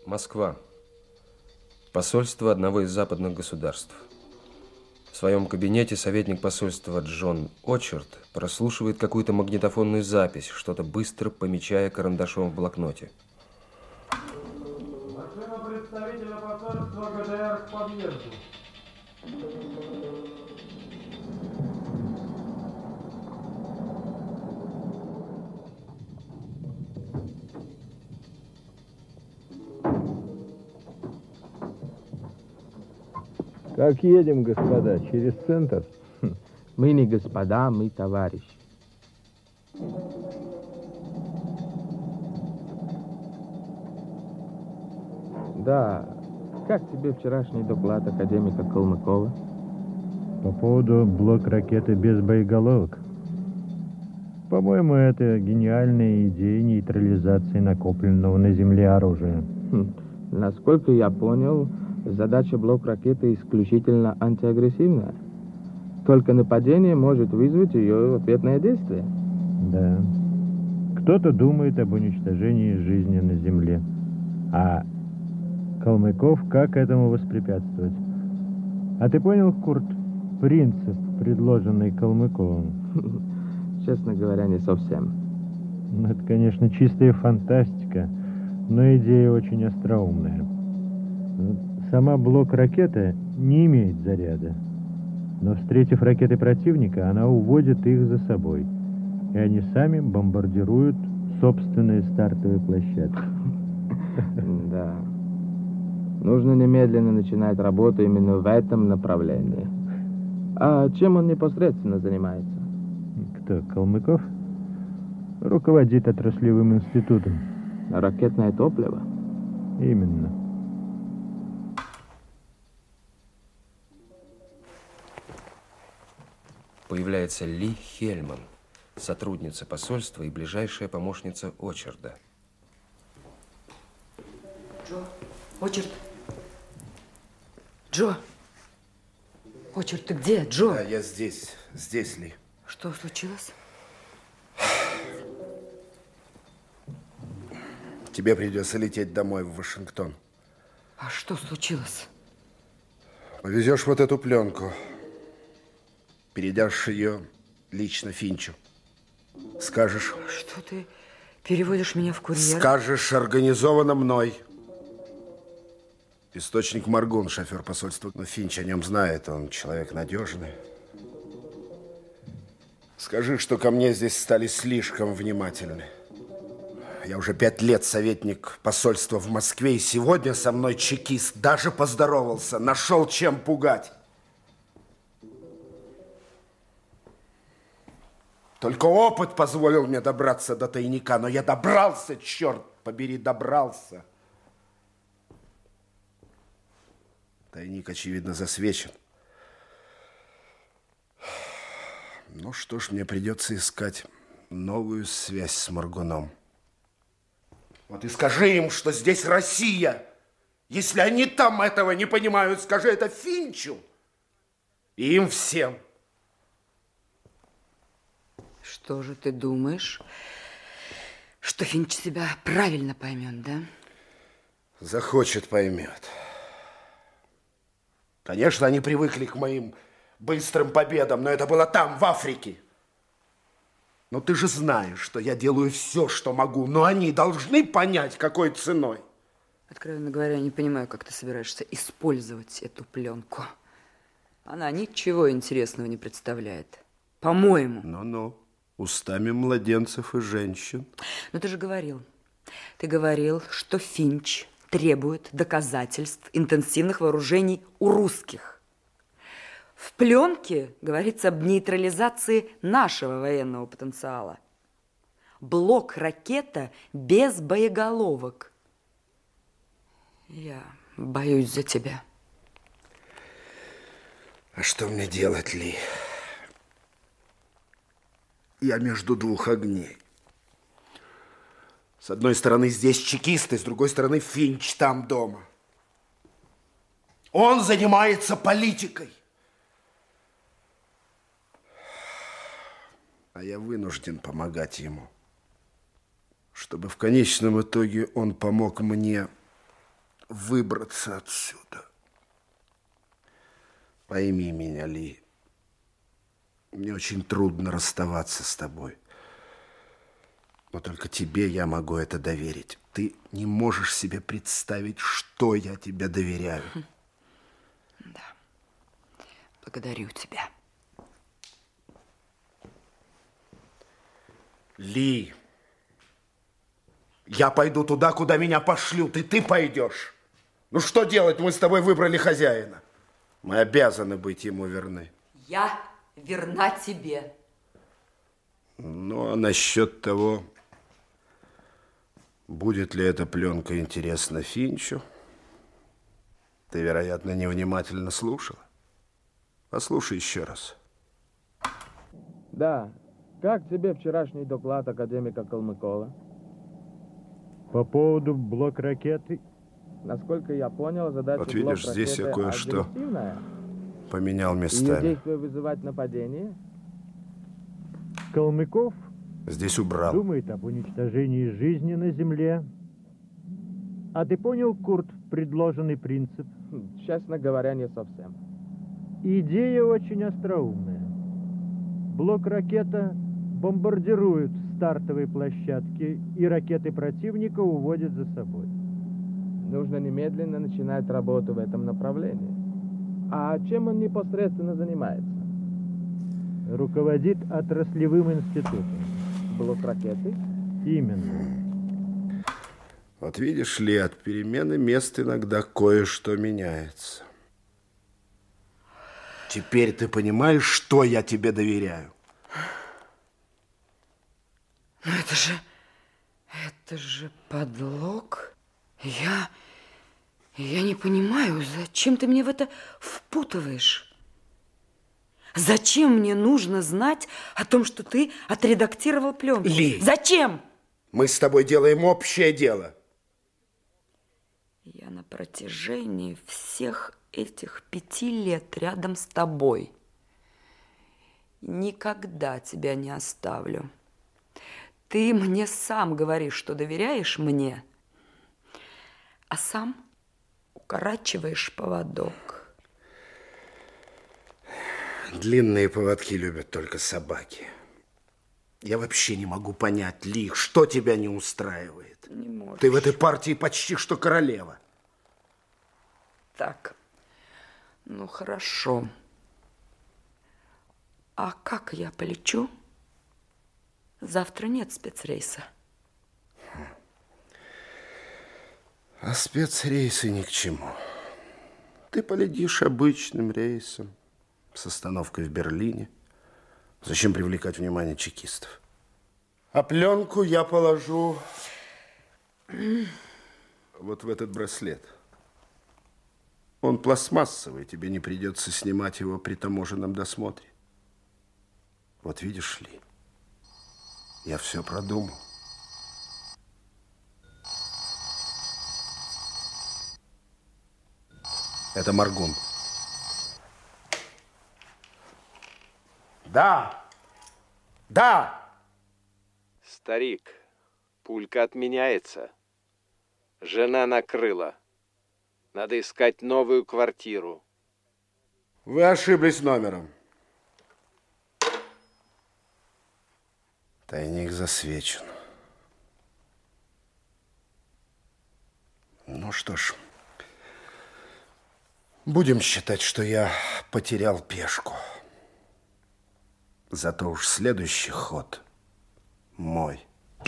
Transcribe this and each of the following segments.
Москва. Посольство одного из западных государств. В своем кабинете советник посольства Джон Очерд прослушивает какую-то магнитофонную запись, что-то быстро помечая карандашом в блокноте. Машина представителя посольства ГДР к подъезду. Как едем, господа? Через центр? Мы не господа, мы товарищи. Да, как тебе вчерашний доклад академика Калмыкова? По поводу блок-ракеты без боеголовок. По-моему, это гениальная идея нейтрализации накопленного на Земле оружия. Насколько я понял, задача блок-ракеты исключительно антиагрессивная. Только нападение может вызвать ее ответное действие. Да. Кто-то думает об уничтожении жизни на Земле. А Калмыков как этому воспрепятствовать? А ты понял, Курт, принцип, предложенный Калмыковым? Честно говоря, не совсем. Ну, это, конечно, чистая фантастика, но идея очень остроумная. Сама блок-ракета не имеет заряда, но, встретив ракеты противника, она уводит их за собой, и они сами бомбардируют собственные стартовые площадки. Да. Нужно немедленно начинать работу именно в этом направлении. А чем он непосредственно занимается? Кто, Калмыков? Руководит отраслевым институтом. Ракетное топливо? Именно. Появляется Ли Хельман, сотрудница посольства и ближайшая помощница Очерда. Джо, Очерд. Джо. Очерд, ты где, Джо? Да, я здесь. Здесь, Ли. Что случилось? Тебе придется лететь домой в Вашингтон. А что случилось? Повезешь вот эту пленку. Передашь ее лично Финчу. Скажешь... Что ты переводишь меня в курьер? Скажешь, организовано мной. Источник Маргун, шофер посольства. Но Финч о нем знает, он человек надежный. Скажи, что ко мне здесь стали слишком внимательны. Я уже 5 лет советник посольства в Москве, и сегодня со мной чекист даже поздоровался, нашел чем пугать. Только опыт позволил мне добраться до тайника, но я добрался, черт побери, добрался. Тайник, очевидно, засвечен. Ну что ж, мне придется искать новую связь с Моргуном. Вот и скажи им, что здесь Россия. Если они там этого не понимают, скажи это Финчу и им всем. Что же ты думаешь, что Финч себя правильно поймет, да? Захочет, поймет. Конечно, они привыкли к моим быстрым победам, но это было там, в Африке. Но ты же знаешь, что я делаю все, что могу, но они должны понять, какой ценой. Откровенно говоря, я не понимаю, как ты собираешься использовать эту пленку. Она ничего интересного не представляет. По-моему. Ну-ну, устами младенцев и женщин. Но ты же говорил. Ты говорил, что Финч требует доказательств интенсивных вооружений у русских. В пленке говорится об нейтрализации нашего военного потенциала. Блок-ракета без боеголовок. Я боюсь за тебя. А что мне делать, Ли? Я между двух огней. С одной стороны здесь чекисты, с другой стороны Финч там дома. Он занимается политикой. А я вынужден помогать ему, чтобы в конечном итоге он помог мне выбраться отсюда. Пойми меня, Ли. Мне очень трудно расставаться с тобой. Но только тебе я могу это доверить. Ты не можешь себе представить, что я тебе доверяю. Да. Благодарю тебя. Ли, я пойду туда, куда меня пошлют, и ты пойдешь. Ну что делать? Мы с тобой выбрали хозяина. Мы обязаны быть ему верны. Я верна тебе. Ну, а насчет того, будет ли эта пленка интересна Финчу, ты, вероятно, невнимательно слушала. Послушай еще раз. Да. Как тебе вчерашний доклад академика Калмыкова? По поводу блок-ракеты. Насколько я понял, задача Вот видишь, блок-ракеты здесь я кое-что агрессивная. поменял Ее местами. действие вызывать нападение. Калмыков Здесь убрал. думает об уничтожении жизни на Земле. А ты понял, Курт, предложенный принцип? Честно говоря, не совсем. Идея очень остроумная. Блок-ракета бомбардирует стартовые площадки, и ракеты противника уводят за собой. Нужно немедленно начинать работу в этом направлении. А чем он непосредственно занимается? Руководит отраслевым институтом. Блок-ракеты? Именно. Вот видишь ли, от перемены мест иногда кое-что меняется. Теперь ты понимаешь, что я тебе доверяю? Но это же подлог. Я не понимаю, зачем ты меня в это впутываешь? Зачем мне нужно знать о том, что ты отредактировал пленку? Ли! Зачем? Мы с тобой делаем общее дело. Я на протяжении всех этих 5 лет рядом с тобой. Никогда тебя не оставлю. Ты мне сам говоришь, что доверяешь мне, а сам укорачиваешь поводок. Длинные поводки любят только собаки. Я вообще не могу понять, Ли, что тебя не устраивает. Не можешь. Ты в этой партии почти что королева. Так, ну хорошо. А как я полечу? Завтра нет спецрейса. А спецрейсы ни к чему. Ты полетишь обычным рейсом с остановкой в Берлине. Зачем привлекать внимание чекистов? А пленку я положу вот в этот браслет. Он пластмассовый, тебе не придется снимать его при таможенном досмотре. Вот видишь ли, я все продумал. Это Маргун. Да! Да! Старик, пулька отменяется. Жена накрыла. Надо искать новую квартиру. Вы ошиблись номером. Тайник засвечен. Ну что ж, будем считать, что я потерял пешку. Зато уж следующий ход мой.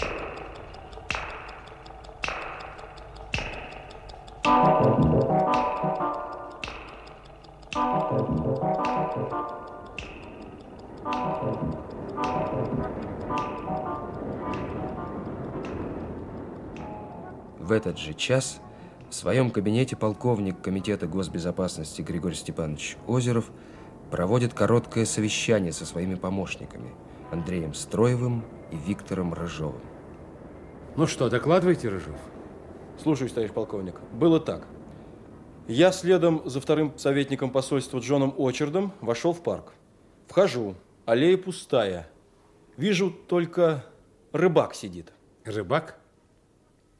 В этот же час в своем кабинете полковник Комитета госбезопасности Григорий Степанович Озеров проводит короткое совещание со своими помощниками Андреем Строевым и Виктором Рыжовым. Ну что, докладывайте, Рыжов. Слушаюсь, товарищ полковник. Было так. Я следом за вторым советником посольства Джоном Очердом вошел в парк. Вхожу. Аллея пустая. Вижу, только рыбак сидит. Рыбак?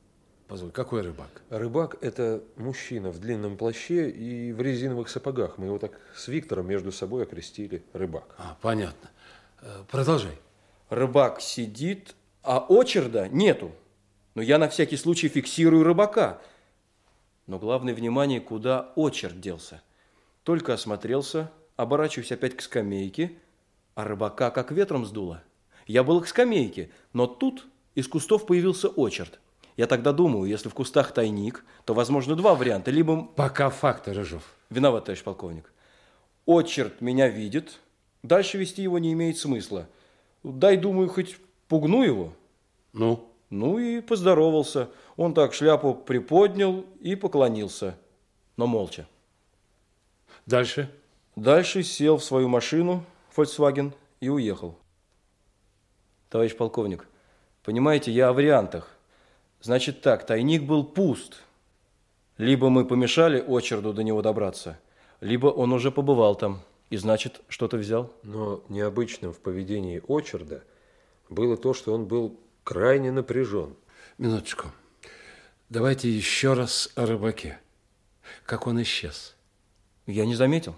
Позволь, какой рыбак? Рыбак – это мужчина в длинном плаще и в резиновых сапогах. Мы его так с Виктором между собой окрестили рыбак. Понятно. Продолжай. Рыбак сидит, а очерда нету. Но я на всякий случай фиксирую рыбака. Но главное внимание, куда очерд делся. Только осмотрелся, оборачиваюсь опять к скамейке, а рыбака как ветром сдуло. Я был к скамейке, но тут из кустов появился очерд. Я тогда думаю, если в кустах тайник, то, возможно, два варианта. Либо... Пока факты, Рыжов. Виноват, товарищ полковник. Очерд меня видит, дальше вести его не имеет смысла. Дай, думаю, хоть пугну его. Ну? Ну и поздоровался. Он так шляпу приподнял и поклонился, но молча. Дальше? Дальше сел в свою машину, Volkswagen, и уехал. Товарищ полковник, понимаете, я о вариантах. Значит так, тайник был пуст. Либо мы помешали очерду до него добраться, либо он уже побывал там и, значит, что-то взял. Но необычным в поведении очерда было то, что он был крайне напряжен. Минуточку. Давайте еще раз о рыбаке. Как он исчез? Я не заметил.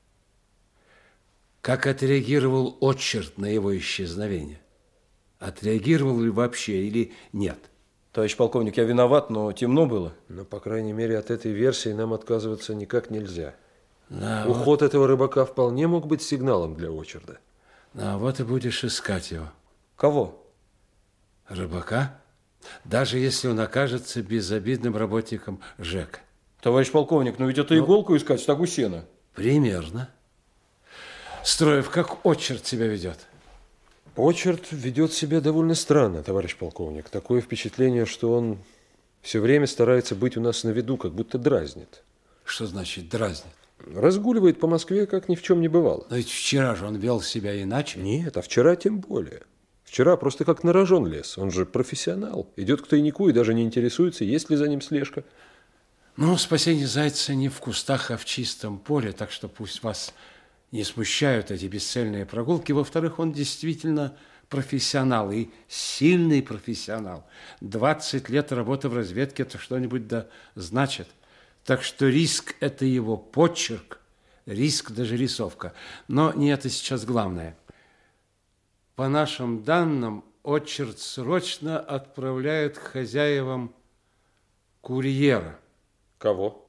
Как отреагировал очерд на его исчезновение? Отреагировал ли вообще или нет? Товарищ полковник, я виноват, но темно было. Но, по крайней мере, от этой версии нам отказываться никак нельзя. Да, Уход этого рыбака вполне мог быть сигналом для очерда. Да, вот и будешь искать его. Кого? Рыбака? Даже если он окажется безобидным работником ЖЭКа. Товарищ полковник, но ведь это иголку искать в стогу сена. Примерно. Строев, как очерд себя ведет? Очерд ведет себя довольно странно, товарищ полковник. Такое впечатление, что он все время старается быть у нас на виду, как будто дразнит. Что значит дразнит? Разгуливает по Москве, как ни в чем не бывало. Но ведь вчера же он вел себя иначе. Нет, а вчера тем более. Вчера просто как на рожон лез. Он же профессионал. Идет к тайнику и даже не интересуется, есть ли за ним слежка. Ну, спасение зайца не в кустах, а в чистом поле, так что пусть вас не смущают эти бесцельные прогулки. Во-вторых, он действительно профессионал и сильный профессионал. 20 лет работы в разведке – это что-нибудь да значит. Так что риск – это его почерк, риск даже рисовка. Но не это сейчас главное. По нашим данным, очерд срочно отправляет к хозяевам курьера. Кого?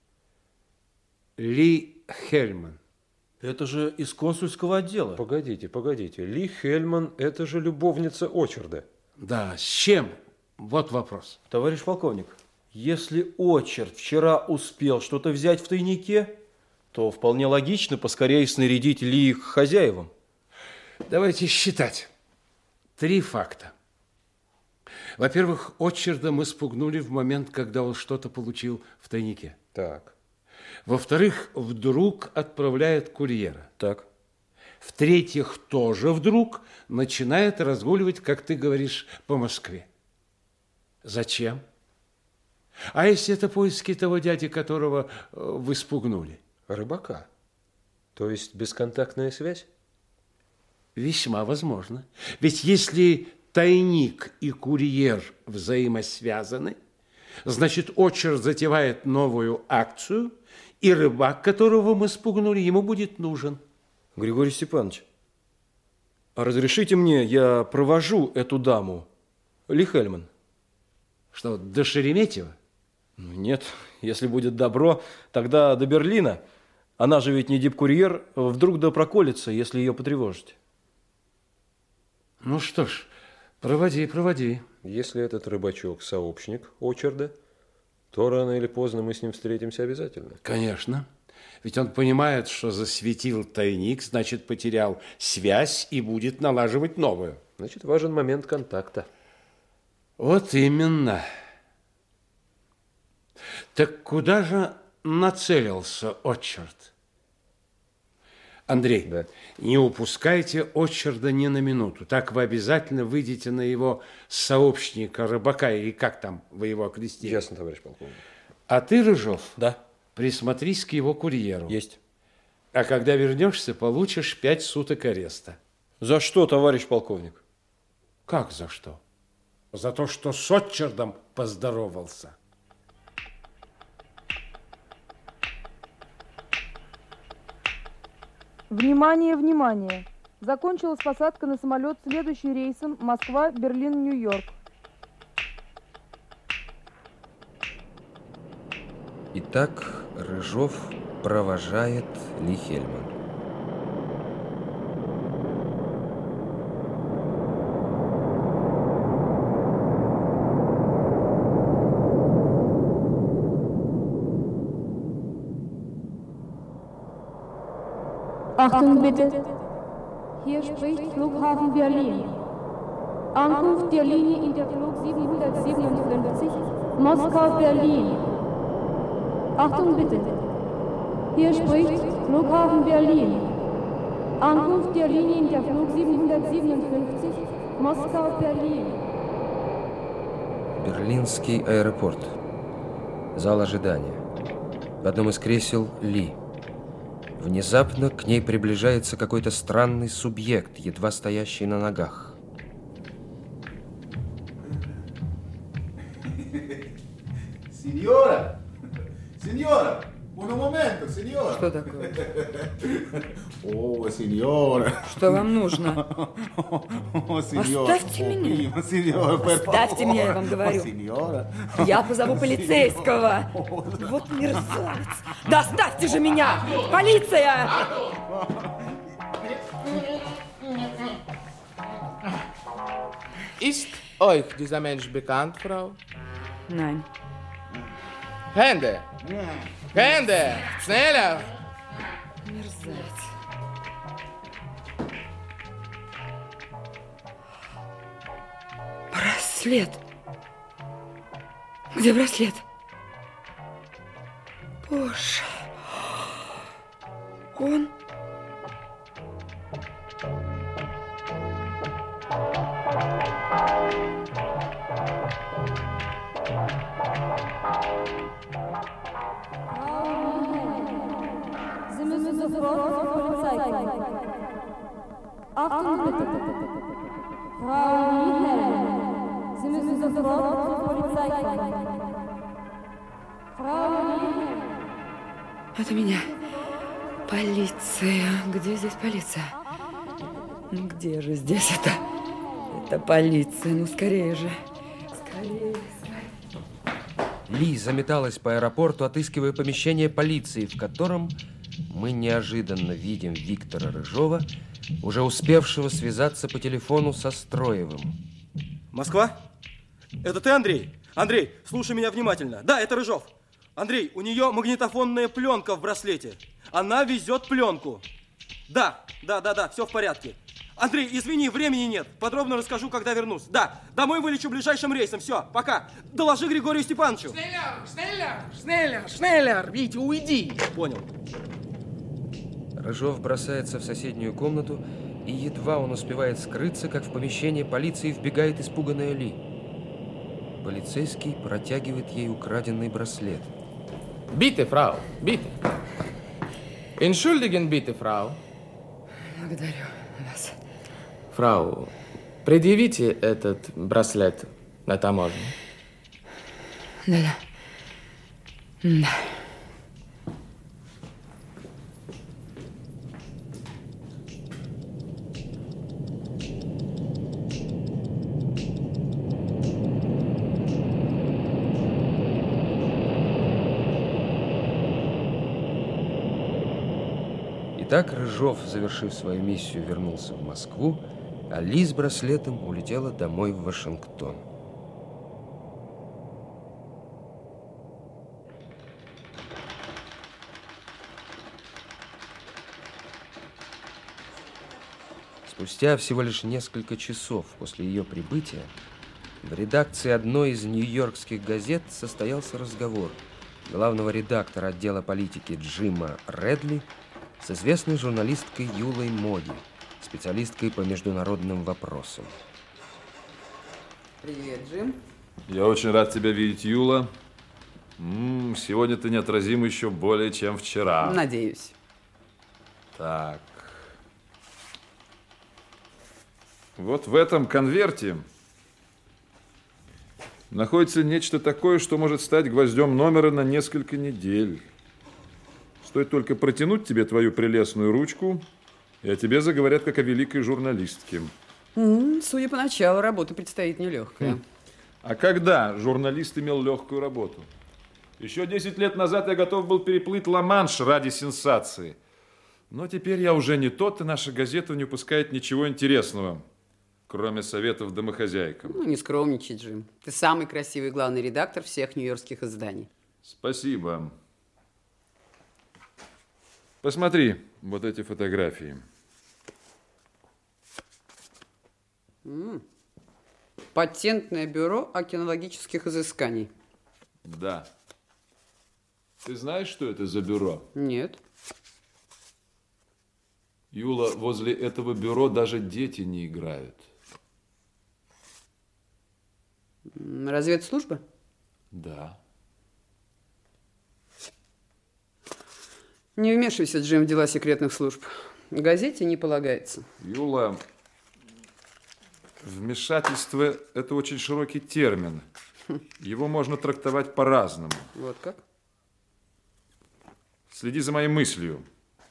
Ли Хельман. Это же из консульского отдела. Погодите. Ли Хельман – это же любовница очерда. Да, с чем? Вот вопрос. Товарищ полковник, если очерд вчера успел что-то взять в тайнике, то вполне логично поскорее снарядить Ли к хозяевам. Давайте считать. 3 факта. Во-первых, очерда мы спугнули в момент, когда он что-то получил в тайнике. Так. Во-вторых, вдруг отправляет курьера. Так. В-третьих, тоже вдруг начинает разгуливать, как ты говоришь, по Москве. Зачем? А если это поиски того дяди, которого вы спугнули? Рыбака. То есть бесконтактная связь? Весьма возможно. Ведь если тайник и курьер взаимосвязаны, значит, очерд затевает новую акцию, и рыбак, которого мы спугнули, ему будет нужен. Григорий Степанович, а разрешите мне, я провожу эту даму, Ли Хельман. Что, до Шереметьево? Нет, если будет добро, тогда до Берлина. Она же ведь не дипкурьер, вдруг да проколется, если ее потревожить. Ну что ж, проводи. Если этот рыбачок сообщник очерда, то рано или поздно мы с ним встретимся обязательно. Конечно. Ведь он понимает, что засветил тайник, значит, потерял связь и будет налаживать новую. Значит, важен момент контакта. Вот именно. Так куда же нацелился очерд? Андрей, да. Не упускайте очерда ни на минуту. Так вы обязательно выйдете на его сообщника, рыбака, или как там вы его окрестили. Ясно, товарищ полковник. А ты, Рыжов, да, присмотрись к его курьеру. Есть. А когда вернешься, получишь 5 суток ареста. За что, товарищ полковник? Как за что? За то, что с очердом поздоровался. Внимание, внимание! Закончилась посадка на самолет, следующий рейсом Москва, Берлин, Нью-Йорк. Итак, Рыжов провожает Ли Хельман. Achtung bitte, hier spricht Flughafen Berlin. Ankunft der Linie in der Flug 757, Moskau-Berlin. Achtung bitte, hier spricht Flughafen Berlin. Ankunft der Linie in der Flug 757, Moskau-Berlin. Берлинский аэропорт. Зал ожидания. В одном из кресел Ли. Внезапно к ней приближается какой-то странный субъект, едва стоящий на ногах. Сеньора! Сеньора! Un momento, сеньора! Что такое? О, сеньора! Что вам нужно? Оставьте меня! Оставьте меня, я вам говорю! Я позову полицейского! Вот мерзавец! Да оставьте же меня! Полиция! Ist euch dieser Mensch bekannt, Frau? Nein. Hände! Hände! Schneller! Мерзавец. Браслет. Где браслет? Боже. Он... Sie müssen sofort zur Polizei kommen. Achtung bitte. Frau Liebherr, Sie müssen sofort zur Polizei kommen. Frau Liebherr. Это меня. Полиция. Где здесь полиция? Где же здесь это? Это полиция. Ну, скорее же. Скорее. Ли заметалась по аэропорту, отыскивая помещение полиции, в котором мы неожиданно видим Виктора Рыжова, уже успевшего связаться по телефону со Строевым. Москва? Это ты, Андрей? Андрей, слушай меня внимательно. Да, это Рыжов. Андрей, у нее магнитофонная пленка в браслете. Она везет пленку. Да, все в порядке. Андрей, извини, времени нет. Подробно расскажу, когда вернусь. Да, домой вылечу ближайшим рейсом. Все, пока. Доложи Григорию Степановичу. Шнеллер, Витя, уйди. Понял. Рыжов бросается в соседнюю комнату, и едва он успевает скрыться, как в помещение полиции вбегает испуганная Ли. Полицейский протягивает ей украденный браслет. Bitte, Frau, bitte. Entschuldigen bitte, Frau. Благодарю вас. Фрау, предъявите этот браслет на таможне. Да. Итак, Рыжов, завершив свою миссию, вернулся в Москву, а Ли с браслетом улетела домой в Вашингтон. Спустя всего лишь несколько часов после ее прибытия в редакции одной из нью-йоркских газет состоялся разговор главного редактора отдела политики Джима Редли с известной журналисткой Юлой Моди, специалисткой по международным вопросам. Привет, Джим. Я очень рад тебя видеть, Юла. Сегодня ты неотразим еще более, чем вчера. Надеюсь. Так. Вот в этом конверте находится нечто такое, что может стать гвоздем номера на несколько недель. Стоит только протянуть тебе твою прелестную ручку, И о тебе заговорят, как о великой журналистке. Судя по началу, работа предстоит нелегкая. А когда журналист имел легкую работу? Еще 10 лет назад я готов был переплыть Ла-Манш ради сенсации. Но теперь я уже не тот, и наша газета не упускает ничего интересного, кроме советов домохозяйкам. Ну, не скромничай, Джим. Ты самый красивый главный редактор всех нью-йоркских изданий. Спасибо. Посмотри вот эти фотографии. Патентное бюро океанологических изысканий. Да. Ты знаешь, что это за бюро? Нет. Юла, возле этого бюро даже дети не играют. Разведслужба? Да. Не вмешивайся, Джим, в дела секретных служб. Газете не полагается. Юла, вмешательство – это очень широкий термин. Его можно трактовать по-разному. Вот как? Следи за моей мыслью.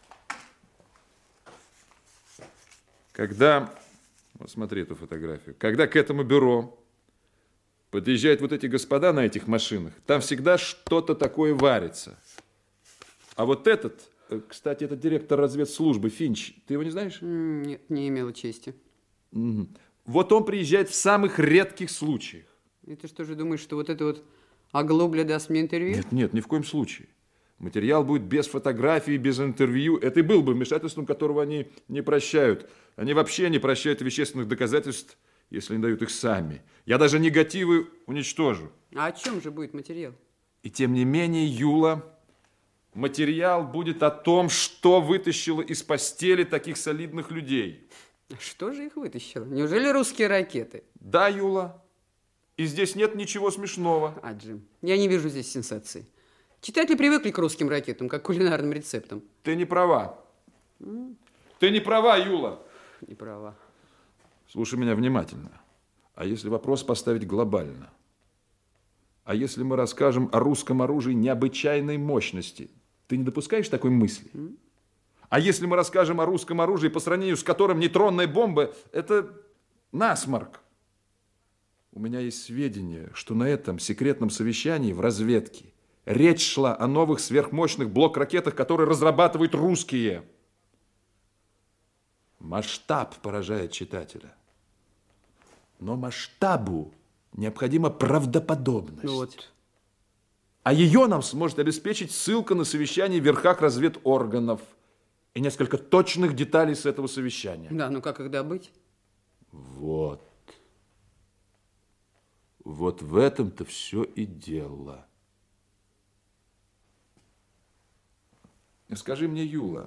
Когда, вот смотри эту фотографию, когда к этому бюро подъезжают вот эти господа на этих машинах, там всегда что-то такое варится. А вот этот, кстати, это директор разведслужбы Финч, ты его не знаешь? Нет, не имела чести. Угу. Вот он приезжает в самых редких случаях. И ты что же думаешь, что вот это вот оглобля даст мне интервью? Нет, нет, ни в коем случае. Материал будет без фотографий, без интервью. Это и был бы вмешательством, которого они не прощают. Они вообще не прощают вещественных доказательств, если не дают их сами. Я даже негативы уничтожу. А о чем же будет материал? И тем не менее, Юла, материал будет о том, что вытащило из постели таких солидных людей. Что же их вытащило? Неужели русские ракеты? Да, Юла. И здесь нет ничего смешного. А, Джим, я не вижу здесь сенсации. Читатели привыкли к русским ракетам, как к кулинарным рецептам. Ты не права. Ты не права, Юла. Не права. Слушай меня внимательно. А если вопрос поставить глобально? А если мы расскажем о русском оружии необычайной мощности? Ты не допускаешь такой мысли? А если мы расскажем о русском оружии, по сравнению с которым нейтронная бомба – это насморк? У меня есть сведения, что на этом секретном совещании в разведке речь шла о новых сверхмощных блок-ракетах, которые разрабатывают русские. Масштаб поражает читателя. Но масштабу необходима правдоподобность. Ну вот. А ее нам сможет обеспечить ссылка на совещание в верхах разведорганов и несколько точных деталей с этого совещания. Да, ну как их добыть? Вот. Вот в этом-то все и дело. Скажи мне, Юла,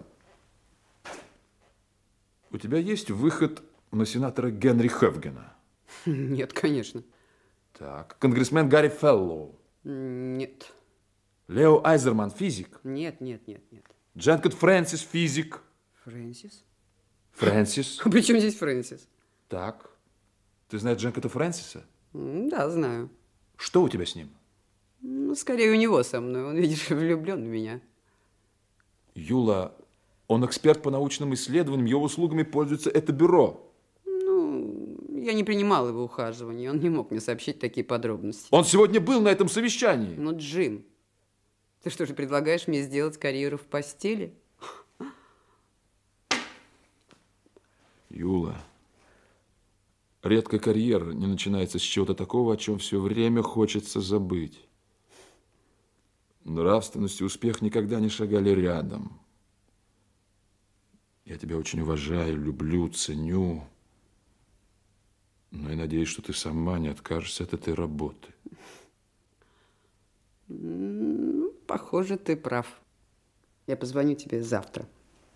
у тебя есть выход на сенатора Генри Ховгена? Нет, конечно. Так, конгрессмен Гарри Феллоу? Нет. Лео Айзерман, физик? Нет, нет, нет, нет. Джанкет Фрэнсис, физик? Фрэнсис? Фрэнсис? При чем здесь Фрэнсис? Так, ты знаешь Джанкета Фрэнсиса? Да, знаю. Что у тебя с ним? Ну, скорее у него со мной. Он, видишь, влюблен в меня. Юла, он эксперт по научным исследованиям, его услугами пользуется это бюро. Ну, я не принимал его ухаживания, он не мог мне сообщить такие подробности. Он сегодня был на этом совещании. Ну, Джим, ты что же предлагаешь мне сделать карьеру в постели? Юла, редко карьера не начинается с чего-то такого, о чем все время хочется забыть. Нравственность и успех никогда не шагали рядом. Я тебя очень уважаю, люблю, ценю. Но я надеюсь, что ты сама не откажешься от этой работы. Похоже, ты прав. Я позвоню тебе завтра.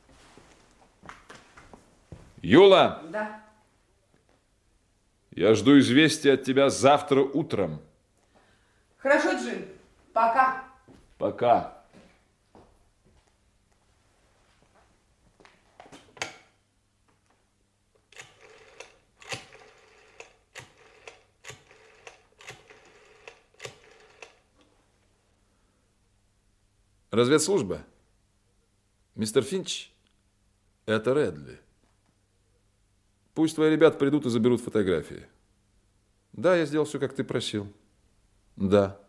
Юла! Да. Я жду известия от тебя завтра утром. Хорошо, Джим. Пока. Пока. Разведслужба? Мистер Финч? Это Редли. Пусть твои ребята придут и заберут фотографии. Да, я сделал все, как ты просил. Да.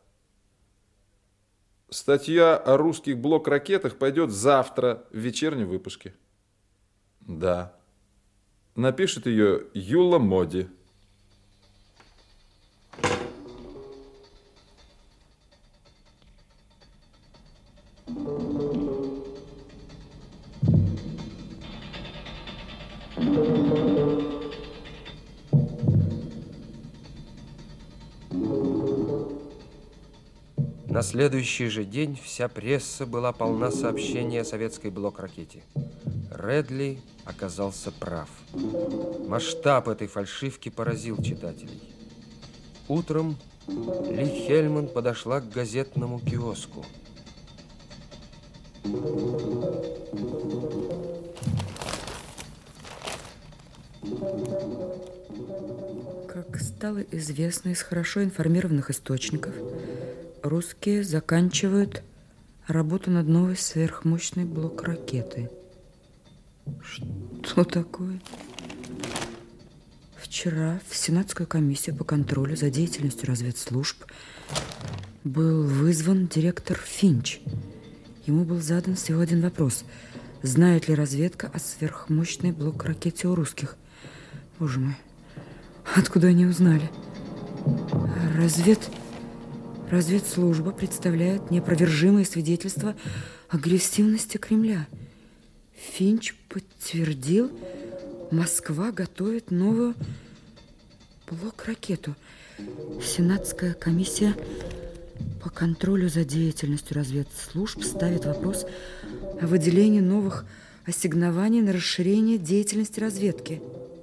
Статья о русских блок-ракетах пойдет завтра в вечернем выпуске. Да. Напишет ее Юла Моди. На следующий же день вся пресса была полна сообщений о советской блок-ракете. Редли оказался прав. Масштаб этой фальшивки поразил читателей. Утром Ли Хельман подошла к газетному киоску. Как стало известно из хорошо информированных источников, русские заканчивают работу над новой сверхмощной блок-ракетой. Что такое? Вчера в Сенатскую комиссию по контролю за деятельностью разведслужб был вызван директор Финч. Ему был задан всего один вопрос. Знает ли разведка о сверхмощной блок-ракете у русских? Боже мой, откуда они узнали? Разведслужба представляет неопровержимые свидетельства агрессивности Кремля. Финч подтвердил, Москва готовит новую блок-ракету. Сенатская комиссия по контролю за деятельностью разведслужб ставит вопрос о выделении новых ассигнований на расширение деятельности разведки.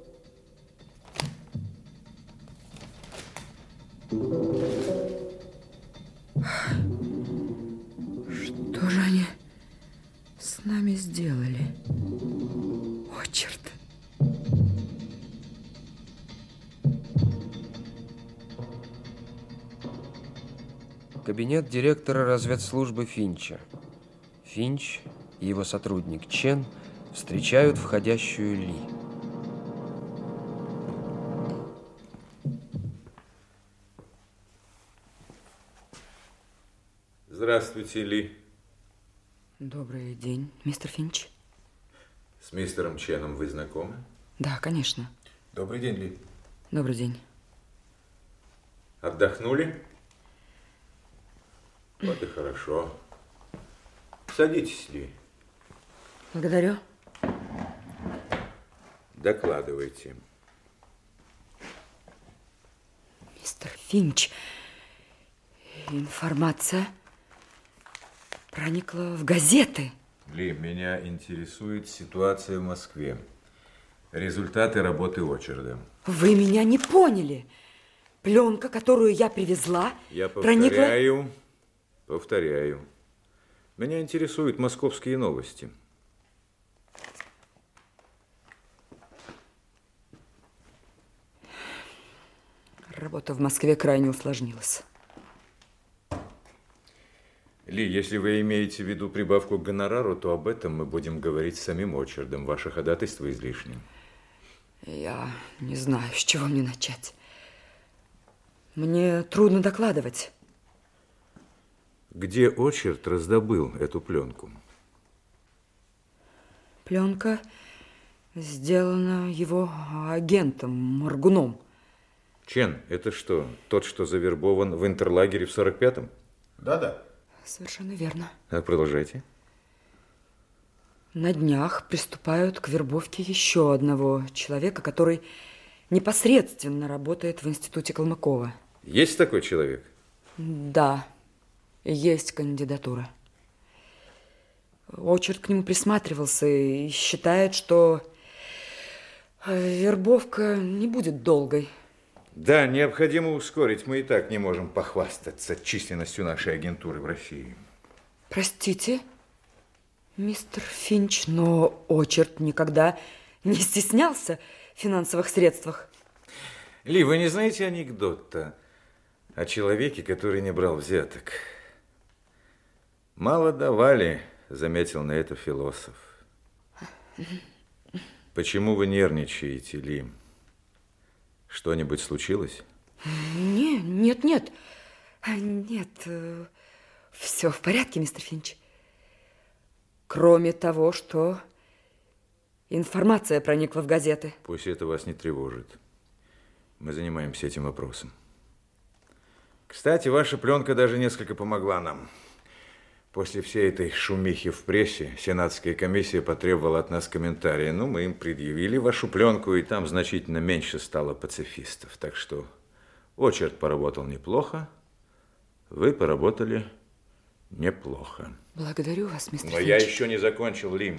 Что же они с нами сделали? О, черт! Кабинет директора разведслужбы Финча. Финч и его сотрудник Чен встречают входящую Ли. Здравствуйте, Ли. Добрый день, мистер Финч. С мистером Ченом вы знакомы? Да, конечно. Добрый день, Ли. Добрый день. Отдохнули? Вот и хорошо. Садитесь, Ли. Благодарю. Докладывайте. Мистер Финч, информация проникла в газеты. Ли, меня интересует ситуация в Москве. Результаты работы Очерда. Вы меня не поняли. Пленка, которую я привезла, Я проникла... повторяю. Меня интересуют московские новости. Работа в Москве крайне усложнилась. Ли, если вы имеете в виду прибавку к гонорару, то об этом мы будем говорить с самим Очердом. Ваше ходатайство излишне. Я не знаю, с чего мне начать. Мне трудно докладывать. Где Очерд раздобыл эту пленку? Пленка сделана его агентом Моргуном. Чен, это что, тот, что завербован в интерлагере в 45-м? Да-да. Совершенно верно. Так, продолжайте. На днях приступают к вербовке еще одного человека, который непосредственно работает в институте Калмыкова. Есть такой человек? Да, есть кандидатура. Очерд к нему присматривался и считает, что вербовка не будет долгой. Да, необходимо ускорить. Мы и так не можем похвастаться численностью нашей агентуры в России. Простите, мистер Финч, но Очерд никогда не стеснялся в финансовых средствах. Ли, вы не знаете анекдот-то о человеке, который не брал взяток? Мало давали, заметил на это философ. Почему вы нервничаете, Ли? Что-нибудь случилось? Нет. Нет, все в порядке, мистер Финч. Кроме того, что информация проникла в газеты. Пусть это вас не тревожит. Мы занимаемся этим вопросом. Кстати, ваша пленка даже несколько помогла нам. После всей этой шумихи в прессе Сенатская комиссия потребовала от нас комментария. Ну, мы им предъявили вашу пленку, и там значительно меньше стало пацифистов. Так что Очерд поработал неплохо, вы поработали неплохо. Благодарю вас, мистер Финч. Но я еще не закончил, Ли.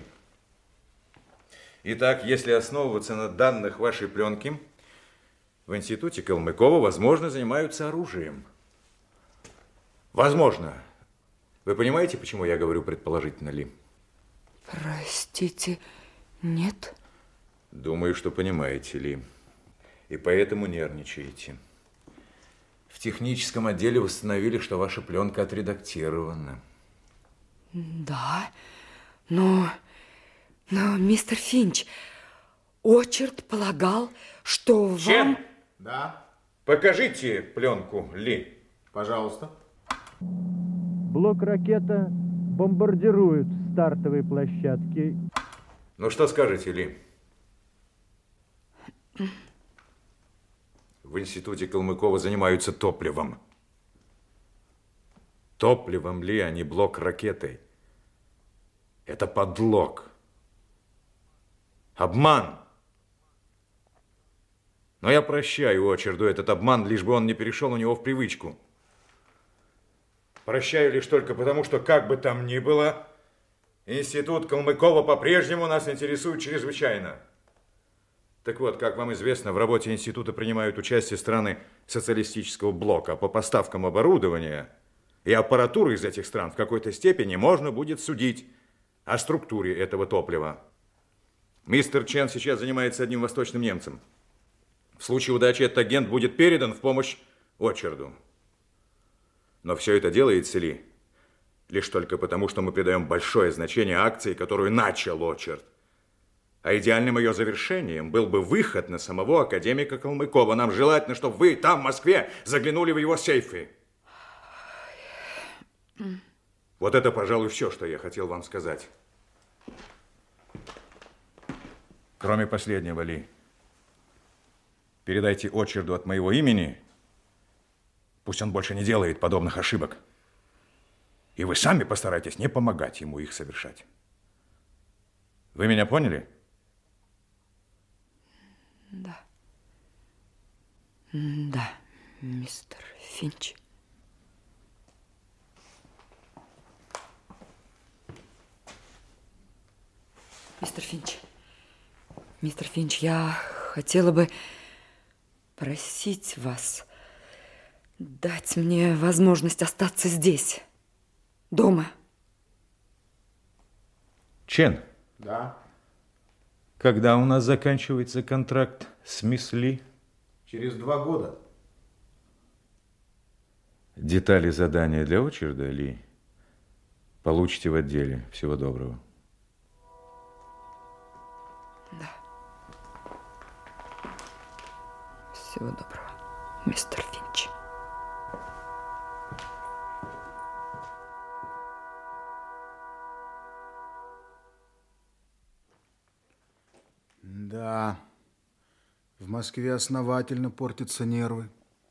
Итак, если основываться на данных вашей пленки, в институте Калмыкова, возможно, занимаются оружием. Возможно. Вы понимаете, почему я говорю предположительно, Ли? Простите, нет? Думаю, что понимаете, Ли. И поэтому нервничаете. В техническом отделе восстановили, что ваша пленка отредактирована. Да, но мистер Финч, Очерд полагал, что вам... Чем? Да. Покажите пленку, Ли. Пожалуйста. Блок ракета бомбардирует стартовые площадки. Ну, что скажете, Ли? В институте Калмыкова занимаются топливом. Топливом, Ли, а не блок ракетой. Это подлог. Обман. Но я прощаю Очерду этот обман, лишь бы он не перешел у него в привычку. Прощаю лишь только потому, что, как бы там ни было, институт Калмыкова по-прежнему нас интересует чрезвычайно. Так вот, как вам известно, в работе института принимают участие страны социалистического блока. А по поставкам оборудования и аппаратуры из этих стран в какой-то степени можно будет судить о структуре этого топлива. Мистер Чен сейчас занимается одним восточным немцем. В случае удачи этот агент будет передан в помощь Очерду. Но все это делается ли лишь только потому, что мы придаем большое значение акции, которую начал Очерд. А идеальным ее завершением был бы выход на самого академика Калмыкова. Нам желательно, чтобы вы там, в Москве, заглянули в его сейфы. Вот это, пожалуй, все, что я хотел вам сказать. Кроме последнего, Ли. Передайте Очерду от моего имени, пусть он больше не делает подобных ошибок. И вы сами постарайтесь не помогать ему их совершать. Вы меня поняли? Да. Да, мистер Финч. Мистер Финч, я хотела бы просить вас дать мне возможность остаться здесь, дома. Чен. Да. Когда у нас заканчивается контракт с мисс Ли? Через 2 года. Детали задания для Очерда, Ли, получите в отделе. Всего доброго. Да. Всего доброго, мистер Финч. Да, в Москве основательно портятся нервы.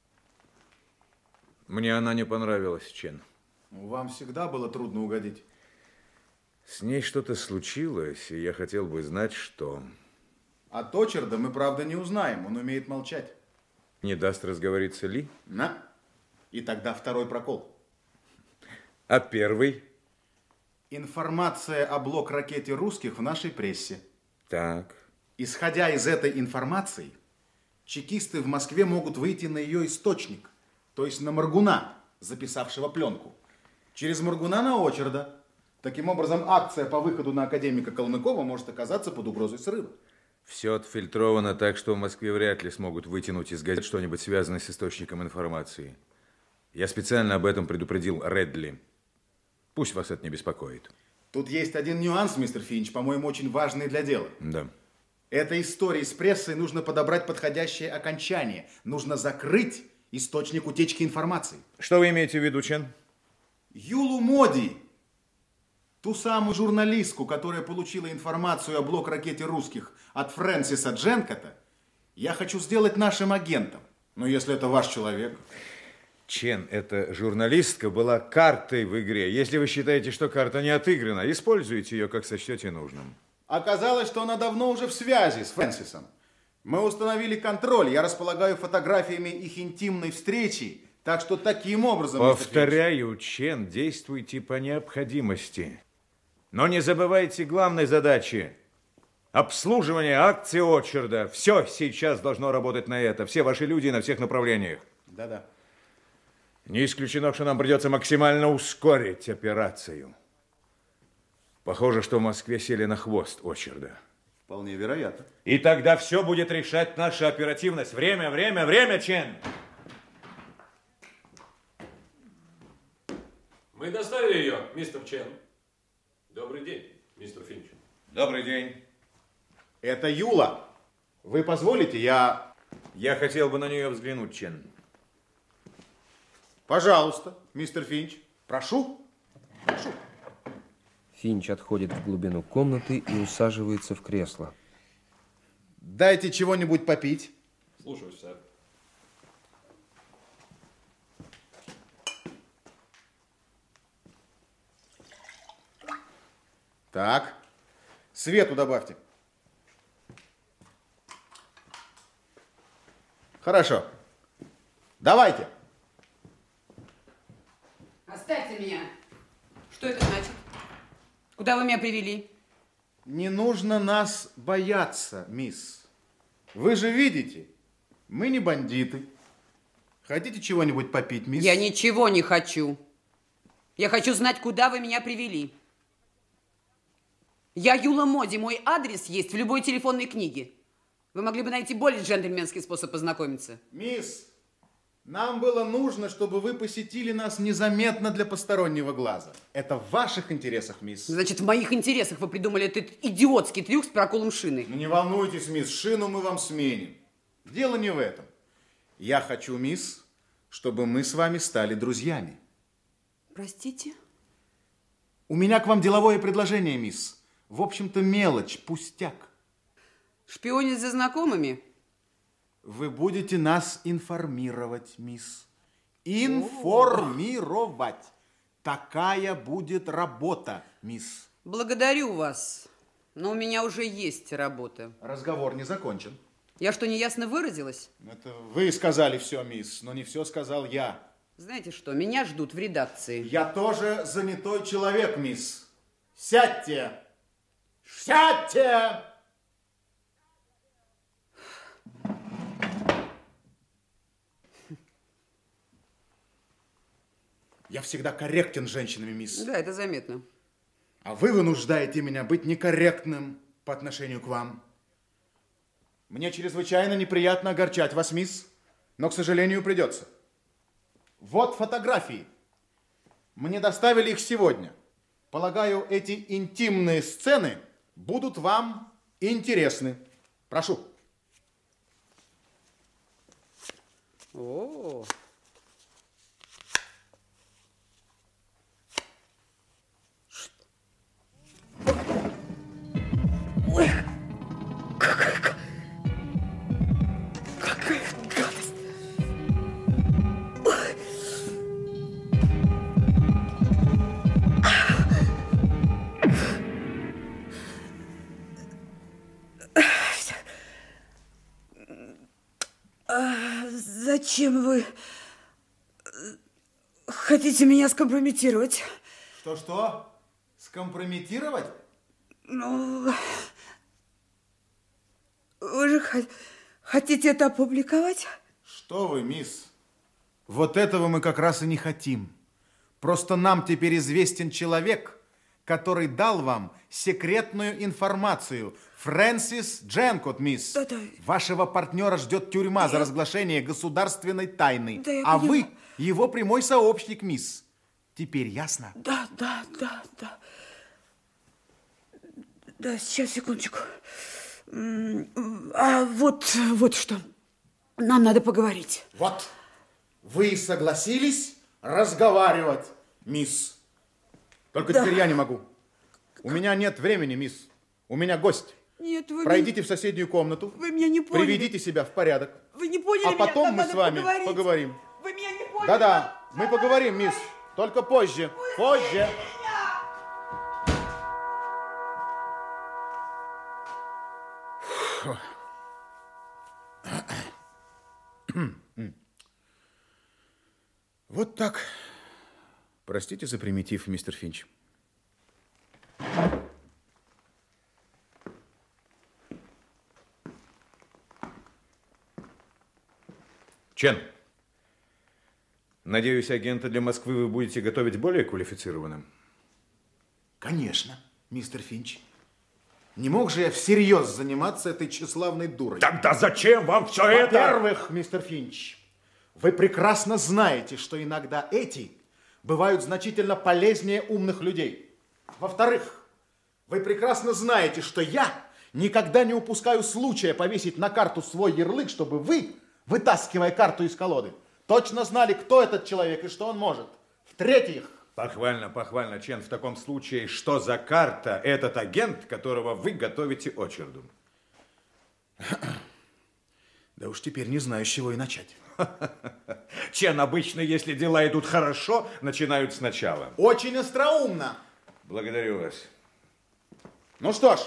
Мне она не понравилась, Чен. Вам всегда было трудно угодить. С ней что-то случилось, и я хотел бы знать, что... От Очерда мы, правда, не узнаем. Он умеет молчать. Не даст разговориться Ли? На. И тогда второй прокол. А первый? Информация о блок-ракете русских в нашей прессе. Так. Исходя из этой информации, чекисты в Москве могут выйти на ее источник, то есть на Моргуна, записавшего пленку. Через Моргуна на Очерда. Таким образом, акция по выходу на академика Калмыкова может оказаться под угрозой срыва. Все отфильтровано так, что в Москве вряд ли смогут вытянуть из газет что-нибудь связанное с источником информации. Я специально об этом предупредил Редли. Пусть вас это не беспокоит. Тут есть один нюанс, мистер Финч, по-моему, очень важный для дела. Да. Этой истории с прессой нужно подобрать подходящее окончание. Нужно закрыть источник утечки информации. Что вы имеете в виду, Чен? Юлу Моди, ту самую журналистку, которая получила информацию о блок-ракете русских от Фрэнсиса Дженкота, я хочу сделать нашим агентом. Но если это ваш человек... Чен, эта журналистка была картой в игре. Если вы считаете, что карта не отыграна, используйте ее, как сочтете нужным. Оказалось, что она давно уже в связи с Фрэнсисом. Мы установили контроль. Я располагаю фотографиями их интимной встречи. Так что таким образом... Повторяю, Чен, действуйте по необходимости. Но не забывайте главной задачи. Обслуживание акций Очерда. Все сейчас должно работать на это. Все ваши люди на всех направлениях. Да-да. Не исключено, что нам придется максимально ускорить операцию. Похоже, что в Москве сели на хвост Очерда. Вполне вероятно. И тогда все будет решать наша оперативность. Время, время, время, Чен! Мы доставили ее, мистер Чен. Добрый день, мистер Финч. Добрый день. Это Юла. Вы позволите, я хотел бы на нее взглянуть, Чен. Пожалуйста, мистер Финч. Прошу. Прошу. Финч отходит в глубину комнаты и усаживается в кресло. Дайте чего-нибудь попить. Слушаюсь, сэр. Так. Свету добавьте. Хорошо. Давайте. Оставьте меня. Что это значит? Куда вы меня привели? Не нужно нас бояться, мисс. Вы же видите, мы не бандиты. Хотите чего-нибудь попить, мисс? Я ничего не хочу. Я хочу знать, куда вы меня привели. Я Юла Моди, мой адрес есть в любой телефонной книге. Вы могли бы найти более джентльменский способ познакомиться. Мисс, нам было нужно, чтобы вы посетили нас незаметно для постороннего глаза. Это в ваших интересах, мисс. Значит, в моих интересах вы придумали этот идиотский трюк с проколом шины. Ну, не волнуйтесь, мисс, шину мы вам сменим. Дело не в этом. Я хочу, мисс, чтобы мы с вами стали друзьями. Простите? У меня к вам деловое предложение, мисс. В общем-то, мелочь, пустяк. Шпионить за знакомыми? Вы будете нас информировать, мисс. Информировать. Такая будет работа, мисс. Благодарю вас, но у меня уже есть работа. Разговор не закончен. Я что, неясно выразилась? Это вы сказали все, мисс, но не все сказал я. Знаете что, меня ждут в редакции. Я тоже занятой человек, мисс. Сядьте! Сядьте! Я всегда корректен с женщинами, мисс. Да, это заметно. А вы вынуждаете меня быть некорректным по отношению к вам. Мне чрезвычайно неприятно огорчать вас, мисс, но, к сожалению, придется. Вот фотографии. Мне доставили их сегодня. Полагаю, эти интимные сцены будут вам интересны. Прошу. О. Ой, какая гадость. Зачем вы хотите меня скомпрометировать? Что-что? Скомпрометировать? Ну, вы же хотите это опубликовать? Что вы, мисс? Вот этого мы как раз и не хотим. Просто нам теперь известен человек, который дал вам секретную информацию. Фрэнсис Дженкот, мисс. Да-да. Вашего партнера ждет тюрьма за разглашение государственной тайны. Да, а вы его прямой сообщник, мисс. Теперь ясно? Да. Да, сейчас, секундочку. Вот что. Нам надо поговорить. Вот. Вы согласились разговаривать, мисс. Только Да. теперь я не могу. У меня нет времени, мисс. У меня гость. Нет, вы Пройдите в соседнюю комнату. Вы меня не поняли. Приведите себя в порядок. Вы не поняли А меня, потом нам мы надо с вами поговорить. поговорим. Вы меня не поняли. Да-да, мы поговорим, мисс. Только позже. Позже. Вот так. Простите за примитив, мистер Финч. Чен, надеюсь, агента для Москвы вы будете готовить более квалифицированным? Конечно, мистер Финч. Не мог же я всерьез заниматься этой тщеславной дурой. Тогда зачем вам все это? Во-первых, мистер Финч, вы прекрасно знаете, что иногда эти бывают значительно полезнее умных людей. Во-вторых, вы прекрасно знаете, что я никогда не упускаю случая повесить на карту свой ярлык, чтобы вы, вытаскивая карту из колоды, точно знали, кто этот человек и что он может. В-третьих... Похвально, похвально, Чен. В таком случае, что за карта этот агент, которого вы готовите очерду? Да уж теперь не знаю, с чего и начать. Чен, обычно, если дела идут хорошо, начинают сначала. Очень остроумно. Благодарю вас. Ну что ж,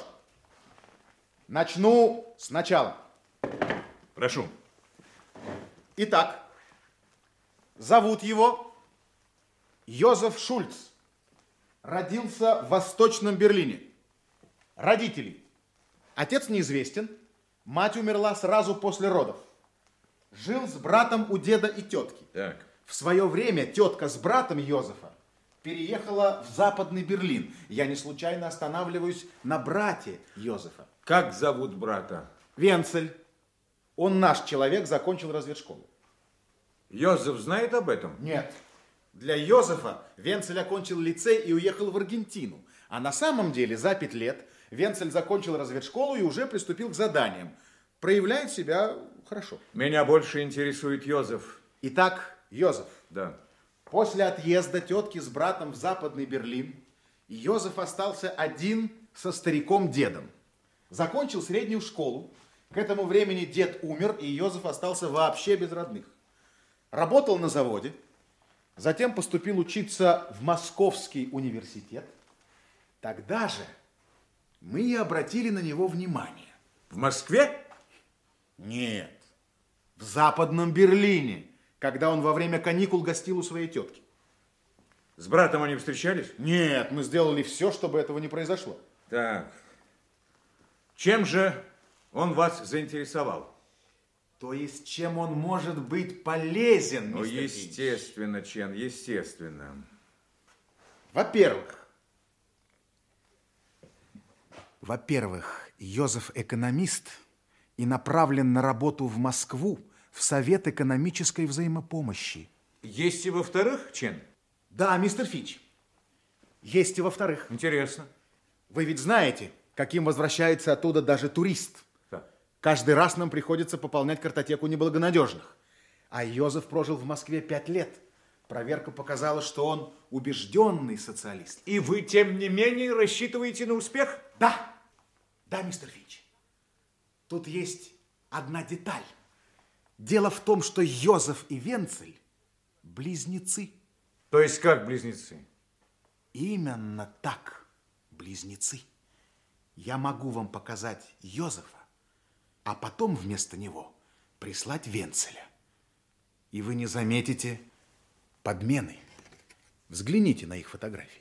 начну сначала. Прошу. Итак, зовут его Йозеф Шульц. Родился в Восточном Берлине. Родители. Отец неизвестен. Мать умерла сразу после родов. Жил с братом у деда и тетки. Так. В свое время тетка с братом Йозефа переехала в Западный Берлин. Я не случайно останавливаюсь на брате Йозефа. Как зовут брата? Венцель. Он наш человек, закончил разведшколу. Йозеф знает об этом? Нет. Для Йозефа Венцель окончил лицей и уехал в Аргентину. А на самом деле за 5 лет Венцель закончил разведшколу и уже приступил к заданиям. Проявляет себя хорошо. Меня больше интересует Йозеф. Итак, Йозеф. Да. После отъезда тетки с братом в Западный Берлин Йозеф остался один со стариком-дедом. Закончил среднюю школу. К этому времени дед умер, и Йозеф остался вообще без родных. Работал на заводе. Затем поступил учиться в Московский университет. Тогда же мы и обратили на него внимание. В Москве? Нет, в Западном Берлине, когда он во время каникул гостил у своей тетки. С братом они встречались? Нет, мы сделали все, чтобы этого не произошло. Так. Чем же он вас заинтересовал? То есть, чем он может быть полезен, Ну, мистер Финч? естественно, Чен, естественно. Во-первых, Йозеф экономист и направлен на работу в Москву в Совет экономической взаимопомощи. Есть и во-вторых, Чен? Да, мистер Финч. Есть и во-вторых. Интересно. Вы ведь знаете, каким возвращается оттуда даже турист. Каждый раз нам приходится пополнять картотеку неблагонадежных. А Йозеф прожил в Москве 5 лет. Проверка показала, что он убежденный социалист. И вы, тем не менее, рассчитываете на успех? Да. Да, мистер Финч. Тут есть одна деталь. Дело в том, что Йозеф и Венцель близнецы. То есть как близнецы? Именно так, близнецы. Я могу вам показать Йозефа, а потом вместо него прислать Венцеля. И вы не заметите подмены. Взгляните на их фотографии.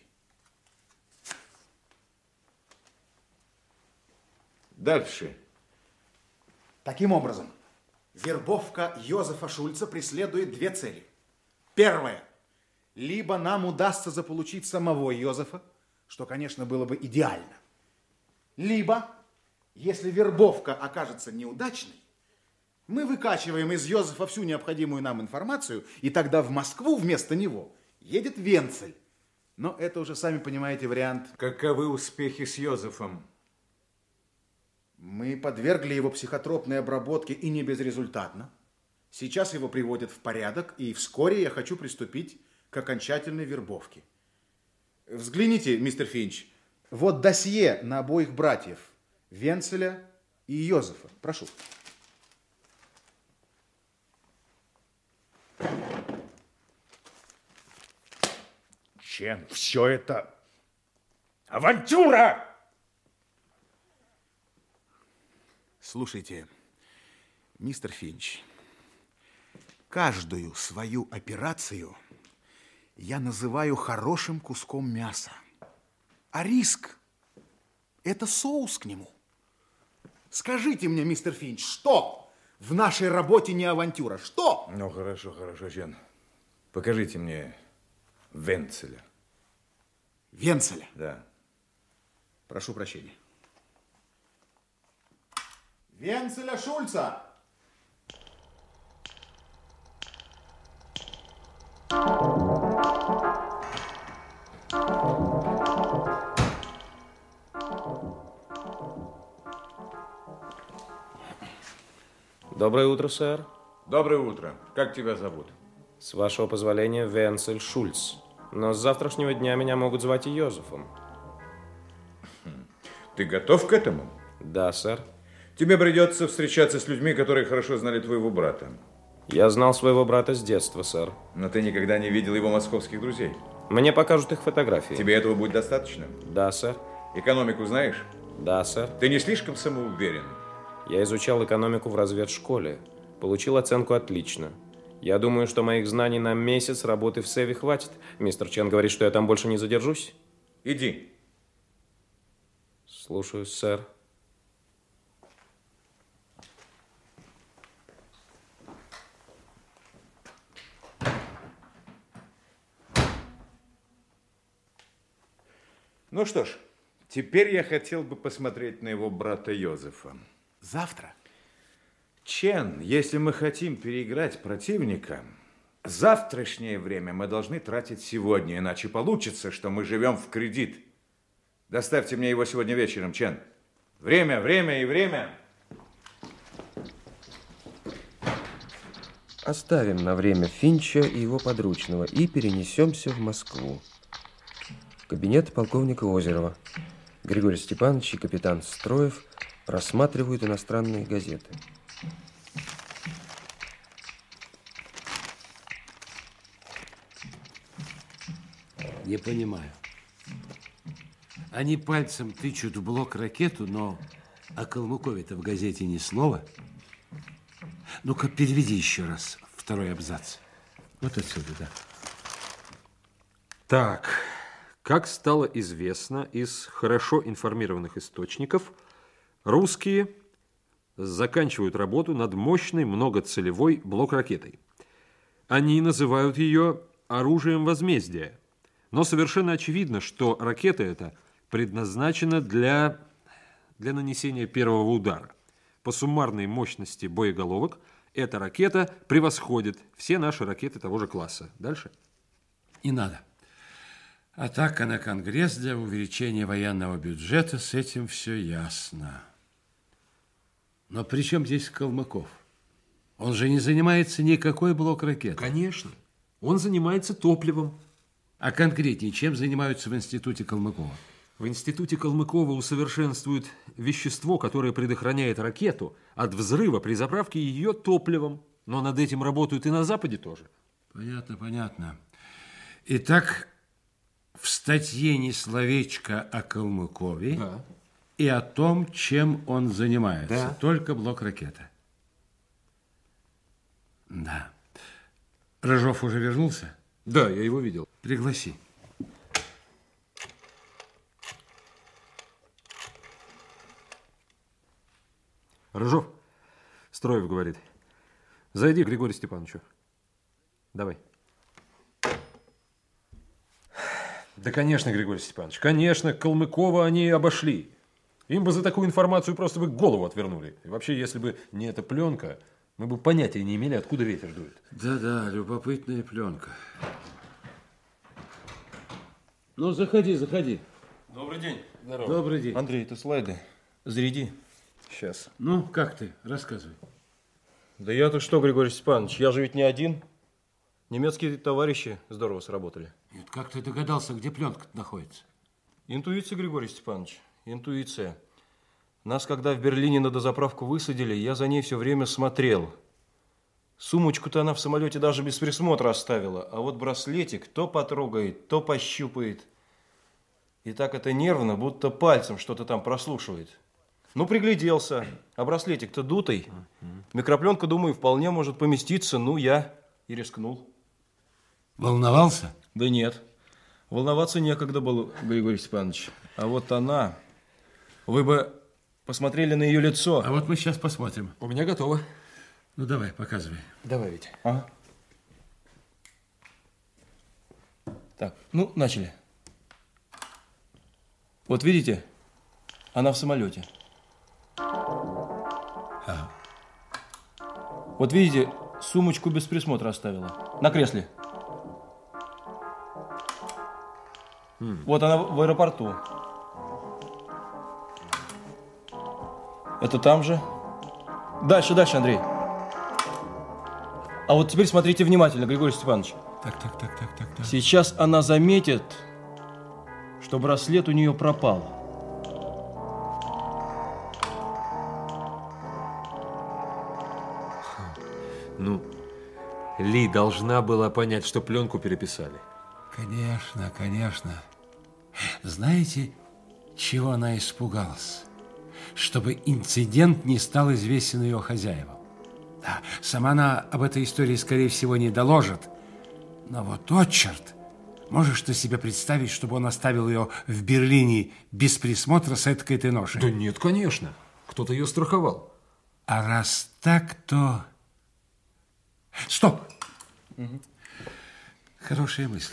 Дальше. Таким образом, вербовка Йозефа Шульца преследует 2 цели. Первое. Либо нам удастся заполучить самого Йозефа, что, конечно, было бы идеально. Либо, если вербовка окажется неудачной, мы выкачиваем из Йозефа всю необходимую нам информацию, и тогда в Москву вместо него едет Венцель. Но это уже, сами понимаете, вариант. Каковы успехи с Йозефом? Мы подвергли его психотропной обработке и не безрезультатно. Сейчас его приводят в порядок, и вскоре я хочу приступить к окончательной вербовке. Взгляните, мистер Финч, вот досье на обоих братьев, Венцеля и Йозефа. Прошу. Чен, все это авантюра! Слушайте, мистер Финч, каждую свою операцию я называю хорошим куском мяса. А риск – это соус к нему. Скажите мне, мистер Финч, что в нашей работе не авантюра? Что? Ну, хорошо, Чен. Покажите мне Венцеля. Венцеля? Да. Прошу прощения. Венцеля Шульца! Доброе утро, сэр. Доброе утро. Как тебя зовут? С вашего позволения, Венцель Шульц. Но с завтрашнего дня меня могут звать и Йозефом. Ты готов к этому? Да, сэр. Тебе придется встречаться с людьми, которые хорошо знали твоего брата. Я знал своего брата с детства, сэр. Но ты никогда не видел его московских друзей? Мне покажут их фотографии. Тебе этого будет достаточно? Да, сэр. Экономику знаешь? Да, сэр. Ты не слишком самоуверен? Я изучал экономику в разведшколе. Получил оценку отлично. Я думаю, что моих знаний на месяц работы в Севе хватит. Мистер Чен говорит, что я там больше не задержусь. Иди. Слушаюсь, сэр. Ну что ж, теперь я хотел бы посмотреть на его брата Йозефа. Завтра? Чен, если мы хотим переиграть противника, завтрашнее время мы должны тратить сегодня, иначе получится, что мы живем в кредит. Доставьте мне его сегодня вечером, Чен. Время, время и время. Оставим на время Финча и его подручного и перенесемся в Москву. Кабинет полковника Озерова. Григорий Степанович и капитан Строев рассматривают иностранные газеты. Не понимаю. Они пальцем тычут в блок ракету, но о Калмыкове-то в газете ни слова. Ну-ка, переведи еще раз второй абзац. Вот отсюда, да. Так, как стало известно из хорошо информированных источников, русские заканчивают работу над мощной многоцелевой блок-ракетой. Они называют ее оружием возмездия. Но совершенно очевидно, что ракета эта предназначена для нанесения первого удара. По суммарной мощности боеголовок эта ракета превосходит все наши ракеты того же класса. Дальше. Не надо. Атака на Конгресс для увеличения военного бюджета, с этим все ясно. Но при чем здесь Калмыков? Он же не занимается никакой блок-ракетой. Конечно. Он занимается топливом. А конкретнее, чем занимаются в институте Калмыкова? В институте Калмыкова усовершенствуют вещество, которое предохраняет ракету от взрыва при заправке ее топливом. Но над этим работают и на Западе тоже. Понятно, понятно. Итак, в статье ни словечко о Калмыкове, да, и о том, чем он занимается. Да. Только блок-ракета. Да. Рыжов уже вернулся? Да, я его видел. Пригласи. Рыжов, Строев говорит. Зайди к Григорию Степановичу. Давай. Да, конечно, Григорий Степанович, конечно, Калмыкова они обошли. Им бы за такую информацию просто бы голову отвернули. И вообще, если бы не эта пленка, мы бы понятия не имели, откуда ветер дует. Да-да, любопытная пленка. Ну, заходи, заходи. Добрый день. Здорово. Добрый день. Андрей, это слайды. Заряди. Сейчас. Ну, как ты? Рассказывай. Да я-то что, Григорий Степанович, я же ведь не один. Немецкие товарищи здорово сработали. Нет, как ты догадался, где пленка находится? Интуиция, Григорий Степанович, интуиция. Нас, когда в Берлине на дозаправку высадили, я за ней все время смотрел. Сумочку-то она в самолете даже без присмотра оставила, а вот браслетик то потрогает, то пощупает. И так это нервно, будто пальцем что-то там прослушивает. Ну, пригляделся, а браслетик-то дутый. Микропленка, думаю, вполне может поместиться, ну, я и рискнул. Волновался? Да нет, волноваться некогда было, Григорий Степанович. А вот она, вы бы посмотрели на ее лицо. А вот мы сейчас посмотрим. У меня готово. Ну, давай, показывай. Давай, Витя. Ага. Так, ну, начали. Вот видите, она в самолете. Вот видите, сумочку без присмотра оставила. На кресле. Вот она в аэропорту. Это там же. Дальше, Андрей. А вот теперь смотрите внимательно, Григорий Степанович. Так. Сейчас она заметит, что браслет у нее пропал. Ну, Ли должна была понять, что пленку переписали. Конечно. Знаете, чего она испугалась? Чтобы инцидент не стал известен ее хозяевам. Да, сама она об этой истории, скорее всего, не доложит. Но вот Очерд, можешь ты себе представить, чтобы он оставил ее в Берлине без присмотра с этой ношей? Да нет, конечно. Кто-то ее страховал. А раз так, то... Стоп! Хорошая мысль.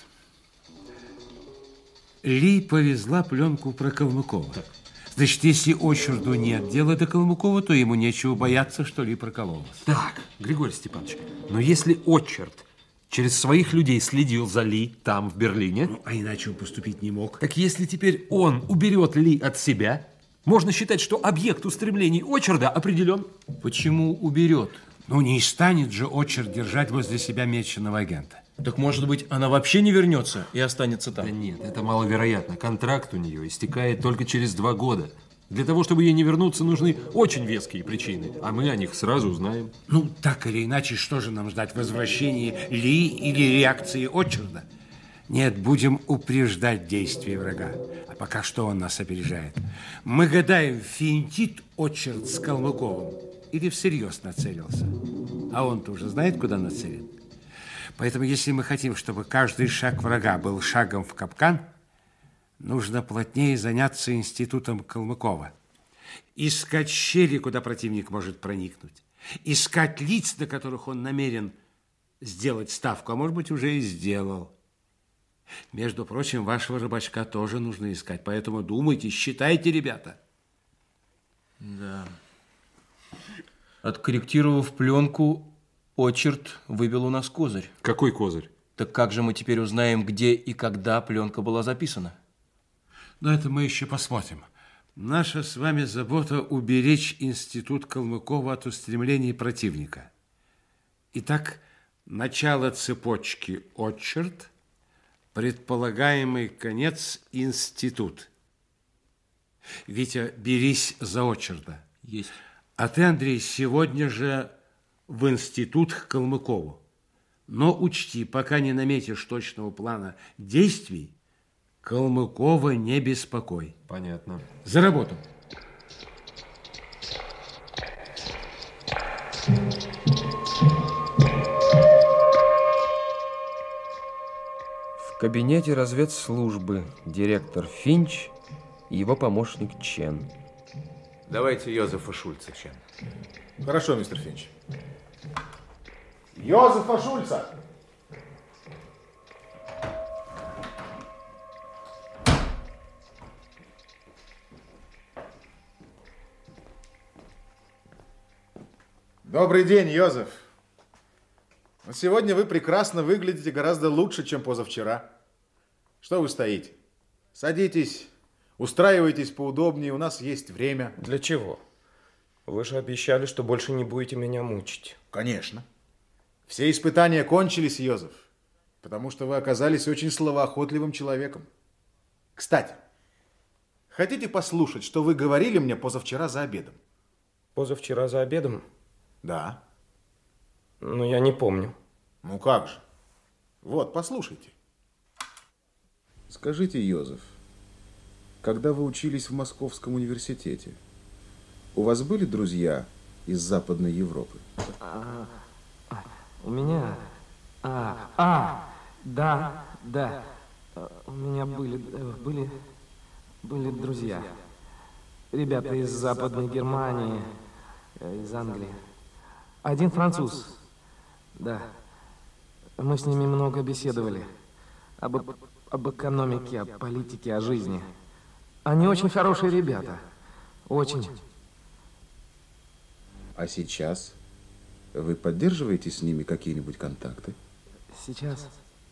Ли повезла пленку про Калмыкова. Так. Значит, если Очерду нет дела до Калмыкова, то ему нечего бояться, что Ли прокололась. Так, Григорий Степанович, но если Очерд через своих людей следил за Ли там, в Берлине... Ну, а иначе он поступить не мог. Так если теперь он уберет Ли от себя, можно считать, что объект устремлений Очерда определен. Почему уберет? Ну, не станет же Очерд держать возле себя меченого агента. Так, может быть, она вообще не вернется и останется там? Да нет, это маловероятно. Контракт у нее истекает только через 2 года. Для того, чтобы ей не вернуться, нужны очень веские причины, а мы о них сразу узнаем. Ну, так или иначе, что же нам ждать? Возвращения Ли или реакции Очерда? Нет, будем упреждать действия врага. А пока что он нас опережает. Мы гадаем, финтит Очерд с Калмыковым или всерьез нацелился. А он-то уже знает, куда нацелен. Поэтому, если мы хотим, чтобы каждый шаг врага был шагом в капкан, нужно плотнее заняться институтом Калмыкова. Искать щели, куда противник может проникнуть. Искать лиц, на которых он намерен сделать ставку, а может быть, уже и сделал. Между прочим, вашего рыбачка тоже нужно искать, поэтому думайте, считайте, ребята. Да. Откорректировав пленку, Очерд выбил у нас козырь. Какой козырь? Так как же мы теперь узнаем, где и когда пленка была записана? Но это мы еще посмотрим. Наша с вами забота уберечь институт Калмыкова от устремлений противника. Итак, начало цепочки Очерд, предполагаемый конец институт. Витя, берись за Очерда. Есть. А ты, Андрей, сегодня же в институт к Калмыкову. Но учти, пока не наметишь точного плана действий, Калмыкова не беспокой. Понятно. За работу. В кабинете разведслужбы директор Финч и его помощник Чен. Давайте Йозефа Шульца, Чен. Хорошо, мистер Финч. Йозефа Шульца! Добрый день, Йозеф. Сегодня вы прекрасно выглядите, гораздо лучше, чем позавчера. Что вы стоите? Садитесь, устраивайтесь поудобнее, у нас есть время. Для чего? Вы же обещали, что больше не будете меня мучить. Конечно. Все испытания кончились, Йозеф, потому что вы оказались очень словоохотливым человеком. Кстати, хотите послушать, что вы говорили мне позавчера за обедом? Позавчера за обедом? Да. Ну, я не помню. Ну как же. Вот, послушайте. Скажите, Йозеф, когда вы учились в Московском университете, у вас были друзья из Западной Европы? У меня... Да. У меня были друзья. Ребята из Западной Германии, из Англии. Один француз. Да. Мы с ними много беседовали. Об экономике, о политике, о жизни. Они очень хорошие ребята. Очень. А сейчас вы поддерживаете с ними какие-нибудь контакты? Сейчас?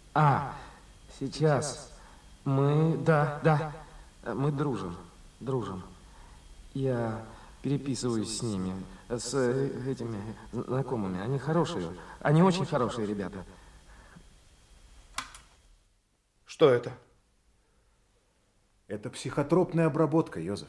Сейчас. Мы, да. Мы дружим. Я переписываюсь с ними, с этими знакомыми. Они хорошие. Они очень хорошие ребята. Что это? Это психотропная обработка, Йозеф.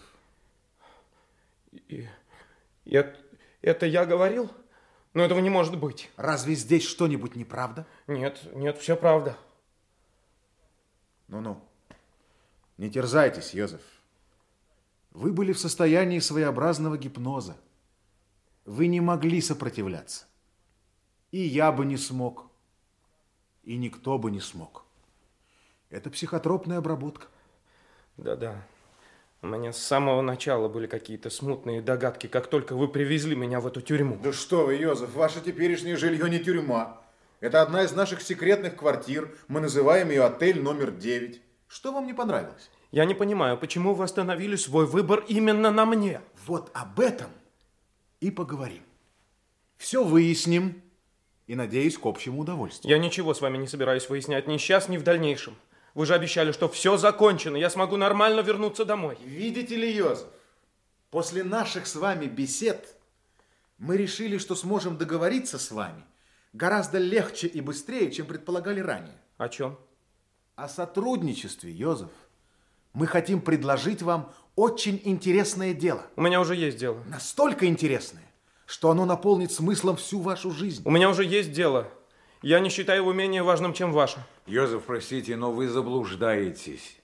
Это я говорил? Но этого не может быть. Разве здесь что-нибудь неправда? Нет, все правда. Ну-ну. Не терзайтесь, Йозеф. Вы были в состоянии своеобразного гипноза. Вы не могли сопротивляться. И я бы не смог. И никто бы не смог. Это психотропная обработка. Да. У меня с самого начала были какие-то смутные догадки, как только вы привезли меня в эту тюрьму. Да что вы, Йозеф, ваше теперешнее жилье не тюрьма. Это одна из наших секретных квартир. Мы называем ее отель номер 9. Что вам не понравилось? Я не понимаю, почему вы остановили свой выбор именно на мне? Вот об этом и поговорим. Все выясним и, надеюсь, к общему удовольствию. Я ничего с вами не собираюсь выяснять ни сейчас, ни в дальнейшем. Вы же обещали, что все закончено, я смогу нормально вернуться домой. Видите ли, Йозеф, после наших с вами бесед мы решили, что сможем договориться с вами гораздо легче и быстрее, чем предполагали ранее. О чем? О сотрудничестве, Йозеф. Мы хотим предложить вам очень интересное дело. У меня уже есть дело. Настолько интересное, что оно наполнит смыслом всю вашу жизнь. У меня уже есть дело. Я не считаю его менее важным, чем ваше. Йозеф, простите, но вы заблуждаетесь.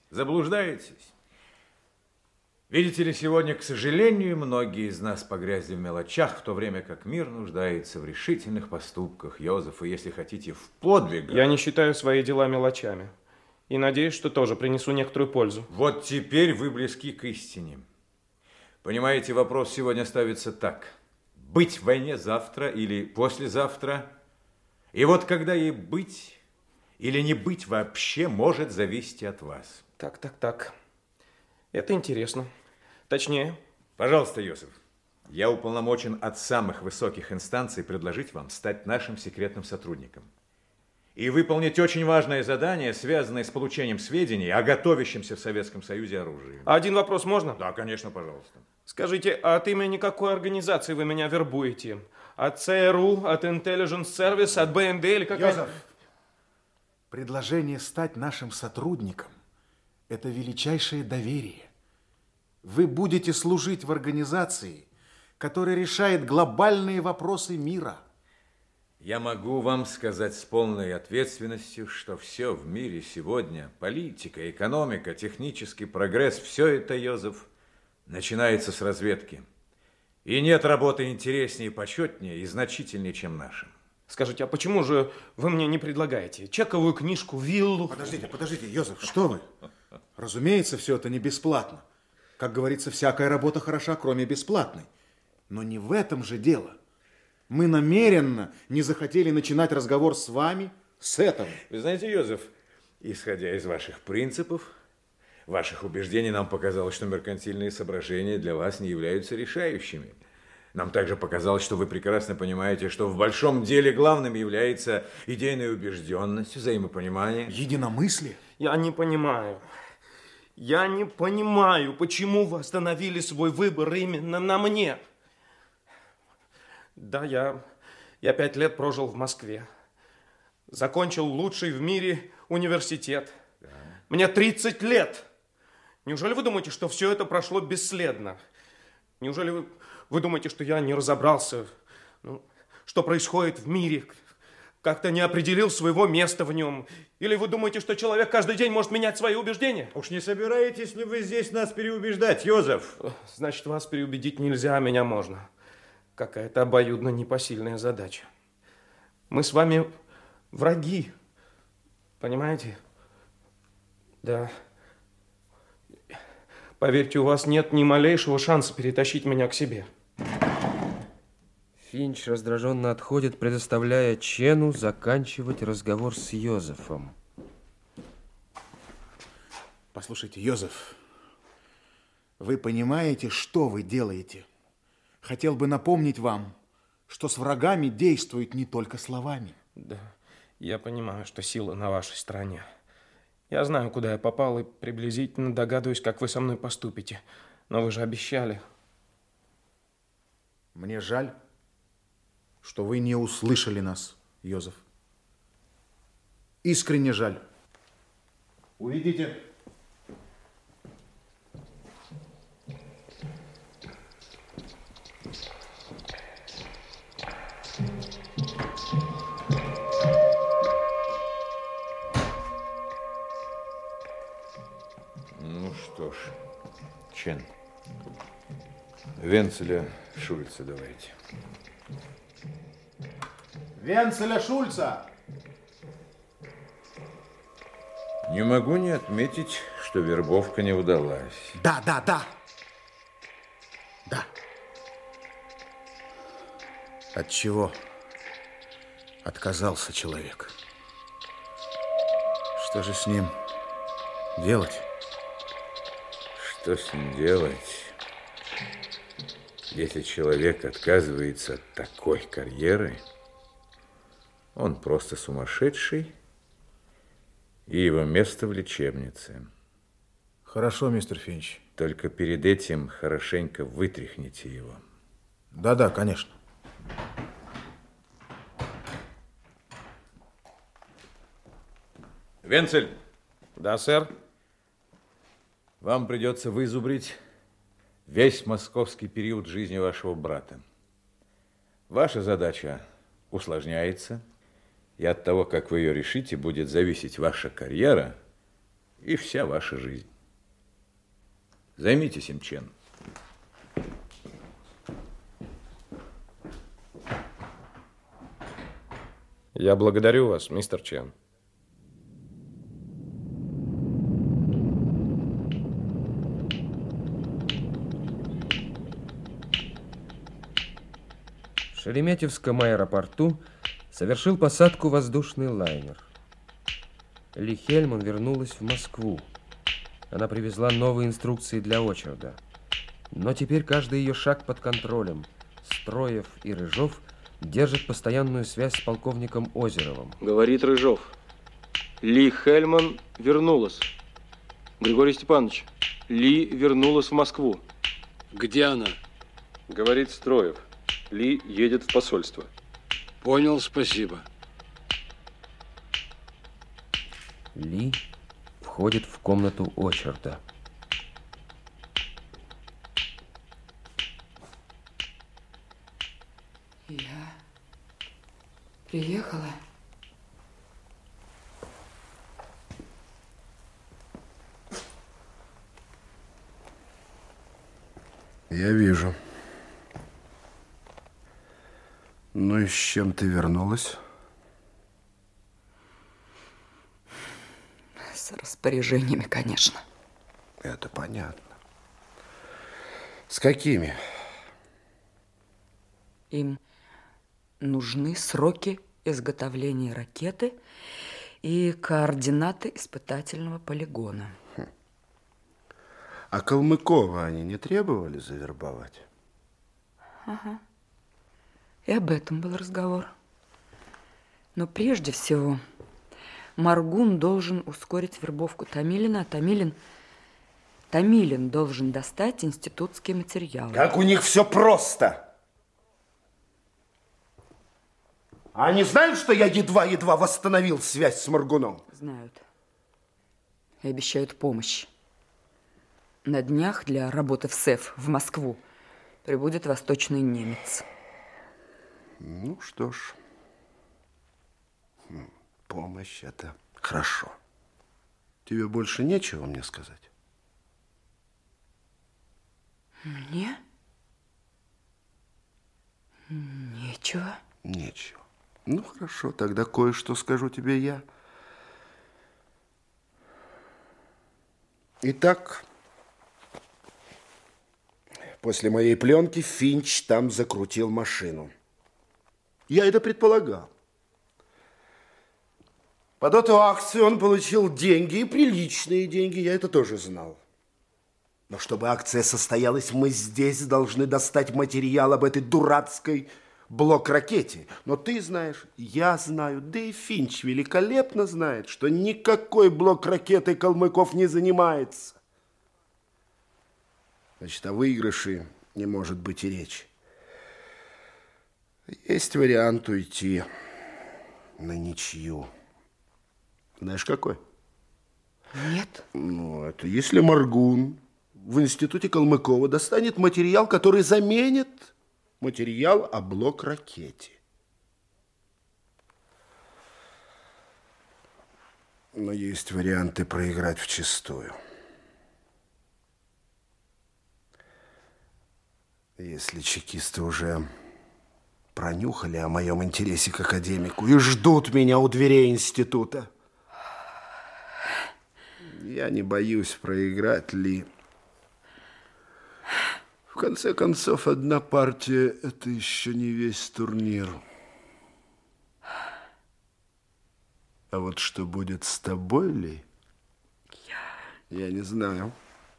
Видите ли, сегодня, к сожалению, многие из нас погрязли в мелочах, в то время как мир нуждается в решительных поступках, Йозеф, и, если хотите, в подвигах. Я не считаю свои дела мелочами. И надеюсь, что тоже принесу некоторую пользу. Вот теперь вы близки к истине. Понимаете, вопрос сегодня ставится так. Быть в войне завтра или послезавтра? И вот когда ей быть или не быть вообще может зависеть от вас. Так. Это интересно. Точнее. Пожалуйста, Йозеф, я уполномочен от самых высоких инстанций предложить вам стать нашим секретным сотрудником. И выполнить очень важное задание, связанное с получением сведений о готовящемся в Советском Союзе оружии. Один вопрос можно? Да, конечно, пожалуйста. Скажите, от имени какой организации вы меня вербуете? От ЦРУ, от Intelligence Service, от БНД или какая? Йозеф, предложение стать нашим сотрудником – это величайшее доверие. Вы будете служить в организации, которая решает глобальные вопросы мира. Я могу вам сказать с полной ответственностью, что все в мире сегодня, политика, экономика, технический прогресс, все это, Йозеф, начинается с разведки. И нет работы интереснее, почетнее и значительнее, чем наша. Скажите, а почему же вы мне не предлагаете чековую книжку, виллу? Подождите, Йозеф, что вы? Разумеется, все это не бесплатно. Как говорится, всякая работа хороша, кроме бесплатной. Но не в этом же дело. Мы намеренно не захотели начинать разговор с вами с этого. Вы знаете, Йозеф, исходя из ваших принципов, ваших убеждений, нам показалось, что меркантильные соображения для вас не являются решающими. Нам также показалось, что вы прекрасно понимаете, что в большом деле главным является идейная убежденность, взаимопонимание. Единомыслие? Я не понимаю, почему вы остановили свой выбор именно на мне. Да, я 5 лет прожил в Москве. Закончил лучший в мире университет. Да. Мне 30 лет. Неужели вы думаете, что все это прошло бесследно? Неужели вы думаете, что я не разобрался, что происходит в мире, как-то не определил своего места в нем? Или вы думаете, что человек каждый день может менять свои убеждения? Уж не собираетесь ли вы здесь нас переубеждать, Йозеф? Значит, вас переубедить нельзя, а меня можно. Какая-то обоюдно непосильная задача. Мы с вами враги, понимаете? Да. Поверьте, у вас нет ни малейшего шанса перетащить меня к себе. Финч раздраженно отходит, предоставляя Чену заканчивать разговор с Йозефом. Послушайте, Йозеф, вы понимаете, что вы делаете? Хотел бы напомнить вам, что с врагами действуют не только словами. Да, я понимаю, что сила на вашей стороне. Я знаю, куда я попал, и приблизительно догадываюсь, как вы со мной поступите. Но вы же обещали. Мне жаль, что вы не услышали нас, Йозеф. Искренне жаль. Увидите. Ну что ж, Чен, Венцеля Шульца давайте. Венцеля Шульца! Не могу не отметить, что вербовка не удалась. Да. От чего отказался человек? Что же с ним делать? Что с ним делать, если человек отказывается от такой карьеры? Он просто сумасшедший, и его место в лечебнице. Хорошо, мистер Финч. Только перед этим хорошенько вытряхните его. Да, конечно. Венцель. Да, сэр. Вам придется вызубрить весь московский период жизни вашего брата. Ваша задача усложняется, и от того, как вы ее решите, будет зависеть ваша карьера и вся ваша жизнь. Займитесь им, Чен. Я благодарю вас, мистер Чен. В Шереметьевском аэропорту совершил посадку воздушный лайнер. Ли Хельман вернулась в Москву. Она привезла новые инструкции для Очерда. Но теперь каждый ее шаг под контролем. Строев и Рыжов держат постоянную связь с полковником Озеровым. Говорит Рыжов. Ли Хельман вернулась. Григорий Степанович, Ли вернулась в Москву. Где она? Говорит Строев. Ли едет в посольство. Понял, спасибо. Ли входит в комнату Очерда. Я приехала. Я вижу. Ну и с чем ты вернулась? С распоряжениями, конечно. Это понятно. С какими? Им нужны сроки изготовления ракеты и координаты испытательного полигона. А Калмыкова они не требовали завербовать? Ага. И об этом был разговор. Но прежде всего Моргун должен ускорить вербовку Томилина, а Томилин должен достать институтские материалы. Как у них все просто! А они знают, что я едва-едва восстановил связь с Моргуном? Знают. И обещают помощь. На днях для работы в СЭФ в Москву прибудет восточный немец. Ну что ж, помощь – это хорошо. Тебе больше нечего мне сказать? Мне? Нечего. Нечего. Ну, хорошо, тогда кое-что скажу тебе я. Итак, после моей пленки Финч там закрутил машину. Я это предполагал. Под эту акцию он получил деньги, и приличные деньги, я это тоже знал. Но чтобы акция состоялась, мы здесь должны достать материал об этой дурацкой блок-ракете. Но ты знаешь, я знаю, да и Финч великолепно знает, что никакой блок-ракетой Калмыков не занимается. Значит, о выигрыше не может быть и речи. Есть вариант уйти на ничью. Знаешь, какой? Нет. Ну, это если Моргун в институте Калмыкова достанет материал, который заменит материал о блок-ракете. Но есть варианты проиграть вчистую. Если чекисты уже пронюхали о моем интересе к академику и ждут меня у дверей института, я не боюсь проиграть, Ли. В конце концов, одна партия – это еще не весь турнир. А вот что будет с тобой, Ли, я не знаю.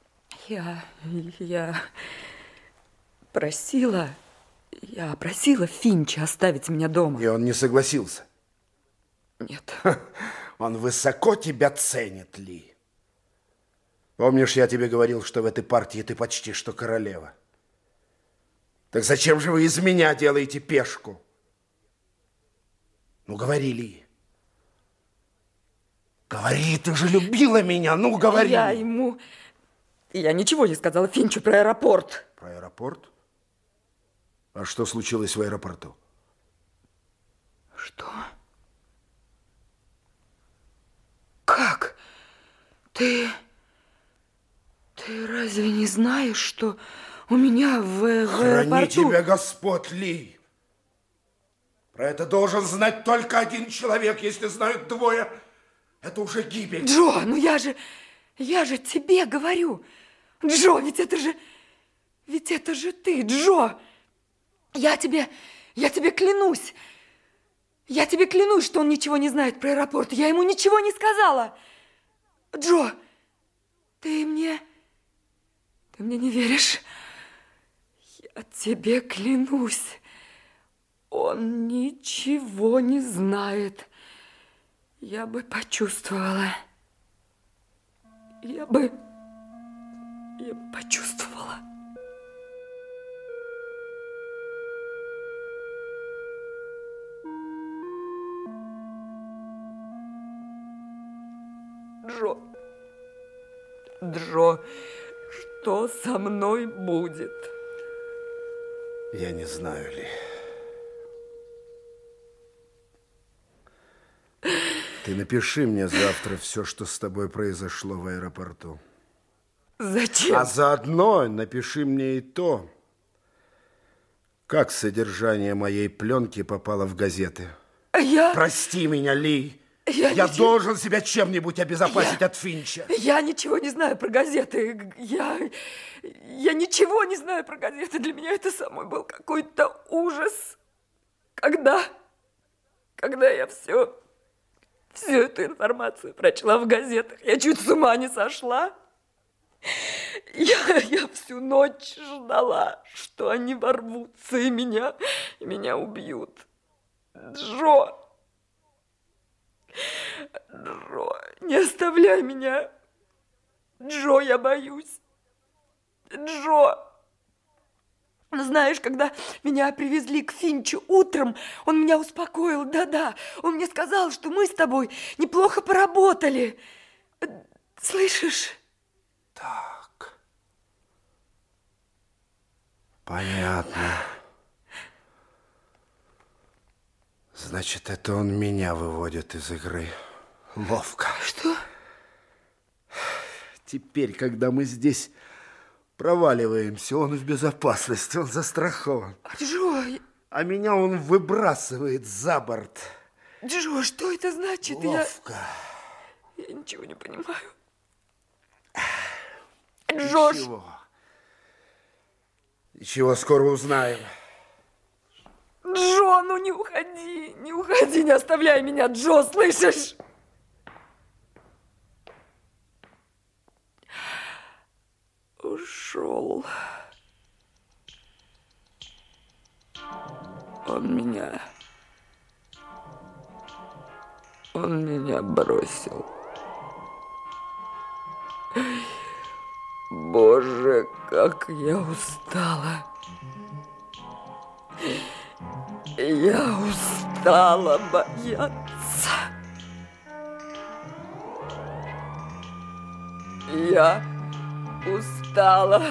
Я просила Финча оставить меня дома. И он не согласился? Нет. Он высоко тебя ценит, Ли. Помнишь, я тебе говорил, что в этой партии ты почти что королева? Так зачем же вы из меня делаете пешку? Ну, говори, Ли. Говори, ты же любила меня, ну, говори. Я ничего не сказала Финчу про аэропорт. Про аэропорт? А что случилось в аэропорту? Что? Как? Ты разве не знаешь, что у меня в аэропорту... Храни тебя Господь, Ли. Про это должен знать только один человек. Если знают двое, это уже гибель. Джо, ну я же тебе говорю. Джо, ведь это же ты, Джо. Я тебе клянусь. Я тебе клянусь, что он ничего не знает про аэропорт. Я ему ничего не сказала. Джо, ты мне не веришь? Я тебе клянусь. Он ничего не знает. Я бы почувствовала. Я бы почувствовала. Джо, что со мной будет? Я не знаю, Ли. Ты напиши мне завтра все, что с тобой произошло в аэропорту. Зачем? А заодно напиши мне и то, как содержание моей пленки попало в газеты. Прости меня, Ли. Я должен себя чем-нибудь обезопасить от Финча. Я ничего не знаю про газеты. Я ничего не знаю про газеты. Для меня это самой был какой-то ужас. Когда я всю эту информацию прочла в газетах, я чуть с ума не сошла. Я всю ночь ждала, что они ворвутся и меня убьют. Джо, не оставляй меня. Джо, я боюсь. Джо. Но знаешь, когда меня привезли к Финчу утром, он меня успокоил. Да-да, он мне сказал, что мы с тобой неплохо поработали. Слышишь? Так. Понятно. Значит, это он меня выводит из игры. Ловко. Что? Теперь, когда мы здесь проваливаемся, он в безопасности, он застрахован. Джо! А меня он выбрасывает за борт. Джо, что это значит? Ловко. Я ничего не понимаю. Джош! Ничего, скоро узнаем. Джо, ну не уходи, не оставляй меня, Джо, слышишь? Ушел. Он меня бросил. Боже, как я устала. Я устала бояться. Я устала.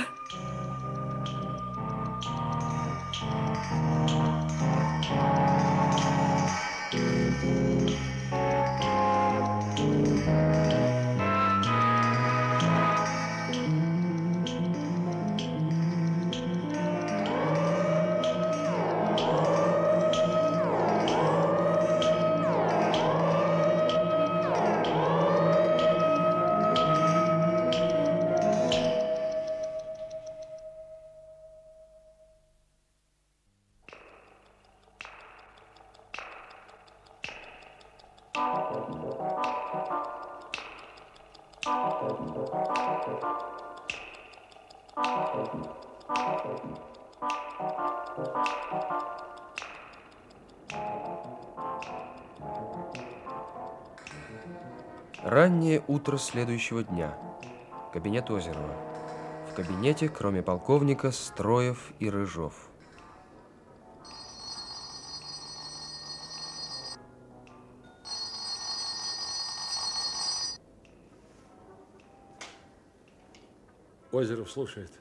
Раннее утро следующего дня. Кабинет Озерова. В кабинете, кроме полковника, Строев и Рыжов. Озеров слушает.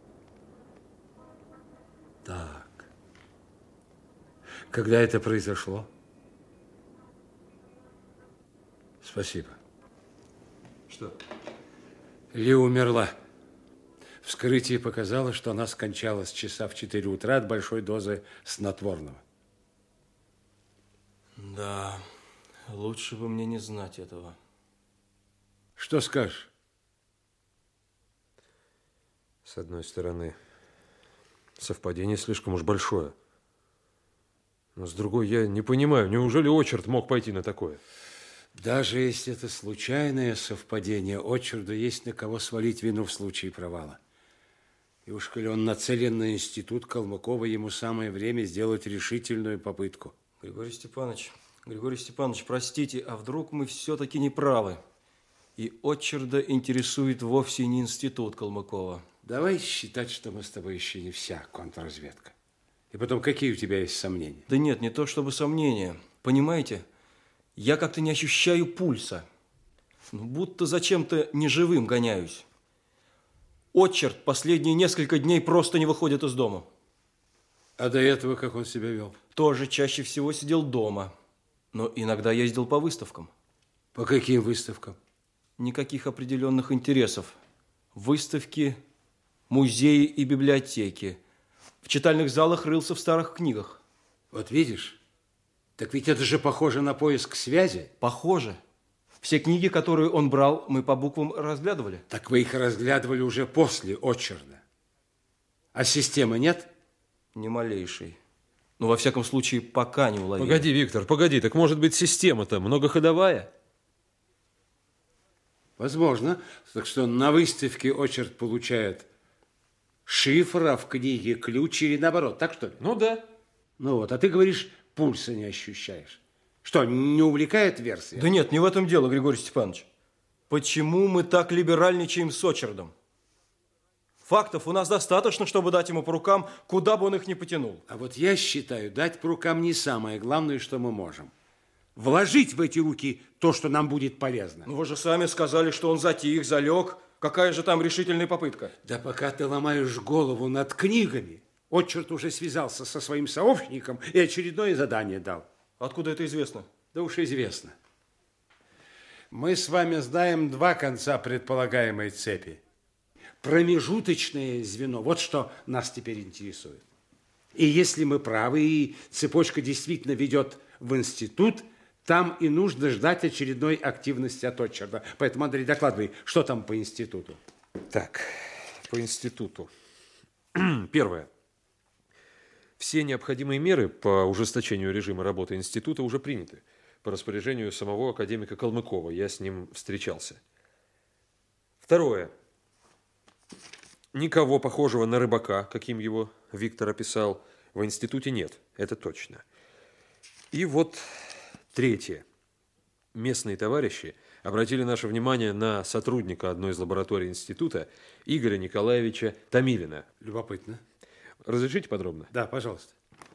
Так. Когда это произошло? Спасибо. Что? Ли умерла. Вскрытие показало, что она скончалась часа в 4 утра от большой дозы снотворного. Да, лучше бы мне не знать этого. Что скажешь? С одной стороны, совпадение слишком уж большое. Но с другой, я не понимаю, неужели Очерд мог пойти на такое? Даже если это случайное совпадение, Очерду есть на кого свалить вину в случае провала. И уж коли он нацелен на институт Калмыкова, ему самое время сделать решительную попытку. Григорий Степанович, простите, а вдруг мы все-таки не правы? И Очерда интересует вовсе не институт Калмыкова. Давай считать, что мы с тобой еще не вся контрразведка. И потом, какие у тебя есть сомнения? Да нет, не то чтобы сомнения. Понимаете, я как-то не ощущаю пульса. Будто зачем-то неживым гоняюсь. Очерд последние несколько дней просто не выходит из дома. А до этого как он себя вел? Тоже чаще всего сидел дома. Но иногда ездил по выставкам. По каким выставкам? Никаких определенных интересов. Выставки, музеи и библиотеки. В читальных залах рылся в старых книгах. Вот видишь? Так ведь это же похоже на поиск связи. Похоже. Все книги, которые он брал, мы по буквам разглядывали. Так вы их разглядывали уже после Очерда. А системы нет? Ни малейшей. Ну, во всяком случае, пока не уловили. Погоди, Виктор, погоди. Так может быть, система-то многоходовая? Возможно. Так что на выставке Очерд получает шифр, а в книге ключ или наоборот. Так что ли? Ну да. Ну вот, а ты говоришь, пульса не ощущаешь. Что, не увлекает версия? Да нет, не в этом дело, Григорий Степанович. Почему мы так либеральничаем с Очердом? Фактов у нас достаточно, чтобы дать ему по рукам, куда бы он их ни потянул. А вот я считаю, дать по рукам не самое главное, что мы можем. Вложить в эти руки то, что нам будет полезно. Ну, вы же сами сказали, что он затих, залег. Какая же там решительная попытка? Да пока ты ломаешь голову над книгами, Отчерт уже связался со своим сообщником и очередное задание дал. Откуда это известно? Да уж известно. Мы с вами знаем два конца предполагаемой цепи. Промежуточное звено, вот что нас теперь интересует. И если мы правы, и цепочка действительно ведет в институт, там и нужно ждать очередной активности от Отчерда. Поэтому, Андрей, докладывай, что там по институту? Так, по институту. Первое. Все необходимые меры по ужесточению режима работы института уже приняты по распоряжению самого академика Калмыкова. Я с ним встречался. Второе. Никого похожего на рыбака, каким его Виктор описал, в институте нет. Это точно. И вот третье. Местные товарищи обратили наше внимание на сотрудника одной из лабораторий института Игоря Николаевича Томилина. Любопытно. Разрешите подробно? Да, пожалуйста.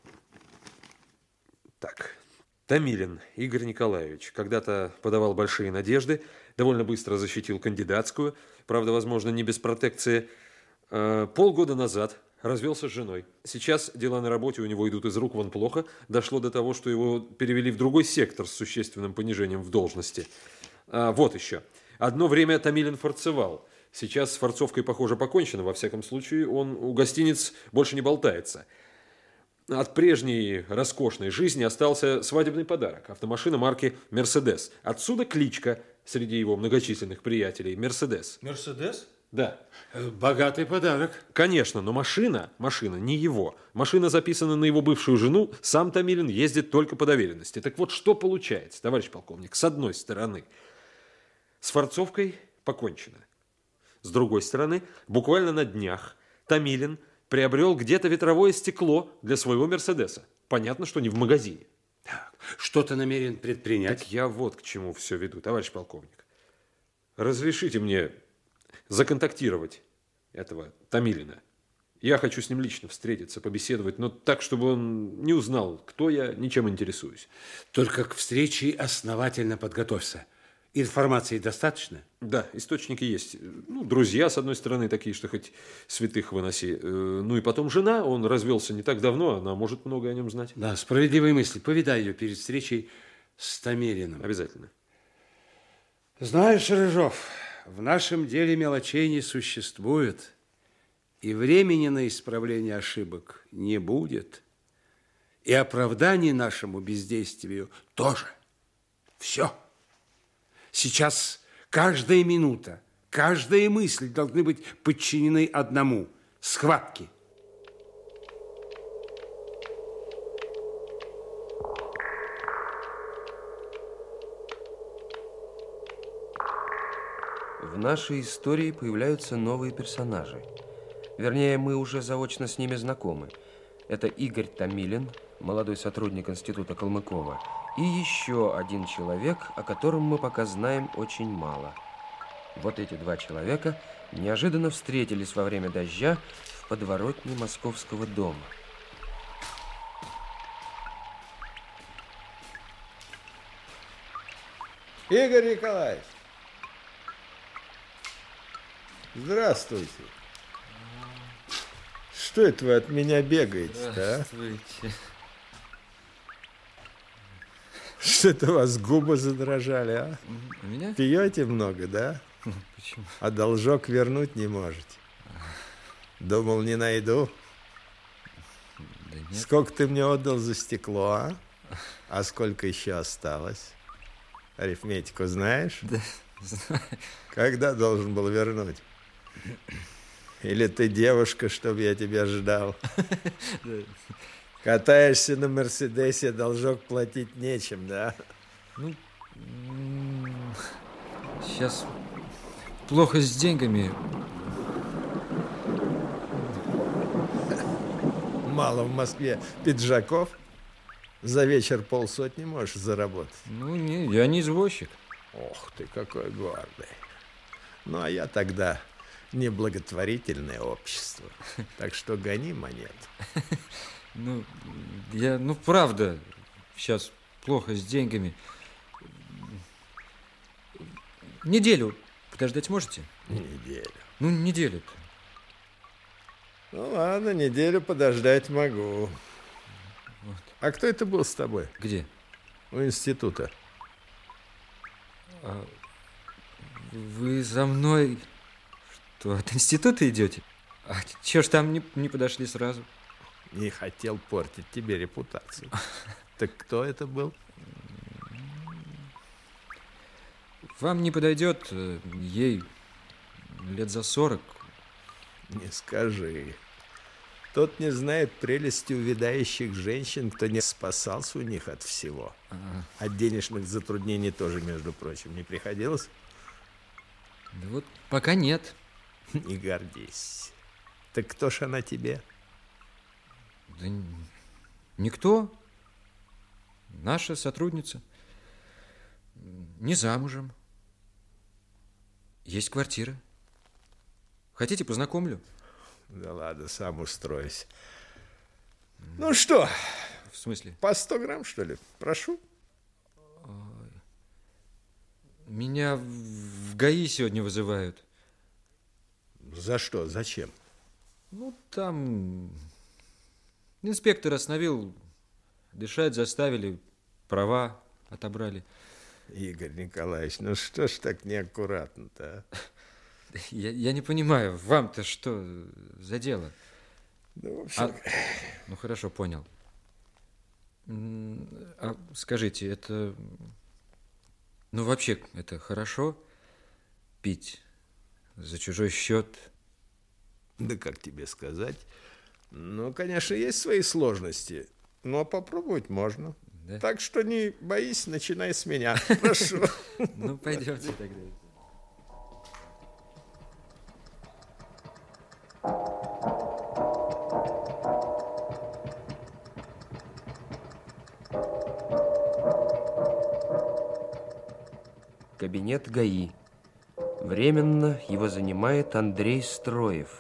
Так, Томилин Игорь Николаевич когда-то подавал большие надежды, довольно быстро защитил кандидатскую, правда, возможно, не без протекции. Полгода назад развелся с женой. Сейчас дела на работе у него идут из рук вон плохо. Дошло до того, что его перевели в другой сектор с существенным понижением в должности. Вот еще. Одно время Томилин форцевал. Сейчас с форцовкой, похоже, покончено. Во всяком случае, он у гостиниц больше не болтается. От прежней роскошной жизни остался свадебный подарок. Автомашина марки «Мерседес». Отсюда кличка среди его многочисленных приятелей «Мерседес». «Мерседес»? Да. Богатый подарок. Конечно, но машина не его. Машина записана на его бывшую жену, сам Томилин ездит только по доверенности. Так вот, что получается, товарищ полковник? С одной стороны, с форцовкой покончено. С другой стороны, буквально на днях Томилин приобрел где-то ветровое стекло для своего «Мерседеса». Понятно, что не в магазине. Так, что ты намерен предпринять? Так я вот к чему все веду, товарищ полковник. Разрешите мне законтактировать этого Томилина. Я хочу с ним лично встретиться, побеседовать, но так, чтобы он не узнал, кто я, ничем интересуюсь. Только к встрече основательно подготовься. Информации достаточно? Да, источники есть. Ну, друзья, с одной стороны, такие, что хоть святых выноси. Ну и потом жена, он развелся не так давно, она может много о нем знать. Да, справедливые мысли. Повидай ее перед встречей с Томилиным. Обязательно. Знаешь, Рыжов, в нашем деле мелочей не существует, и времени на исправление ошибок не будет, и оправданий нашему бездействию тоже. Все. Сейчас каждая минута, каждая мысль должны быть подчинены одному – схватке. В нашей истории появляются новые персонажи. Вернее, мы уже заочно с ними знакомы. Это Игорь Томилин, молодой сотрудник института Калмыкова, и еще один человек, о котором мы пока знаем очень мало. Вот эти два человека неожиданно встретились во время дождя в подворотне московского дома. Игорь Николаевич! Здравствуйте. Что это вы от меня бегаете-то, а? Здравствуйте. Что-то у вас губы задрожали, а? У меня? Пьете много, да? Почему? А должок вернуть не можете. Думал, не найду. Да нет. Сколько ты мне отдал за стекло, а? А сколько еще осталось? Арифметику знаешь? Да, знаю. Когда должен был вернуть? Или ты девушка, чтобы я тебя ждал? Катаешься на Мерседесе, должок платить нечем, да? Ну, сейчас плохо с деньгами. Мало в Москве пиджаков? За вечер 500 можешь заработать? Ну, не, я не извозчик. Ох ты, какой гордый. Ну, а я тогда неблаготворительное общество. Так что гони монет. Ну, правда, сейчас плохо с деньгами. Неделю подождать можете? Неделю. Ну, неделю-то. Ну, ладно, неделю подождать могу. Вот. А кто это был с тобой? Где? У института. А вы за мной что, от института идете? А чё ж там не подошли сразу? Не хотел портить тебе репутацию. Так кто это был? Вам не подойдет, ей лет за 40. Не скажи. Тот не знает прелести увядающих женщин, кто не спасался у них от всего. От денежных затруднений тоже, между прочим, не приходилось? Да вот пока нет. Не гордись. Так кто ж она тебе? Да никто. Наша сотрудница. Не замужем. Есть квартира. Хотите, познакомлю? Да ладно, сам устроюсь. Ну что? В смысле? По 100 грамм, что ли? Прошу. Меня в ГАИ сегодня вызывают. За что? Зачем? Ну, там инспектор остановил, дышать заставили, права отобрали. Игорь Николаевич, ну что ж так неаккуратно-то, а? Я не понимаю, вам-то что за дело? Ну, в общем... Ну, хорошо, понял. А скажите, это... Ну, вообще, это хорошо пить за чужой счет? Да как тебе сказать? Ну, конечно, есть свои сложности, но попробовать можно. Да? Так что не боись, начинай с меня. Прошу. Ну, пойдемте тогда. Кабинет ГАИ. Временно его занимает Андрей Строев.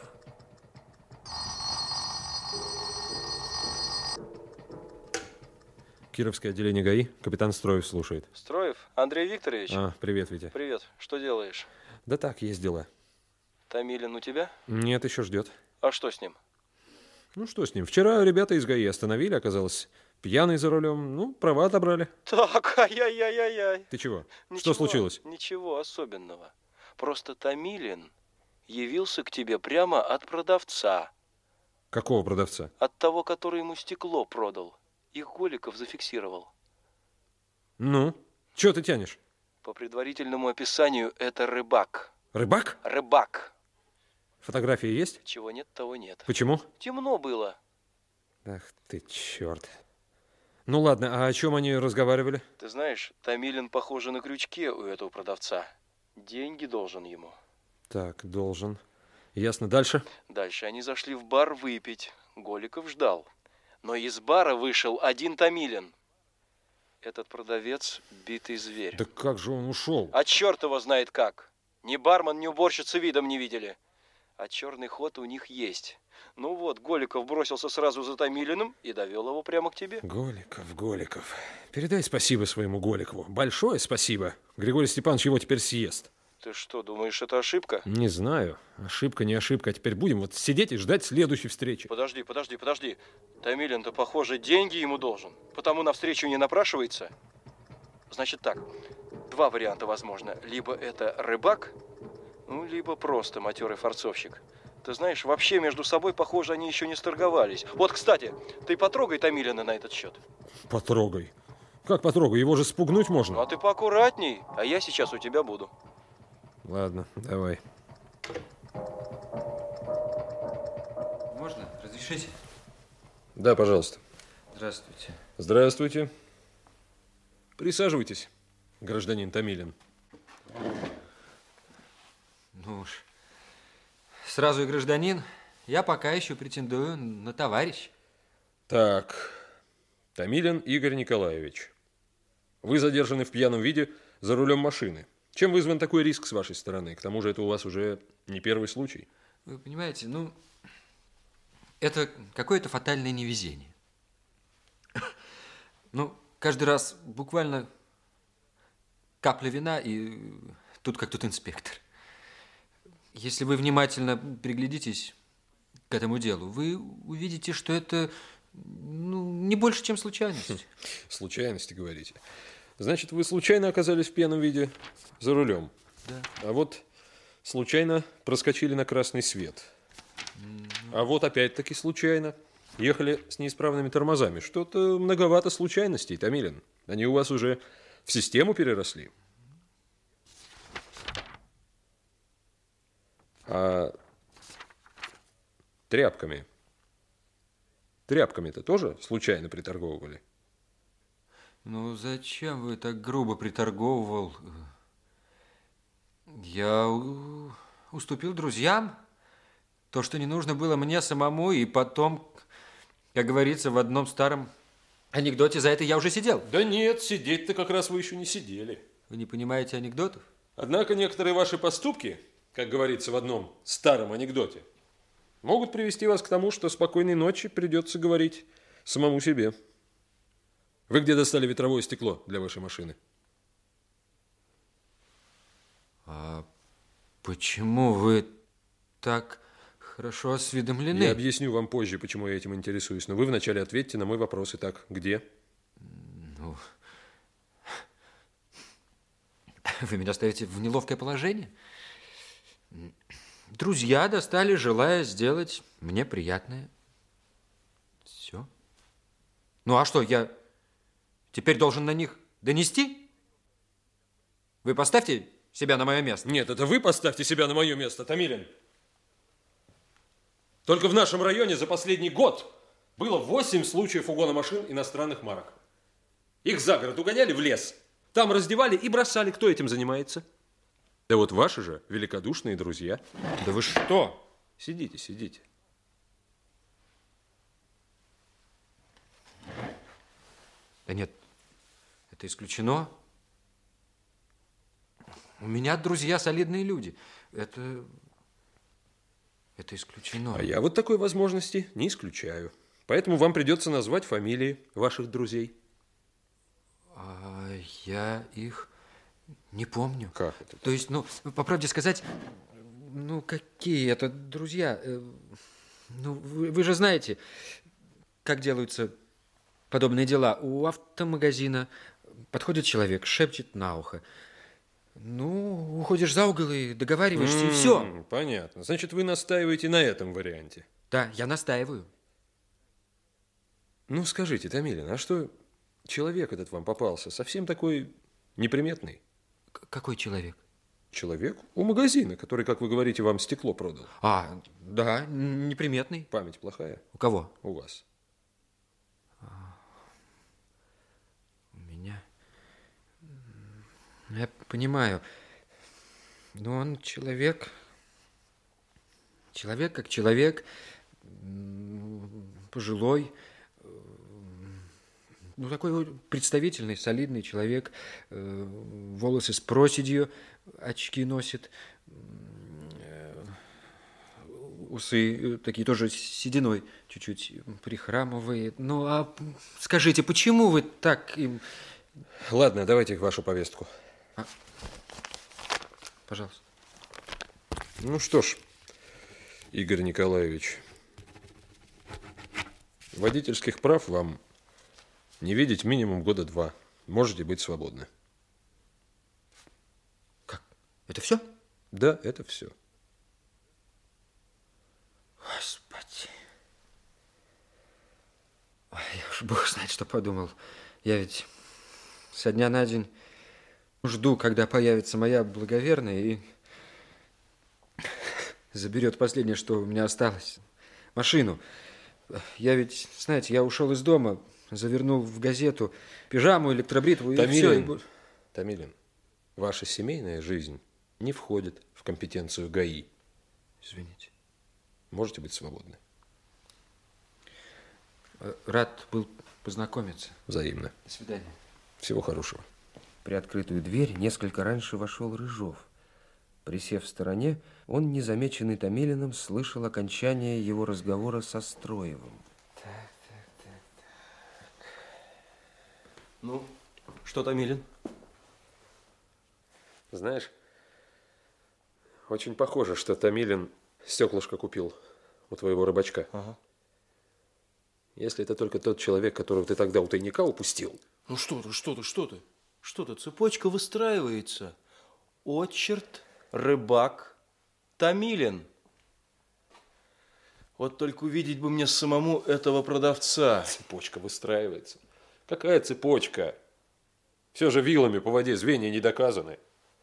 Кировское отделение ГАИ. Капитан Строев слушает. Строев? Андрей Викторович? Привет, Витя. Привет. Что делаешь? Да так, есть дела. Томилин у тебя? Нет, еще ждет. А что с ним? Ну, что с ним? Вчера ребята из ГАИ остановили, оказалось, пьяный за рулем. Ну, права отобрали. Так, ай-яй-яй-яй. Ты чего? Ничего, что случилось? Ничего особенного. Просто Томилин явился к тебе прямо от продавца. Какого продавца? От того, который ему стекло продал. Их Голиков зафиксировал. Ну, чего ты тянешь? По предварительному описанию, это рыбак. Рыбак? Рыбак. Фотографии есть? Чего нет, того нет. Почему? Темно было. Ах ты, черт. Ну ладно, а о чем они разговаривали? Ты знаешь, Томилин, похоже, на крючке у этого продавца. Деньги должен ему. Так, должен. Ясно. Дальше? Дальше они зашли в бар выпить. Голиков ждал. Но из бара вышел один Томилин. Этот продавец – битый зверь. Да как же он ушел? А черт его знает как. Ни бармен, ни уборщица видом не видели. А черный ход у них есть. Ну вот, Голиков бросился сразу за Томилиным и довел его прямо к тебе. Голиков. Передай спасибо своему Голикову. Большое спасибо. Григорий Степанович его теперь съест. Ты что, думаешь, это ошибка? Не знаю. Ошибка, не ошибка. А теперь будем вот сидеть и ждать следующей встречи. Подожди. Томилин-то, похоже, деньги ему должен. Потому на встречу не напрашивается. Значит так, два варианта возможно. Либо это рыбак, ну, либо просто матерый форцовщик. Ты знаешь, вообще между собой, похоже, они еще не сторговались. Вот, кстати, ты потрогай Томилина на этот счет. Потрогай. Как потрогай? Его же спугнуть можно. Ну, а ты поаккуратней, а я сейчас у тебя буду. Ладно, давай. Можно? Разрешите? Да, пожалуйста. Здравствуйте. Здравствуйте. Присаживайтесь, гражданин Томилин. Ну уж. Сразу и гражданин. Я пока еще претендую на товарищ. Так, Томилин Игорь Николаевич. Вы задержаны в пьяном виде за рулем машины. Чем вызван такой риск с вашей стороны? К тому же это у вас уже не первый случай. Вы понимаете, ну, это какое-то фатальное невезение. Ну, каждый раз буквально капля вина, и тут как тут инспектор. Если вы внимательно приглядитесь к этому делу, вы увидите, что это, ну, не больше, чем случайность. Случайности, говорите. Значит, вы случайно оказались в пьяном виде за рулем. Да. А вот случайно проскочили на красный свет. А вот опять-таки случайно ехали с неисправными тормозами. Что-то многовато случайностей, Томилин. Они у вас уже в систему переросли. А тряпками? Тряпками-то тоже случайно приторговывали? Ну, зачем вы так грубо приторговывал? Я уступил друзьям то, что не нужно было мне самому, и потом, как говорится в одном старом анекдоте, за это я уже сидел. Да нет, сидеть-то как раз вы еще не сидели. Вы не понимаете анекдотов? Однако некоторые ваши поступки, как говорится в одном старом анекдоте, могут привести вас к тому, что спокойной ночи придется говорить самому себе. Вы где достали ветровое стекло для вашей машины? А почему вы так хорошо осведомлены? Я объясню вам позже, почему я этим интересуюсь. Но вы вначале ответьте на мой вопрос. Итак, где? Ну, вы меня ставите в неловкое положение. Друзья достали, желая сделать мне приятное. Все. Ну, а что, я теперь должен на них донести? Вы поставьте себя на мое место. Нет, это вы поставьте себя на мое место, Томилин. Только в нашем районе за последний год было 8 случаев угона машин иностранных марок. Их за город угоняли в лес, там раздевали и бросали. Кто этим занимается? Да вот ваши же великодушные друзья. Да вы что? Сидите, сидите. Да нет, это исключено. У меня друзья солидные люди. Это исключено. А я вот такой возможности не исключаю. Поэтому вам придется назвать фамилии ваших друзей. А я их не помню. Как это? То есть, ну, по правде сказать, ну, какие это друзья? Ну, вы же знаете, как делаются подобные дела. У автомагазина подходит человек, шепчет на ухо. Ну, уходишь за угол и договариваешься, и все. Понятно. Значит, вы настаиваете на этом варианте. Да, я настаиваю. Ну, скажите, Томилин, а что человек этот вам попался? Совсем такой неприметный? Какой человек? Человек у магазина, который, как вы говорите, вам стекло продал. А, да, неприметный. Память плохая? У кого? У вас. У меня... Я понимаю. Но он человек... Человек как человек, пожилой, ну, такой представительный, солидный человек, волосы с проседью, очки носит, усы такие тоже с сединой, чуть-чуть прихрамывает. Ну, а скажите, почему вы так им... Ладно, давайте вашу повестку. Пожалуйста. Ну что ж, Игорь Николаевич, водительских прав вам не видеть минимум года 2. Можете быть свободны. Как? Это все? Да, это все. Господи. Ой, я уж бог знает, что подумал. Я ведь со дня на день жду, когда появится моя благоверная и заберет последнее, что у меня осталось. Машину. Я ведь, знаете, я ушел из дома, завернул в газету пижаму, электробритву и все. Томилин, ваша семейная жизнь не входит в компетенцию ГАИ. Извините. Можете быть свободны. Рад был познакомиться. Взаимно. До свидания. Всего хорошего. приоткрытую дверь несколько раньше вошел Рыжов. Присев в стороне, он, незамеченный Томилиным, слышал окончание его разговора со Строевым. Ну, что, Томилин? Знаешь, очень похоже, что Томилин стеклышко купил у твоего рыбачка. Ага. Если это только тот человек, которого ты тогда у тайника упустил. Ну что ты? Цепочка выстраивается. Очерд, рыбак, Томилин. Вот только увидеть бы мне самому этого продавца. Цепочка выстраивается. Какая цепочка? Все же вилами по воде звенья не доказаны.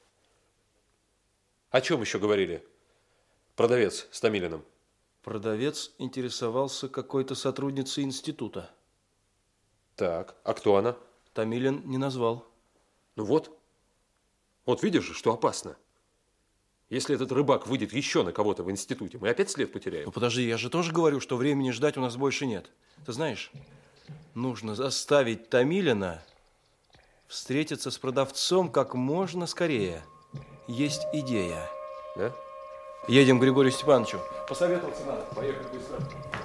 О чем еще говорили продавец с Томилиным? Продавец интересовался какой-то сотрудницей института. Так, а кто она? Томилин не назвал. Ну вот. Вот видишь же, что опасно. Если этот рыбак выйдет еще на кого-то в институте, мы опять след потеряем. Ну подожди, я же тоже говорю, что времени ждать у нас больше нет. Ты знаешь, нужно заставить Томилина встретиться с продавцом как можно скорее. Есть идея. Да? Едем к Григорию Степановичу. Посоветоваться надо. Поехали быстро.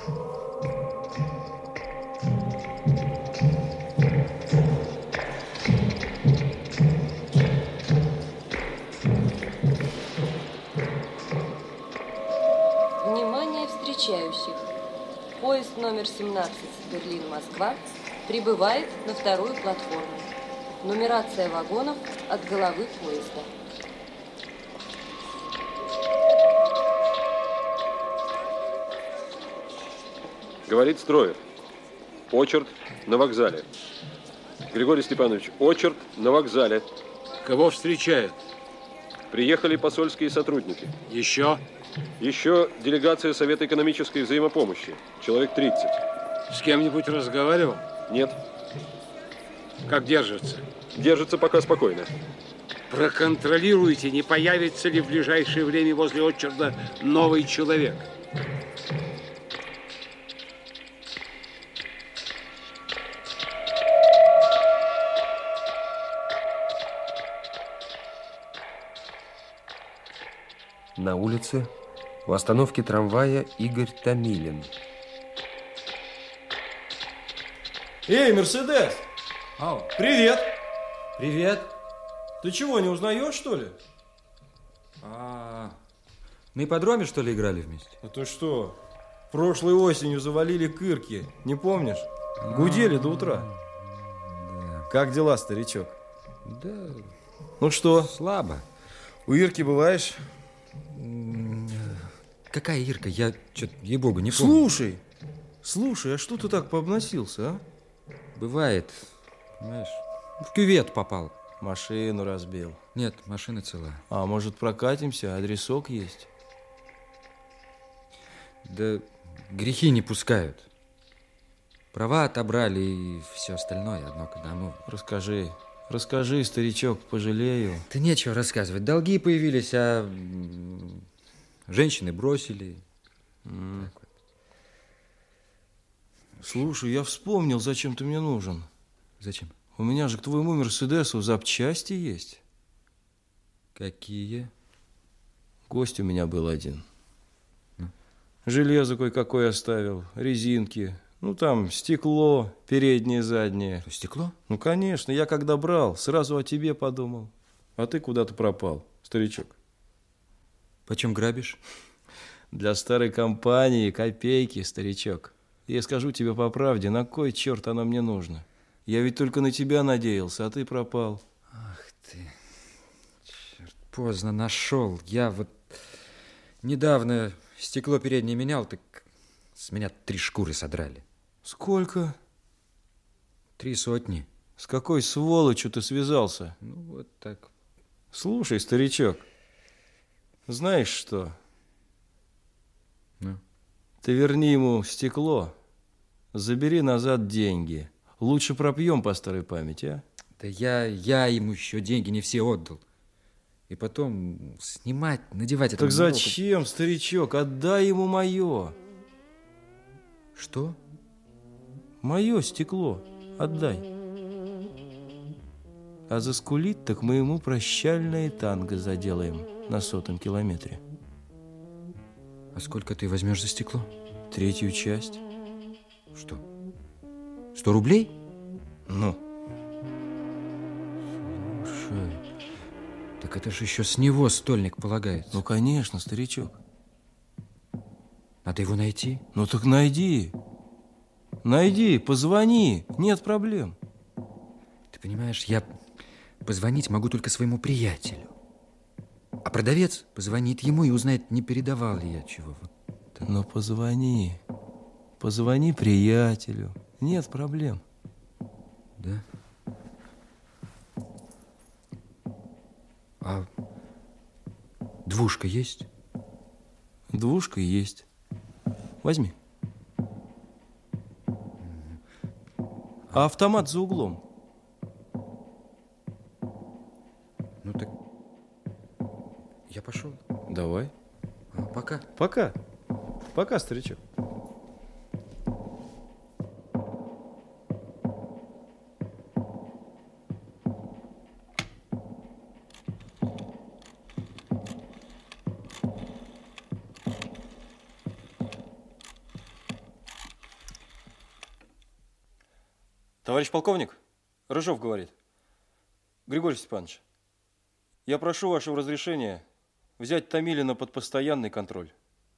Внимание встречающих. Поезд номер 17 Берлин-Москва прибывает на вторую платформу. Нумерация вагонов от головы поезда. Говорит Строев. Очерд на вокзале. Григорий Степанович, очерд на вокзале. Кого встречают? Приехали посольские сотрудники. Еще? Еще делегация Совета экономической взаимопомощи. Человек 30. С кем-нибудь разговаривал? Нет. Как держится? Держится пока спокойно. Проконтролируйте, не появится ли в ближайшее время возле очерда новый человек. На улице, у остановки трамвая, Игорь Томилин. Эй, Мерседес! Ау. Привет! Привет. Ты чего, не узнаешь, что ли? На ипподроме, что ли, играли вместе? А то что? Прошлой осенью завалили Кырки, не помнишь? Гудели до утра. Да. Как дела, старичок? Да. Ну что? Слабо. У Ирки бываешь? Какая Ирка? Я что-то, ей-богу, не помню. Слушай, а что ты так пообносился, а? Бывает, понимаешь, в кювет попал. Машину разбил. Нет, машина цела. А может, прокатимся? Адресок есть? Да грехи не пускают. Права отобрали и все остальное одно к одному. Расскажи, старичок, пожалею. Да нечего рассказывать. Долги появились, а женщины бросили. Так вот. Слушай, я вспомнил, зачем ты мне нужен. Зачем? У меня же к твоему Мерседесу запчасти есть. Какие? Гость у меня был один. Железо кое-какое оставил, резинки. Ну, там стекло, переднее, заднее. Стекло? Ну, конечно, я когда брал, сразу о тебе подумал. А ты куда-то пропал, старичок. Почем грабишь? Для старой компании копейки, старичок. Я скажу тебе по правде, на кой черт оно мне нужно? Я ведь только на тебя надеялся, а ты пропал. Ах ты, черт, поздно нашел. Я вот недавно стекло переднее менял, так с меня 3 шкуры содрали. Сколько? 300. С какой сволочью ты связался? Ну, вот так. Слушай, старичок, знаешь что? Ну? Ты верни ему стекло, забери назад деньги. Лучше пропьем по старой памяти, а? Да я ему еще деньги не все отдал. И потом снимать, надевать это... Так зачем, старичок? Отдай ему мое. Что? Мое стекло. Отдай. А заскулит, так мы ему прощальное танго заделаем на 100-м километре. А сколько ты возьмешь за стекло? 1/3 часть. Что? 100 рублей? Ну. Слушай, так это же еще с него стольник полагается. Ну, конечно, старичок. Надо его найти? Ну, так найди. Найди, позвони, нет проблем. Ты понимаешь, я позвонить могу только своему приятелю. А продавец позвонит ему и узнает, не передавал ли я чего. Ну, позвони. Позвони приятелю. Нет проблем. Да? А двушка есть? Двушка есть. Возьми. А автомат за углом. Ну так я пошел. Давай. Пока. Пока. Пока, старичок. Товарищ полковник, Рыжов говорит. Григорий Степанович, я прошу вашего разрешения взять Томилина под постоянный контроль.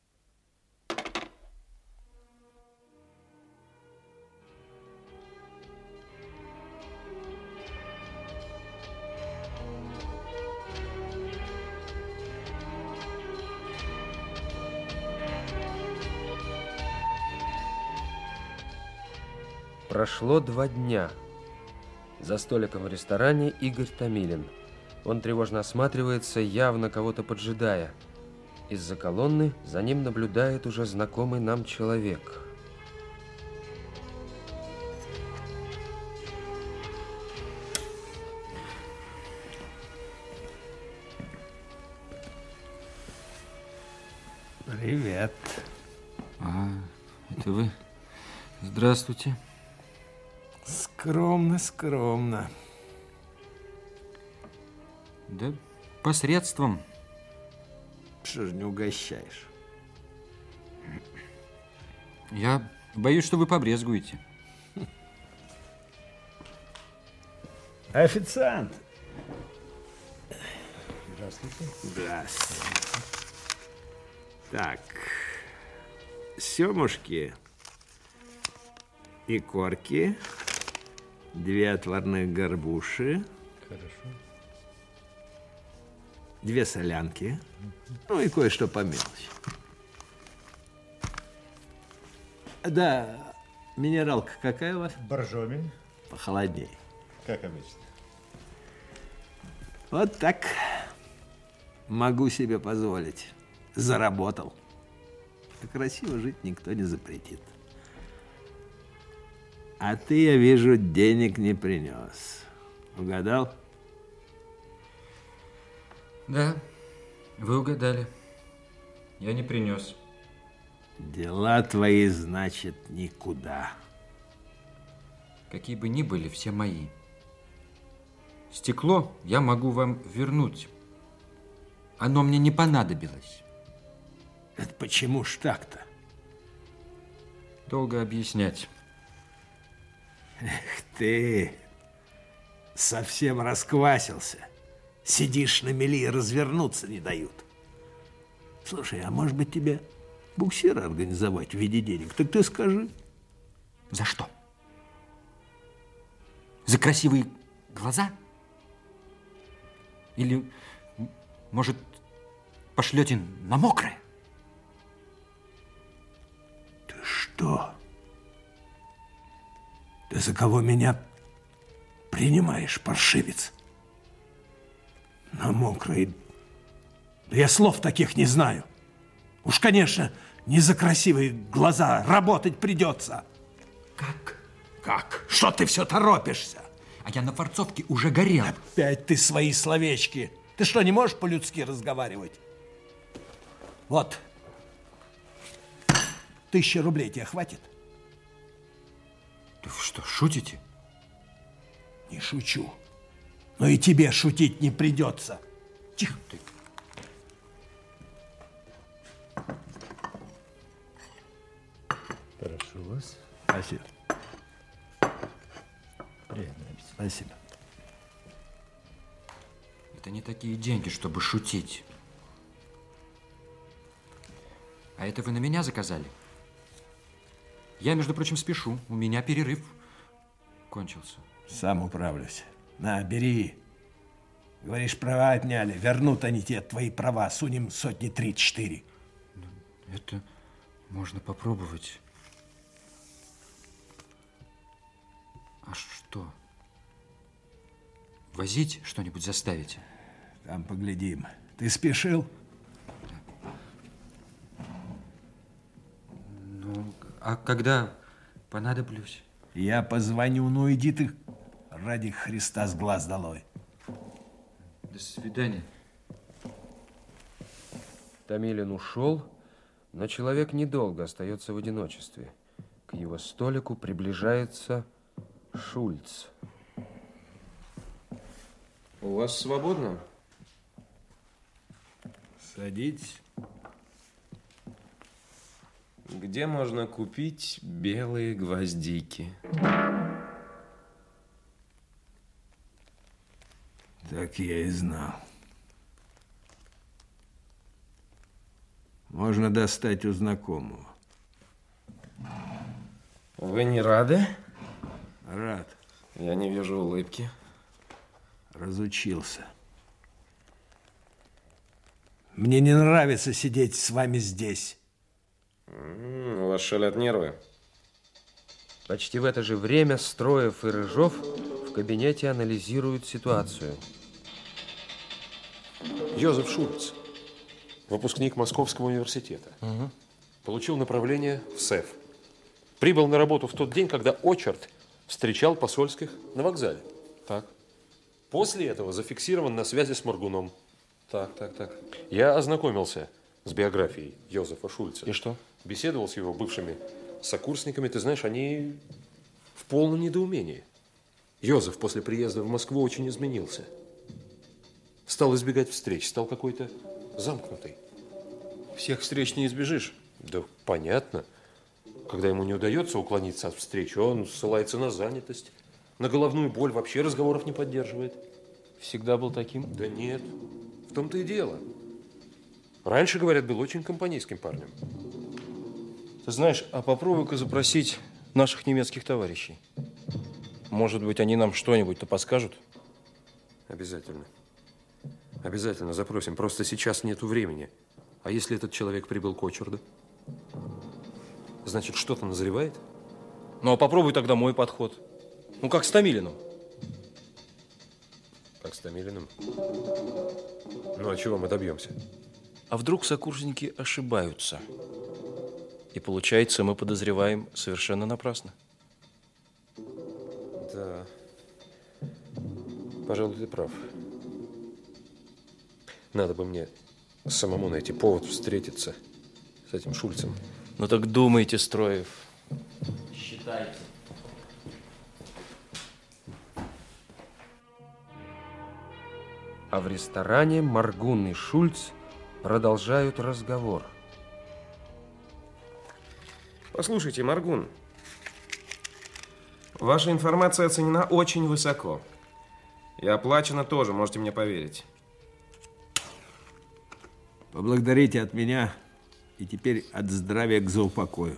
Прошло 2 дня. За столиком в ресторане Игорь Томилин. Он тревожно осматривается, явно кого-то поджидая. Из-за колонны за ним наблюдает уже знакомый нам человек. Привет. А, это вы? Здравствуйте. Скромно, скромно. Да посредством. Что ж не угощаешь? Я боюсь, что вы побрезгуете. Официант. Здравствуйте. Здравствуйте. Так, семушки и корки, 2 отварных горбуши, Хорошо. 2 солянки, ну и кое-что по мелочи. Да, минералка какая у вас? Боржоми. Похолоднее. Как обычно. Вот так могу себе позволить. Заработал. А красиво жить никто не запретит. А ты, я вижу, денег не принес. Угадал? Да, вы угадали. Я не принес. Дела твои, значит, никуда. Какие бы ни были, все мои. Стекло я могу вам вернуть. Оно мне не понадобилось. Это почему ж так-то? Долго объяснять. Эх ты, совсем расквасился. Сидишь на мели и развернуться не дают. Слушай, а может быть тебе буксира организовать в виде денег? Так ты скажи. За что? За красивые глаза? Или, может, пошлете на мокрое? Ты что? Ты за кого меня принимаешь, паршивец? На мокрое? Да я слов таких не знаю. Уж, конечно, не за красивые глаза работать придется. Как? Как? Что ты все торопишься? А я на форцовке уже горел. Опять ты свои словечки. Ты что, не можешь по-людски разговаривать? Вот. 1000 рублей тебе хватит? Ты что, шутите? Не шучу. Но и тебе шутить не придется. Тихо ты. Прошу вас. Спасибо. Приятно. Спасибо. Это не такие деньги, чтобы шутить. А это вы на меня заказали? Я, между прочим, спешу. У меня перерыв кончился. Сам управлюсь. На, бери. Говоришь, права отняли. Вернут они тебе твои права. Сунем сотни 3-4. Это можно попробовать. А что? Возить что-нибудь заставите? Там поглядим. Ты спешил? Ну, а когда понадоблюсь? Я позвоню. Ну, иди ты, ради Христа, с глаз долой. До свидания. Томилин ушел, но человек недолго остается в одиночестве. К его столику приближается Шульц. У вас свободно? Садитесь. Где можно купить белые гвоздики? Так я и знал. Можно достать у знакомого. Вы не рады? Рад. Я не вижу улыбки. Разучился. Мне не нравится сидеть с вами здесь. У вас шалят нервы. Почти в это же время Строев и Рыжов в кабинете анализируют ситуацию. Йозеф Шульц, выпускник Московского университета. Получил направление в СЭФ. Прибыл на работу в тот день, когда Очерд встречал посольских на вокзале. Так. После этого зафиксирован на связи с Моргуном. Так. Я ознакомился с биографией Йозефа Шульца. И что? Беседовал с его бывшими сокурсниками. Ты знаешь, они в полном недоумении. Йозеф после приезда в Москву очень изменился. Стал избегать встреч, стал какой-то замкнутый. Всех встреч не избежишь. Да, понятно. Когда ему не удается уклониться от встречи, он ссылается на занятость, на головную боль, вообще разговоров не поддерживает. Всегда был таким? Да нет, в том-то и дело. Раньше, говорят, был очень компанейским парнем. Ты знаешь, а попробуй-ка запросить наших немецких товарищей. Может быть, они нам что-нибудь-то подскажут? Обязательно. Обязательно запросим. Просто сейчас нету времени. А если этот человек прибыл к Очерду? Значит, что-то назревает? Ну, а попробуй тогда мой подход. Ну, как с Томилиным. Как с Томилиным? Ну, а чего мы добьемся? А вдруг сокурсники ошибаются? И получается, мы подозреваем совершенно напрасно. Да. Пожалуй, ты прав. Надо бы мне самому найти повод встретиться с этим Шульцем. Ну так думайте, Строев. Считайте. А в ресторане Моргун и Шульц продолжают разговор. Послушайте, Моргун, ваша информация оценена очень высоко. И оплачена тоже, можете мне поверить. Поблагодарите от меня и теперь от здравия к заупокою.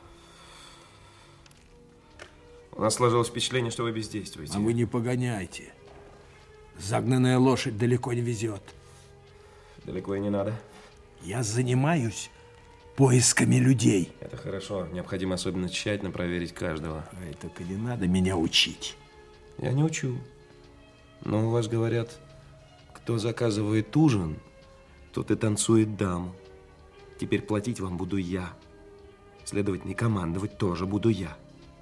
У нас сложилось впечатление, что вы бездействуете. А вы не погоняйте. Загнанная лошадь далеко не везет. Далеко и не надо. Я занимаюсь поисками людей. Это хорошо. Необходимо особенно тщательно проверить каждого. Ай, только не надо меня учить. Я не учу. Но у вас говорят, кто заказывает ужин, тот и танцует даму. Теперь платить вам буду я. Следовательно, и командовать тоже буду я.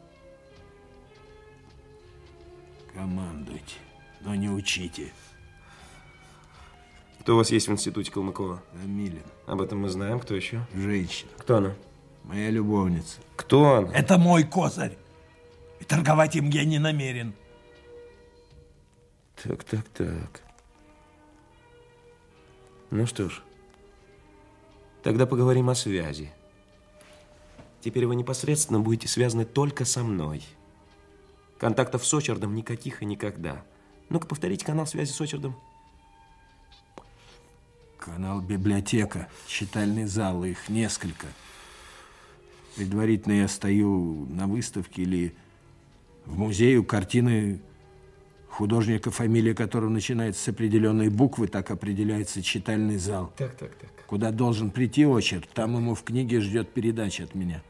Командуйте, но не учите. Кто у вас есть в институте Калмыкова? Томилин. Об этом мы знаем. Кто еще? Женщина. Кто она? Моя любовница. Кто она? Это мой козырь. И торговать им я не намерен. Так. Ну что ж, тогда поговорим о связи. Теперь вы непосредственно будете связаны только со мной. Контактов с Очердом никаких и никогда. Ну-ка, повторите канал связи с Очердом. Канал библиотека, читальный зал, их несколько. Предварительно я стою на выставке или в музее у картины художника, фамилия которого начинается с определенной буквы, так определяется читальный зал. Так. Куда должен прийти очерк, там ему в книге ждет передача от меня.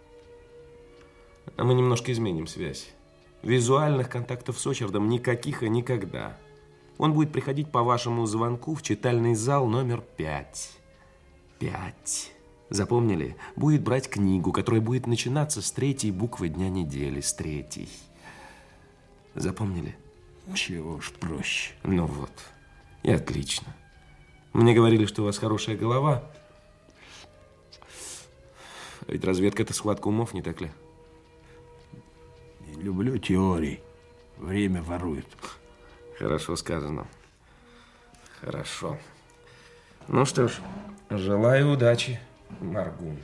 А мы немножко изменим связь. Визуальных контактов с Очердом никаких и никогда. Он будет приходить по вашему звонку в читальный зал номер 5. 5. Запомнили? Будет брать книгу, которая будет начинаться с 3-й буквы дня недели, с 3-й. Запомнили? Чего уж проще. Ну вот. И отлично. Мне говорили, что у вас хорошая голова. А ведь разведка – это схватка умов, не так ли? Не люблю теорий. Время ворует. Хорошо сказано. Хорошо. Ну что ж, желаю удачи, Маргун.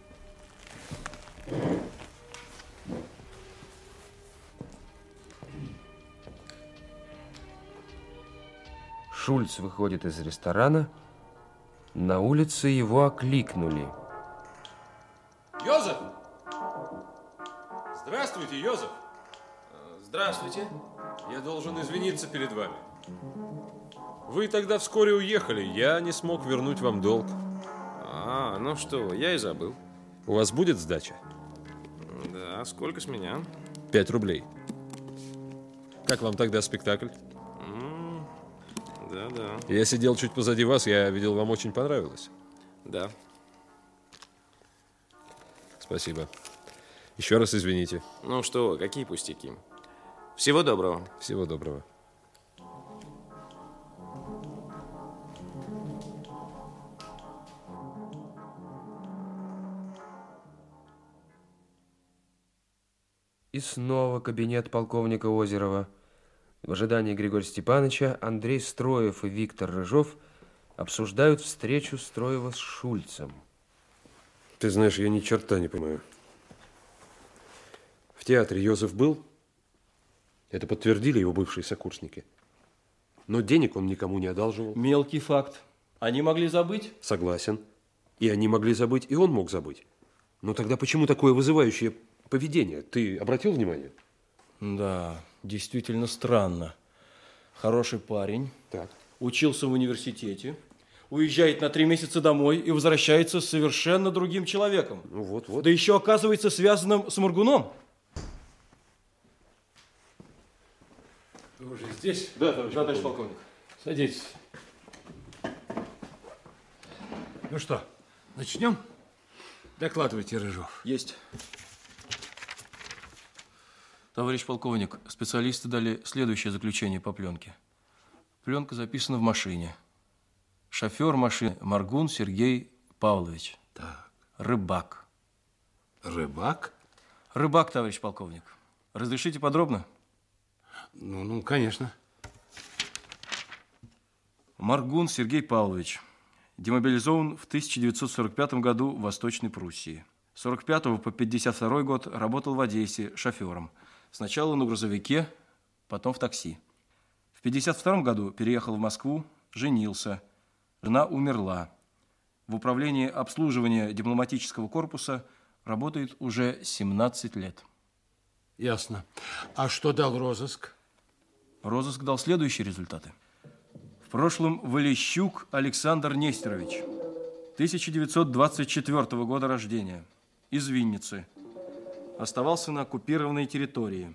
Шульц выходит из ресторана. На улице его окликнули. Йозеф! Здравствуйте, Йозеф! Здравствуйте. Я должен извиниться перед вами. Вы тогда вскоре уехали, я не смог вернуть вам долг. Ну что, я и забыл. У вас будет сдача? Да, сколько с меня? 5 рублей. Как вам тогда спектакль? Да. Я сидел чуть позади вас, я видел, вам очень понравилось. Да. Спасибо. Еще раз извините. Ну что, какие пустяки. Всего доброго. Всего доброго. И снова кабинет полковника Озерова. В ожидании Григория Степановича Андрей Строев и Виктор Рыжов обсуждают встречу Строева с Шульцем. Ты знаешь, я ни черта не понимаю. В театре Йозеф был. Это подтвердили его бывшие сокурсники. Но денег он никому не одалживал. Мелкий факт. Они могли забыть? Согласен. И они могли забыть, и он мог забыть. Но тогда почему такое вызывающее поведение? Ты обратил внимание? Да, действительно странно. Хороший парень. Так. Учился в университете. Уезжает на 3 месяца домой и возвращается с совершенно другим человеком. Ну вот. Да еще оказывается связанным с Моргуном. Вы уже здесь? Да, товарищ полковник. Садитесь. Ну что, начнем? Докладывайте, Рыжов. Есть. Товарищ полковник, специалисты дали следующее заключение по пленке. Пленка записана в машине. Шофер машины Моргун Сергей Павлович. Так. Рыбак. Рыбак? Рыбак, товарищ полковник. Разрешите подробно? Ну, конечно. Моргун Сергей Павлович. Демобилизован в 1945 году в Восточной Пруссии. С 1945 по 1952 год работал в Одессе шофером. Сначала на грузовике, потом в такси. В 1952 году переехал в Москву, женился. Жена умерла. В управлении обслуживания дипломатического корпуса работает уже 17 лет. Ясно. А что дал розыск? Розыск дал следующие результаты. В прошлом Валещук Александр Нестерович, 1924 года рождения, из Винницы. Оставался на оккупированной территории.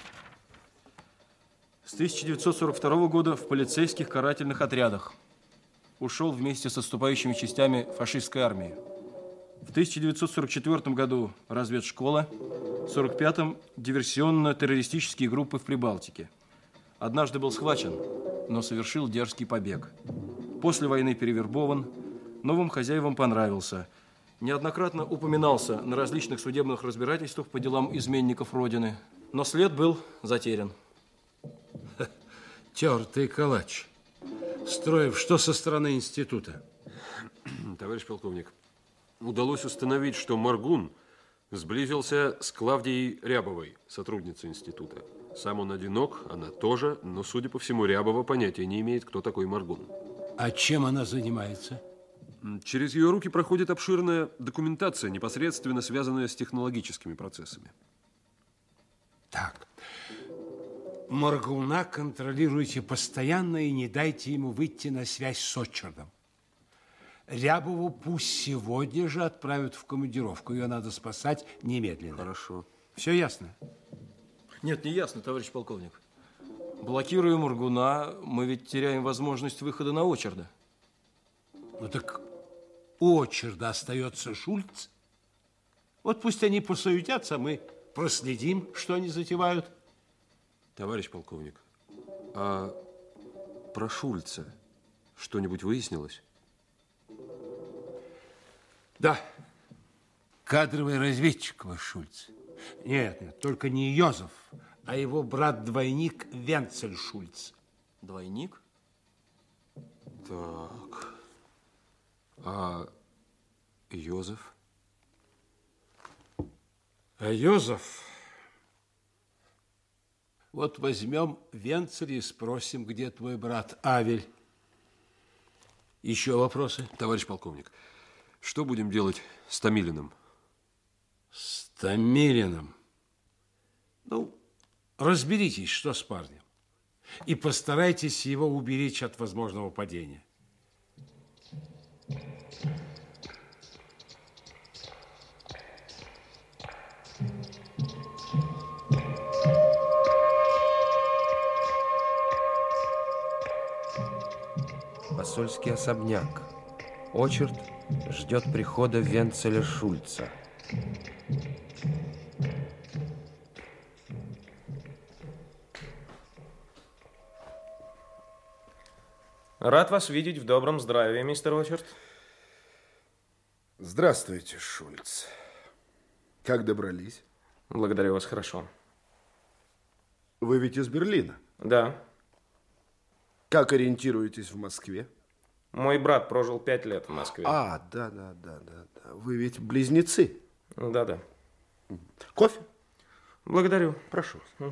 С 1942 года в полицейских карательных отрядах. Ушел вместе с отступающими частями фашистской армии. В 1944 году разведшкола, в 1945 диверсионно-террористические группы в Прибалтике. Однажды был схвачен, но совершил дерзкий побег. После войны перевербован, новым хозяевам понравился. Неоднократно упоминался на различных судебных разбирательствах по делам изменников Родины, но след был затерян. Тертый калач. Строев, что со стороны института? Товарищ полковник, удалось установить, что Моргун сблизился с Клавдией Рябовой, сотрудницей института. Сам он одинок, она тоже, но, судя по всему, Рябова понятия не имеет, кто такой Моргун. А чем она занимается? Через ее руки проходит обширная документация, непосредственно связанная с технологическими процессами. Так. Моргуна контролируйте постоянно и не дайте ему выйти на связь с Очердом. Рябову пусть сегодня же отправят в командировку. Ее надо спасать немедленно. Хорошо. Все ясно? Нет, не ясно, товарищ полковник. Блокируя Моргуна, мы ведь теряем возможность выхода на Очерда. Ну так у Очерда остается Шульц. Вот пусть они посуетятся, а мы проследим, что они затевают. Товарищ полковник, а про Шульца что-нибудь выяснилось? Да. Кадровый разведчик ваш Шульц. Нет, только не Йозеф, а его брат-двойник Венцель Шульц. Двойник? Так. А Йозеф? А Йозеф... Вот возьмем Венцеля и спросим, где твой брат Авель. Еще вопросы? Товарищ полковник, что будем делать с Томилиным? С Томилиным? Ну, разберитесь, что с парнем. И постарайтесь его уберечь от возможного падения. Посольский особняк. Очерд ждет прихода Венцеля Шульца. Рад вас видеть в добром здравии, мистер Очерд. Здравствуйте, Шульц. Как добрались? Благодарю вас, хорошо. Вы ведь из Берлина? Да. Как ориентируетесь в Москве? Мой брат прожил 5 лет в Москве. А, да. Вы ведь близнецы? Да. Кофе? Благодарю. Прошу. Угу.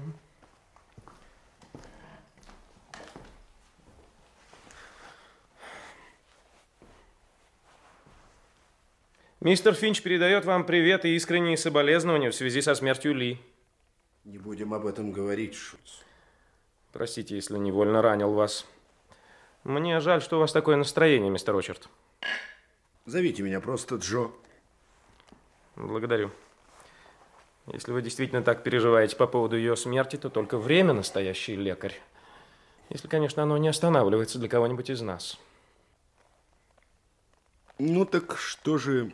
Мистер Финч передает вам привет и искренние соболезнования в связи со смертью Ли. Не будем об этом говорить, Шульц. Простите, если невольно ранил вас. Мне жаль, что у вас такое настроение, мистер Очерд. Зовите меня просто Джо. Благодарю. Если вы действительно так переживаете по поводу ее смерти, то только время настоящий лекарь. Если, конечно, оно не останавливается для кого-нибудь из нас. Ну так что же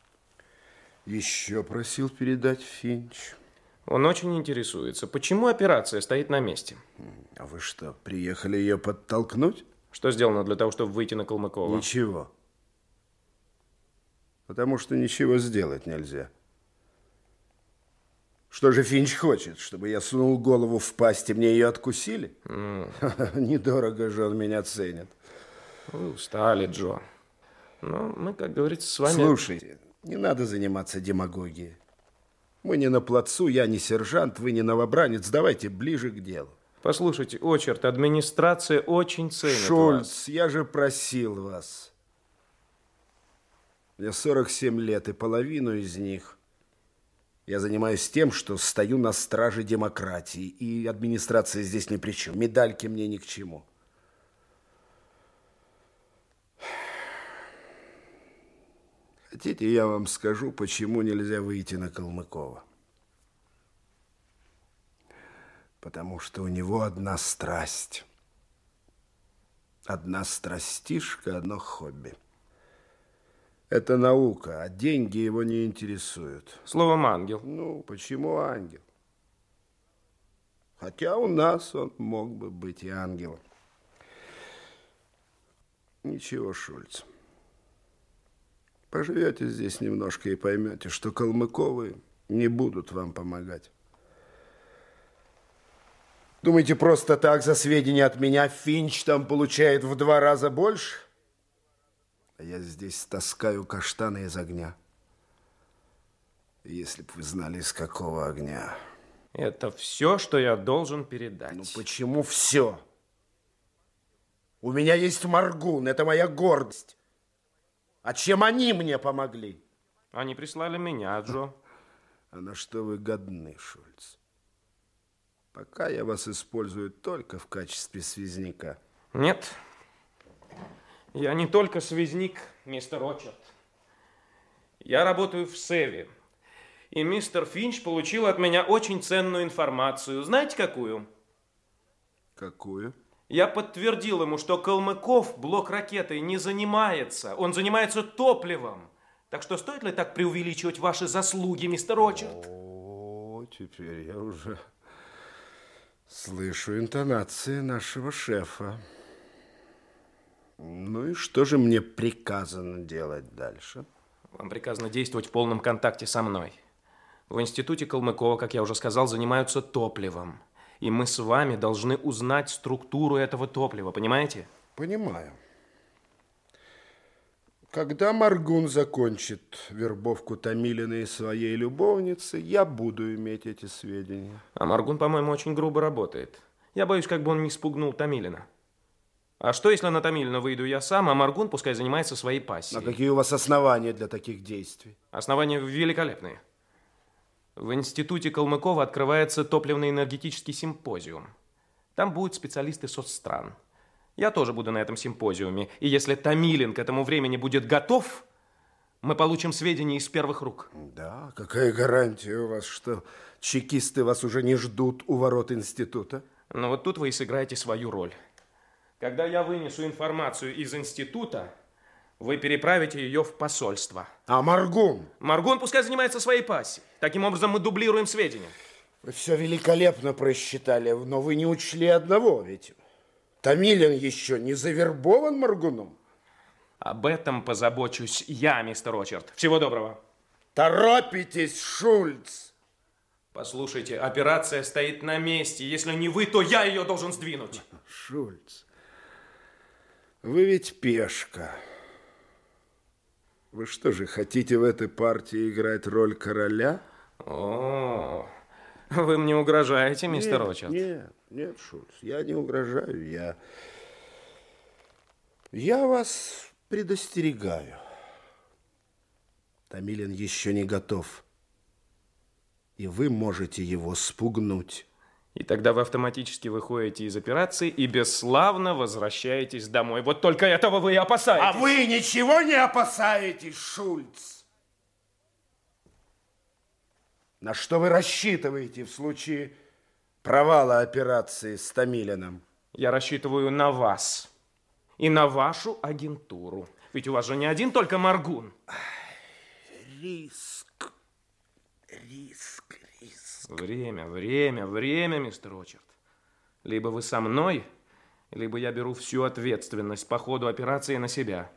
еще просил передать Финч? Он очень интересуется, почему операция стоит на месте. А вы что, приехали ее подтолкнуть? Что сделано для того, чтобы выйти на Калмыкова? Ничего. Потому что ничего сделать нельзя. Что же Финч хочет? Чтобы я сунул голову в пасть и мне ее откусили? Недорого же он меня ценит. Вы устали, Джо. Но мы, как говорится, с вами... Слушайте, не надо заниматься демагогией. Мы не на плацу, я не сержант, вы не новобранец. Давайте ближе к делу. Послушайте, Очерд, администрация очень ценит Шульц, вас. я же просил вас. Мне 47 лет, и половину из них я занимаюсь тем, что стою на страже демократии, и администрация здесь ни при чем. Медальки мне ни к чему. Хотите, я вам скажу, почему нельзя выйти на Калмыкова? Потому что у него одна страсть. Одна страстишка, одно хобби. Это наука, а деньги его не интересуют. Словом, ангел. Ну, почему ангел? Хотя у нас он мог бы быть и ангелом. Ничего, Шульц. Поживете здесь немножко и поймете, что Калмыковы не будут вам помогать. Думаете, просто так за сведения от меня Финч там получает в 2 раза больше? А я здесь таскаю каштаны из огня. Если б вы знали, из какого огня. Это все, что я должен передать. Ну почему все? У меня есть Маргун, это моя гордость. А чем они мне помогли? Они прислали меня, Джо. А на что вы годны, Шульц? Пока я вас использую только в качестве связняка. Нет, я не только связник, мистер Очерд. Я работаю в Севе. И мистер Финч получил от меня очень ценную информацию. Знаете, какую? Какую? Я подтвердил ему, что Калмыков блок ракетой не занимается. Он занимается топливом. Так что стоит ли так преувеличивать ваши заслуги, мистер Очерд? О, теперь я уже слышу интонации нашего шефа. Ну и что же мне приказано делать дальше? Вам приказано действовать в полном контакте со мной. В институте Калмыкова, как я уже сказал, занимаются топливом. И мы с вами должны узнать структуру этого топлива, понимаете? Понимаю. Когда Маргун закончит вербовку Томилина и своей любовницы, я буду иметь эти сведения. А Маргун, по-моему, очень грубо работает. Я боюсь, как бы он не спугнул Томилина. А что, если на Томилина выйду я сам, а Маргун пускай занимается своей пассией? А какие у вас основания для таких действий? Основания великолепные. В институте Калмыкова открывается топливно-энергетический симпозиум. Там будут специалисты соцстран. Я тоже буду на этом симпозиуме. И если Томилин к этому времени будет готов, мы получим сведения из первых рук. Да, какая гарантия у вас, что чекисты вас уже не ждут у ворот института? Но вот тут вы и сыграете свою роль. Когда я вынесу информацию из института, вы переправите ее в посольство. А Маргун? Маргун пускай занимается своей пассией. Таким образом мы дублируем сведения. Вы все великолепно просчитали, но вы не учли одного, ведь Томилин еще не завербован Маргуном. Об этом позабочусь я, мистер Очерд. Всего доброго. Торопитесь, Шульц. Послушайте, операция стоит на месте. Если не вы, то я ее должен сдвинуть. Шульц, вы ведь пешка. Вы что же, хотите в этой партии играть роль короля? О, вы мне угрожаете, мистер Очерд? Нет, Шульц, я не угрожаю. Я вас предостерегаю. Томилин еще не готов. И вы можете его спугнуть. И тогда вы автоматически выходите из операции и бесславно возвращаетесь домой. Вот только этого вы и опасаетесь. А вы ничего не опасаетесь, Шульц? На что вы рассчитываете в случае провала операции с Томилиным? Я рассчитываю на вас и на вашу агентуру. Ведь у вас же не один только Маргун. Риск. Время, мистер Очерд. Либо вы со мной, либо я беру всю ответственность по ходу операции на себя.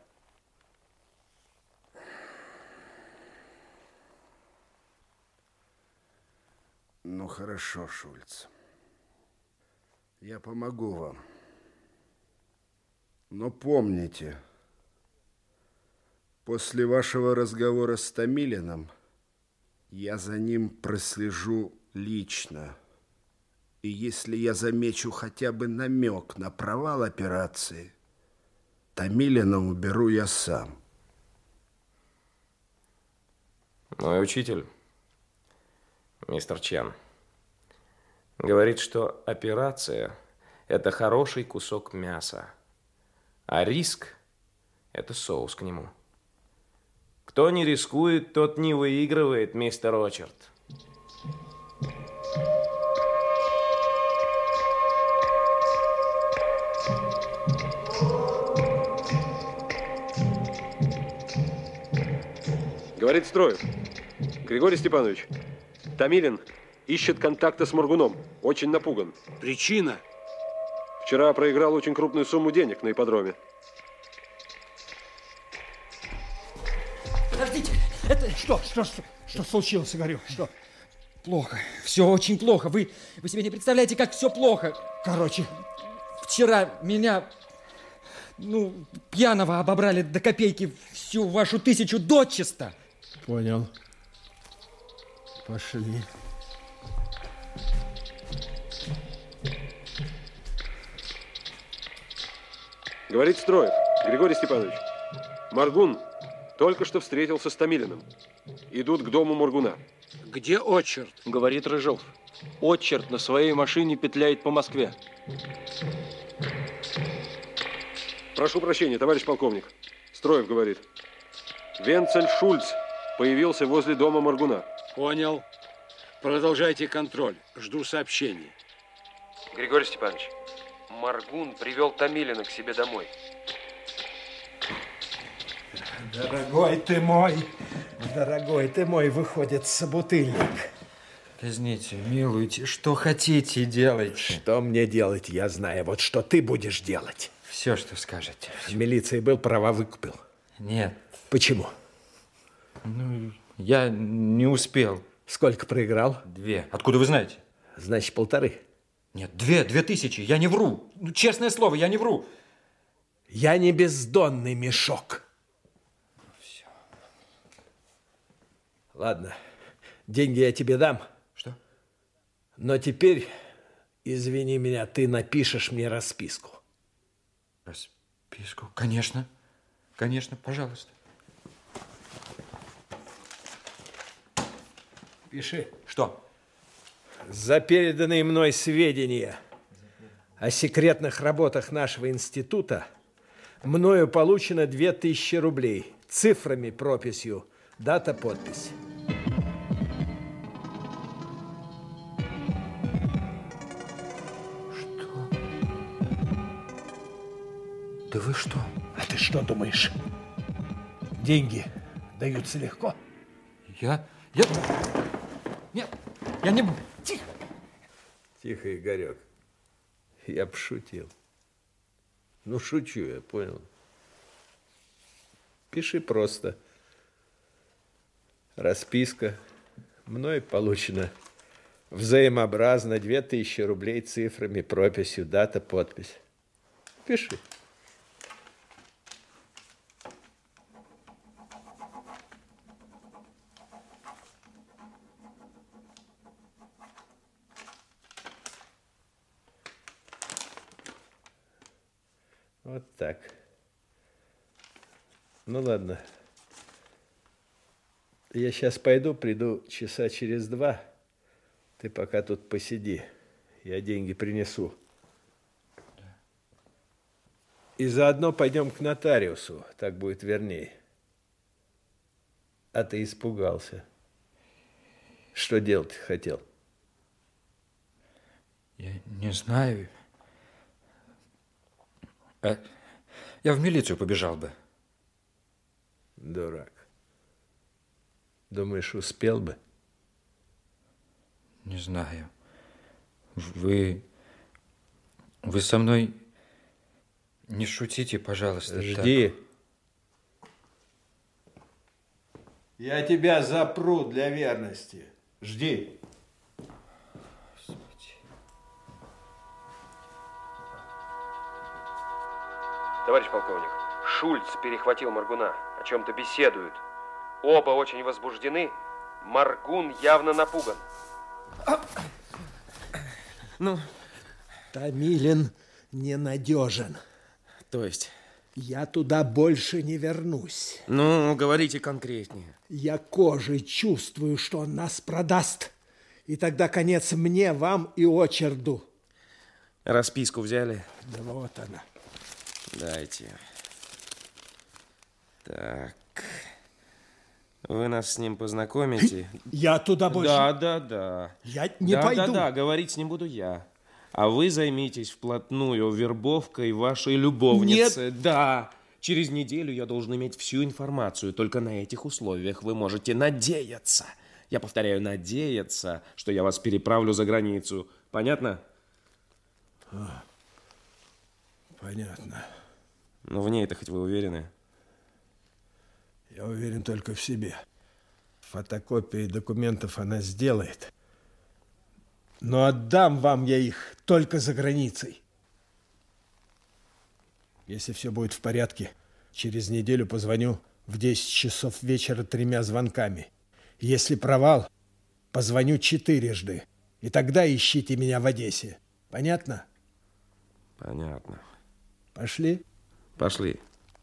Ну, хорошо, Шульц. Я помогу вам. Но помните, после вашего разговора с Томилиным я за ним прослежу лично. И если я замечу хотя бы намек на провал операции, Томилина уберу я сам. Мой учитель, мистер Чен, говорит, что операция – это хороший кусок мяса, а риск – это соус к нему. Кто не рискует, тот не выигрывает, мистер Очерд. Говорит Строев. Григорий Степанович, Томилин ищет контакта с Моргуном. Очень напуган. Причина? Вчера проиграл очень крупную сумму денег на ипподроме. Подождите, это... Что случилось, говорю? Что? плохо. Все очень плохо. Вы себе не представляете, как все плохо. Короче, вчера меня, пьяного обобрали до копейки всю вашу 1000 дочисто. Понял. Пошли. Говорит Строев. Григорий Степанович, Моргун только что встретился с Томилиным. Идут к дому Моргуна. Где Очерд? Говорит Рыжов. Очерд на своей машине петляет по Москве. Прошу прощения, товарищ полковник. Строев говорит. Венцель Шульц появился возле дома Моргуна. Понял. Продолжайте контроль. Жду сообщений. Григорий Степанович, Моргун привел Томилина к себе домой. Дорогой ты мой, выходит собутыльник. Казните, милуйте, что хотите, делайте. Что мне делать, я знаю. Вот что ты будешь делать. Все, что скажете. В милиции был, права выкупил. Нет. Почему? Я не успел. Сколько проиграл? 2. Откуда вы знаете? Значит, 1,5. Нет, 2000. Я не вру. Честное слово, я не вру. Я не бездонный мешок. Все. Ладно, деньги я тебе дам. Что? Но теперь, извини меня, ты напишешь мне расписку. Расписку? Конечно. Конечно, пожалуйста. Пиши. Что? За переданные мной сведения о секретных работах нашего института мною получено 2000 рублей. Цифрами, прописью, дата, подпись. Что? Да вы что? А ты что думаешь? Деньги даются легко? Нет, я не... Тихо. Тихо, Игорек. Я пошутил. Шучу я, понял. Пиши просто. Расписка. Мной получено взаимообразно 2000 рублей цифрами, прописью, дата, подпись. Пиши. Вот так. Ладно. Я сейчас пойду, приду часа через 2. Ты пока тут посиди. Я деньги принесу. И заодно пойдем к нотариусу. Так будет верней. А ты испугался. Что делать хотел? Я не знаю. Я в милицию побежал бы. Дурак. Думаешь, успел бы? Не знаю. Вы со мной не шутите, пожалуйста. Жди. Так. Я тебя запру для верности. Жди. Товарищ полковник, Шульц перехватил Моргуна. О чем-то беседуют. Оба очень возбуждены. Моргун явно напуган. Томилин ненадежен. То есть? Я туда больше не вернусь. Говорите конкретнее. Я кожей чувствую, что он нас продаст. И тогда конец мне, вам и Очерду. Расписку взяли? Да вот она. Дайте. Так. Вы нас с ним познакомите? Я туда больше... Да. Я не пойду. Да, говорить с ним буду я. А вы займитесь вплотную вербовкой вашей любовницы. Нет. Да. Через неделю я должен иметь всю информацию. Только на этих условиях вы можете надеяться. Я повторяю, надеяться, что я вас переправлю за границу. Понятно? Понятно. В ней-то хоть вы уверены? Я уверен только в себе. Фотокопии документов она сделает. Но отдам вам я их только за границей. Если все будет в порядке, через неделю позвоню в 10 часов вечера 3 звонками. Если провал, позвоню 4. И тогда ищите меня в Одессе. Понятно? Понятно. Пошли? Пошли.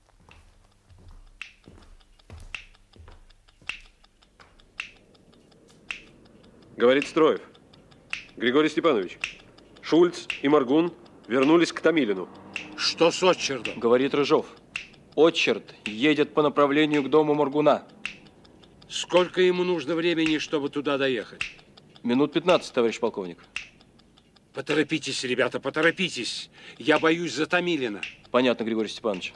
Говорит Строев. Григорий Степанович, Шульц и Моргун вернулись к Томилину. Что с Отчердом? Говорит Рыжов. Отчерд едет по направлению к дому Моргуна. Сколько ему нужно времени, чтобы туда доехать? Минут 15, товарищ полковник. Поторопитесь, ребята, поторопитесь. Я боюсь за Томилина. Понятно, Григорий Степанович.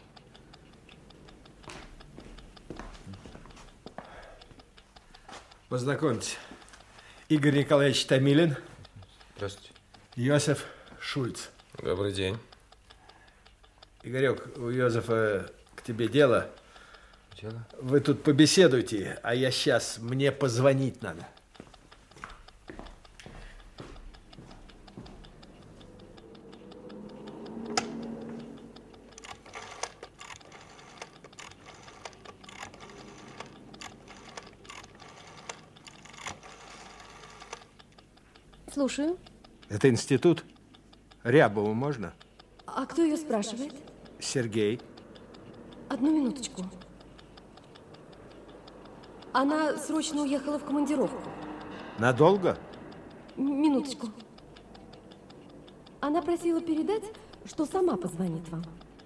Познакомьтесь. Игорь Николаевич Томилин. Здравствуйте. Йосиф Шульц. Добрый день. Игорек, у Йозефа к тебе дело. Дело? Вы тут побеседуйте, а я сейчас, мне позвонить надо. Слушаю. Это институт? Рябову можно? А кто ее спрашивает? Сергей. Одну минуточку. Она срочно уехала в командировку. Надолго? Минуточку. Она просила передать, что сама позвонит вам.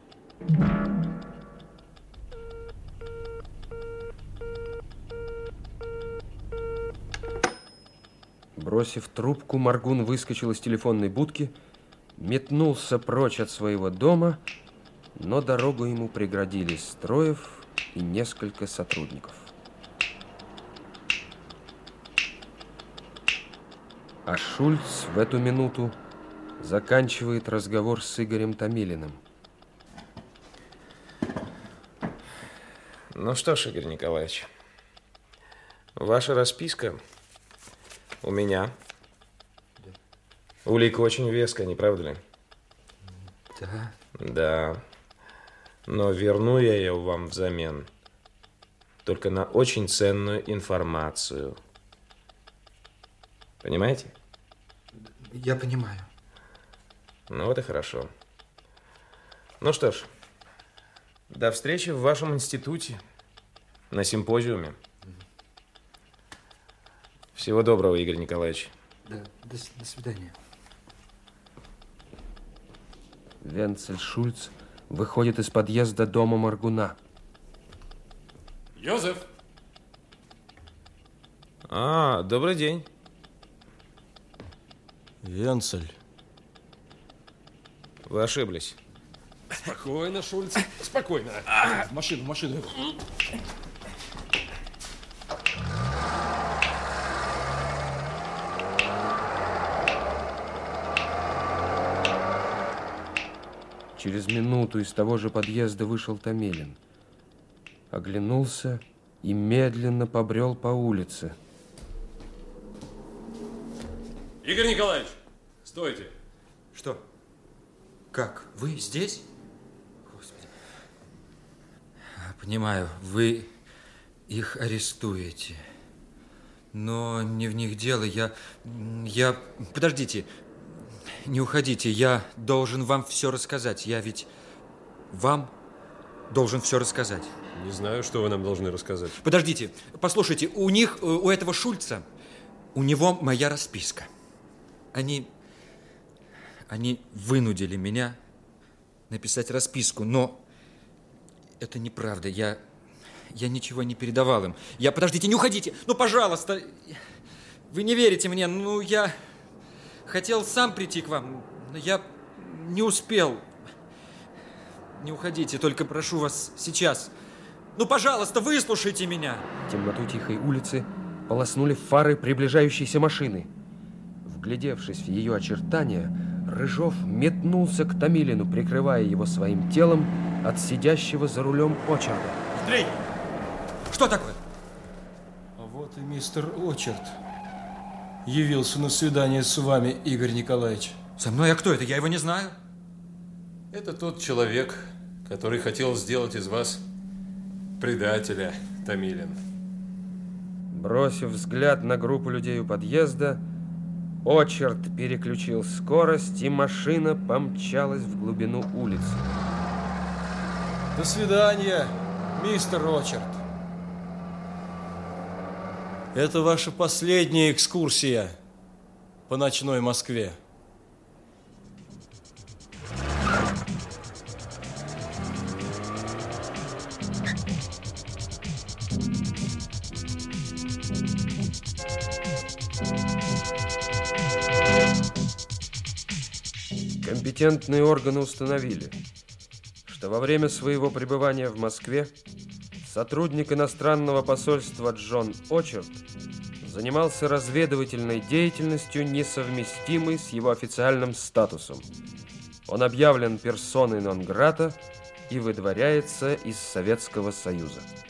Бросив трубку, Моргун выскочил из телефонной будки, метнулся прочь от своего дома, но дорогу ему преградили Строев и несколько сотрудников. А Шульц в эту минуту заканчивает разговор с Игорем Томилиным. Ну что ж, Игорь Николаевич, ваша расписка у меня. Да. Улика очень веская, не правда ли? Да. Да. Но верну я ее вам взамен только на очень ценную информацию. Понимаете? Я понимаю. Ну вот и хорошо. Ну что ж, до встречи в вашем институте на симпозиуме. Всего доброго, Игорь Николаевич. Да, до свидания. Венцель Шульц выходит из подъезда дома Моргуна. Йозеф! Добрый день. Венцель. Вы ошиблись. Спокойно, Шульц, спокойно. В машину. Через минуту из того же подъезда вышел Томилин. Оглянулся и медленно побрел по улице. Игорь Николаевич, стойте. Что? Как? Вы здесь? Господи. Понимаю, вы их арестуете. Но не в них дело. Я... Подождите. Не уходите. Я должен вам все рассказать. Я ведь вам должен все рассказать. Не знаю, что вы нам должны рассказать. Подождите. Послушайте, у этого Шульца, у него моя расписка. Они вынудили меня написать расписку, но это неправда. Я ничего не передавал им. Подождите, не уходите! Ну, пожалуйста! Вы не верите мне. Ну, я хотел сам прийти к вам, но я не успел. Не уходите, только прошу вас сейчас. Ну, пожалуйста, выслушайте меня. В темноту тихой улицы полоснули фары приближающейся машины. Вглядевшись в ее очертания, Рыжов метнулся к Томилину, прикрывая его своим телом от сидящего за рулем Очерда. Андрей! Что такое? А вот и мистер Очерд. явился на свидание с вами, Игорь Николаевич? Со мной? А кто это? Я его не знаю. Это тот человек, который хотел сделать из вас предателя, Томилин. Бросив взгляд на группу людей у подъезда, Очерд переключил скорость, и машина помчалась в глубину улицы. До свидания, мистер Очерд. Это ваша последняя экскурсия по ночной Москве. Компетентные органы установили, что во время своего пребывания в Москве сотрудник иностранного посольства Джон Очерд занимался разведывательной деятельностью, несовместимой с его официальным статусом. Он объявлен персоной нон грата и выдворяется из Советского Союза.